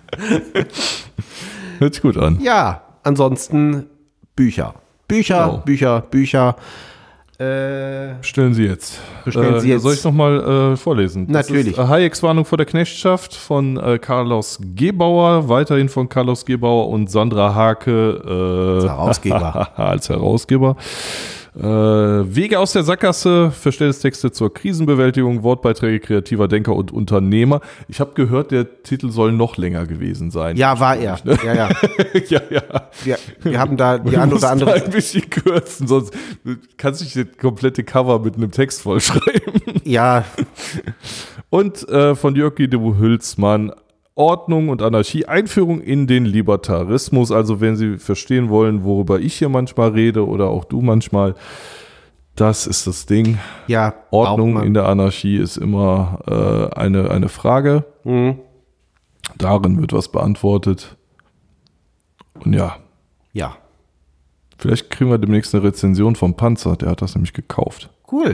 Hört sich gut an. ja, ansonsten Bücher. Bücher, Genau. Bücher, Bücher. Äh, Bestellen Sie jetzt. Bestellen Sie jetzt. Soll ich nochmal äh, vorlesen? Das Natürlich. Ist, äh, Hayeks-Warnung vor der Knechtschaft von äh, Carlos Gebauer, weiterhin von Carlos Gebauer und Sandra Hake äh, Als Herausgeber. als Herausgeber. Äh, Wege aus der Sackgasse, Verständnistexte zur Krisenbewältigung, Wortbeiträge kreativer Denker und Unternehmer. Ich habe gehört, der Titel soll noch länger gewesen sein. ja, war er. Ja, ja. ja, ja. Wir, wir haben da die Du ein musst oder da andere. ein bisschen kürzen, sonst kannst du nicht das komplette Cover mit einem Text vollschreiben. Ja, Und äh, von Jörg Guido Hülsmann, Ordnung und Anarchie, Einführung in den Libertarismus. Also wenn Sie verstehen wollen, worüber ich hier manchmal rede oder auch du manchmal, das ist das Ding. ja. Ordnung braucht man. in der Anarchie ist immer äh, eine, eine Frage. Mhm. Darin wird was beantwortet. Und ja, Ja, vielleicht kriegen wir demnächst eine Rezension vom Panzer. Der hat das nämlich gekauft. cool.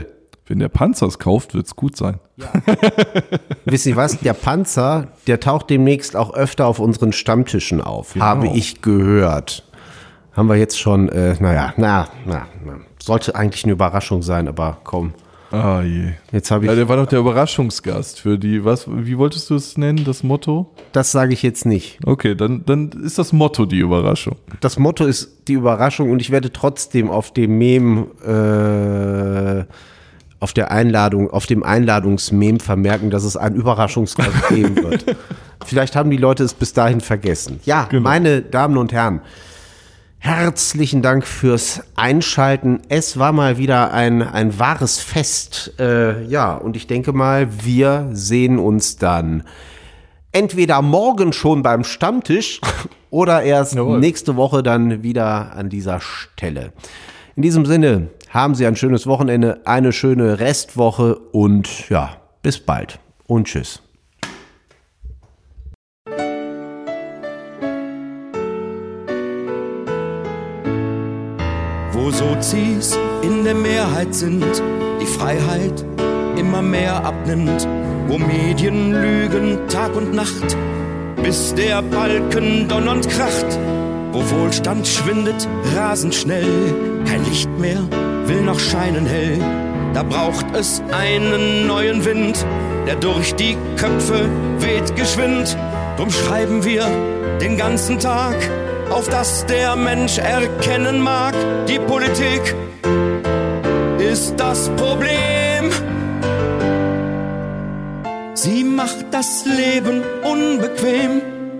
Wenn der Panzer es kauft, wird es gut sein. Ja. Wisst ihr was? Der Panzer, der taucht demnächst auch öfter auf unseren Stammtischen auf. Genau. Habe ich gehört. Haben wir jetzt schon, äh, naja, na, na, na, sollte eigentlich eine Überraschung sein, aber komm. Ah je. Jetzt habe ich. Ja, der war doch der Überraschungsgast für die, was, wie wolltest du es nennen, das Motto? Das sage ich jetzt nicht. Okay, dann, dann ist das Motto die Überraschung. Das Motto ist die Überraschung und ich werde trotzdem auf dem Mem, äh, auf der Einladung, auf dem Einladungsmem vermerken, dass es einen Überraschungsgast geben wird. Vielleicht haben die Leute es bis dahin vergessen. Ja, genau. Meine Damen und Herren, herzlichen Dank fürs Einschalten. Es war mal wieder ein, ein wahres Fest. Äh, ja, und ich denke mal, wir sehen uns dann entweder morgen schon beim Stammtisch oder erst Jawohl. nächste Woche dann wieder an dieser Stelle. In diesem Sinne, haben Sie ein schönes Wochenende, eine schöne Restwoche und ja, bis bald und tschüss. Wo Sozis in der Mehrheit sind, die Freiheit immer mehr abnimmt, wo Medien lügen Tag und Nacht, bis der Balken donnernd kracht, wo Wohlstand schwindet rasend schnell, kein Licht mehr will noch scheinen hell, da braucht es einen neuen Wind, der durch die Köpfe weht geschwind, drum schreiben wir den ganzen Tag, auf das der Mensch erkennen mag, die Politik ist das Problem. Sie macht das Leben unbequem.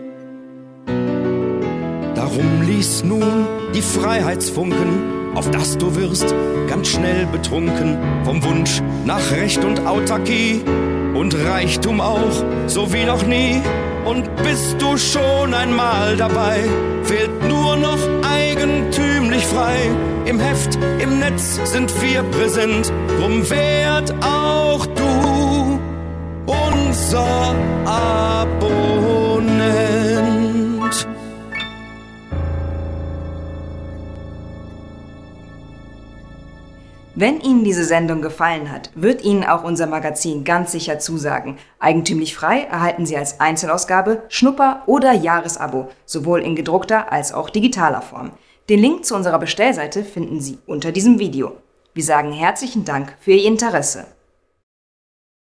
Darum lies nun die Freiheitsfunken, auf das du wirst ganz schnell betrunken vom Wunsch nach Recht und Autarkie und Reichtum auch, so wie noch nie. Und bist du schon einmal dabei, fehlt nur noch eigentümlich frei. Im Heft, im Netz sind wir präsent, drum werd auch du unser Abonnent. Wenn Ihnen diese Sendung gefallen hat, wird Ihnen auch unser Magazin ganz sicher zusagen. Eigentümlich frei erhalten Sie als Einzelausgabe, Schnupper- oder Jahresabo, sowohl in gedruckter als auch digitaler Form. Den Link zu unserer Bestellseite finden Sie unter diesem Video. Wir sagen herzlichen Dank für Ihr Interesse.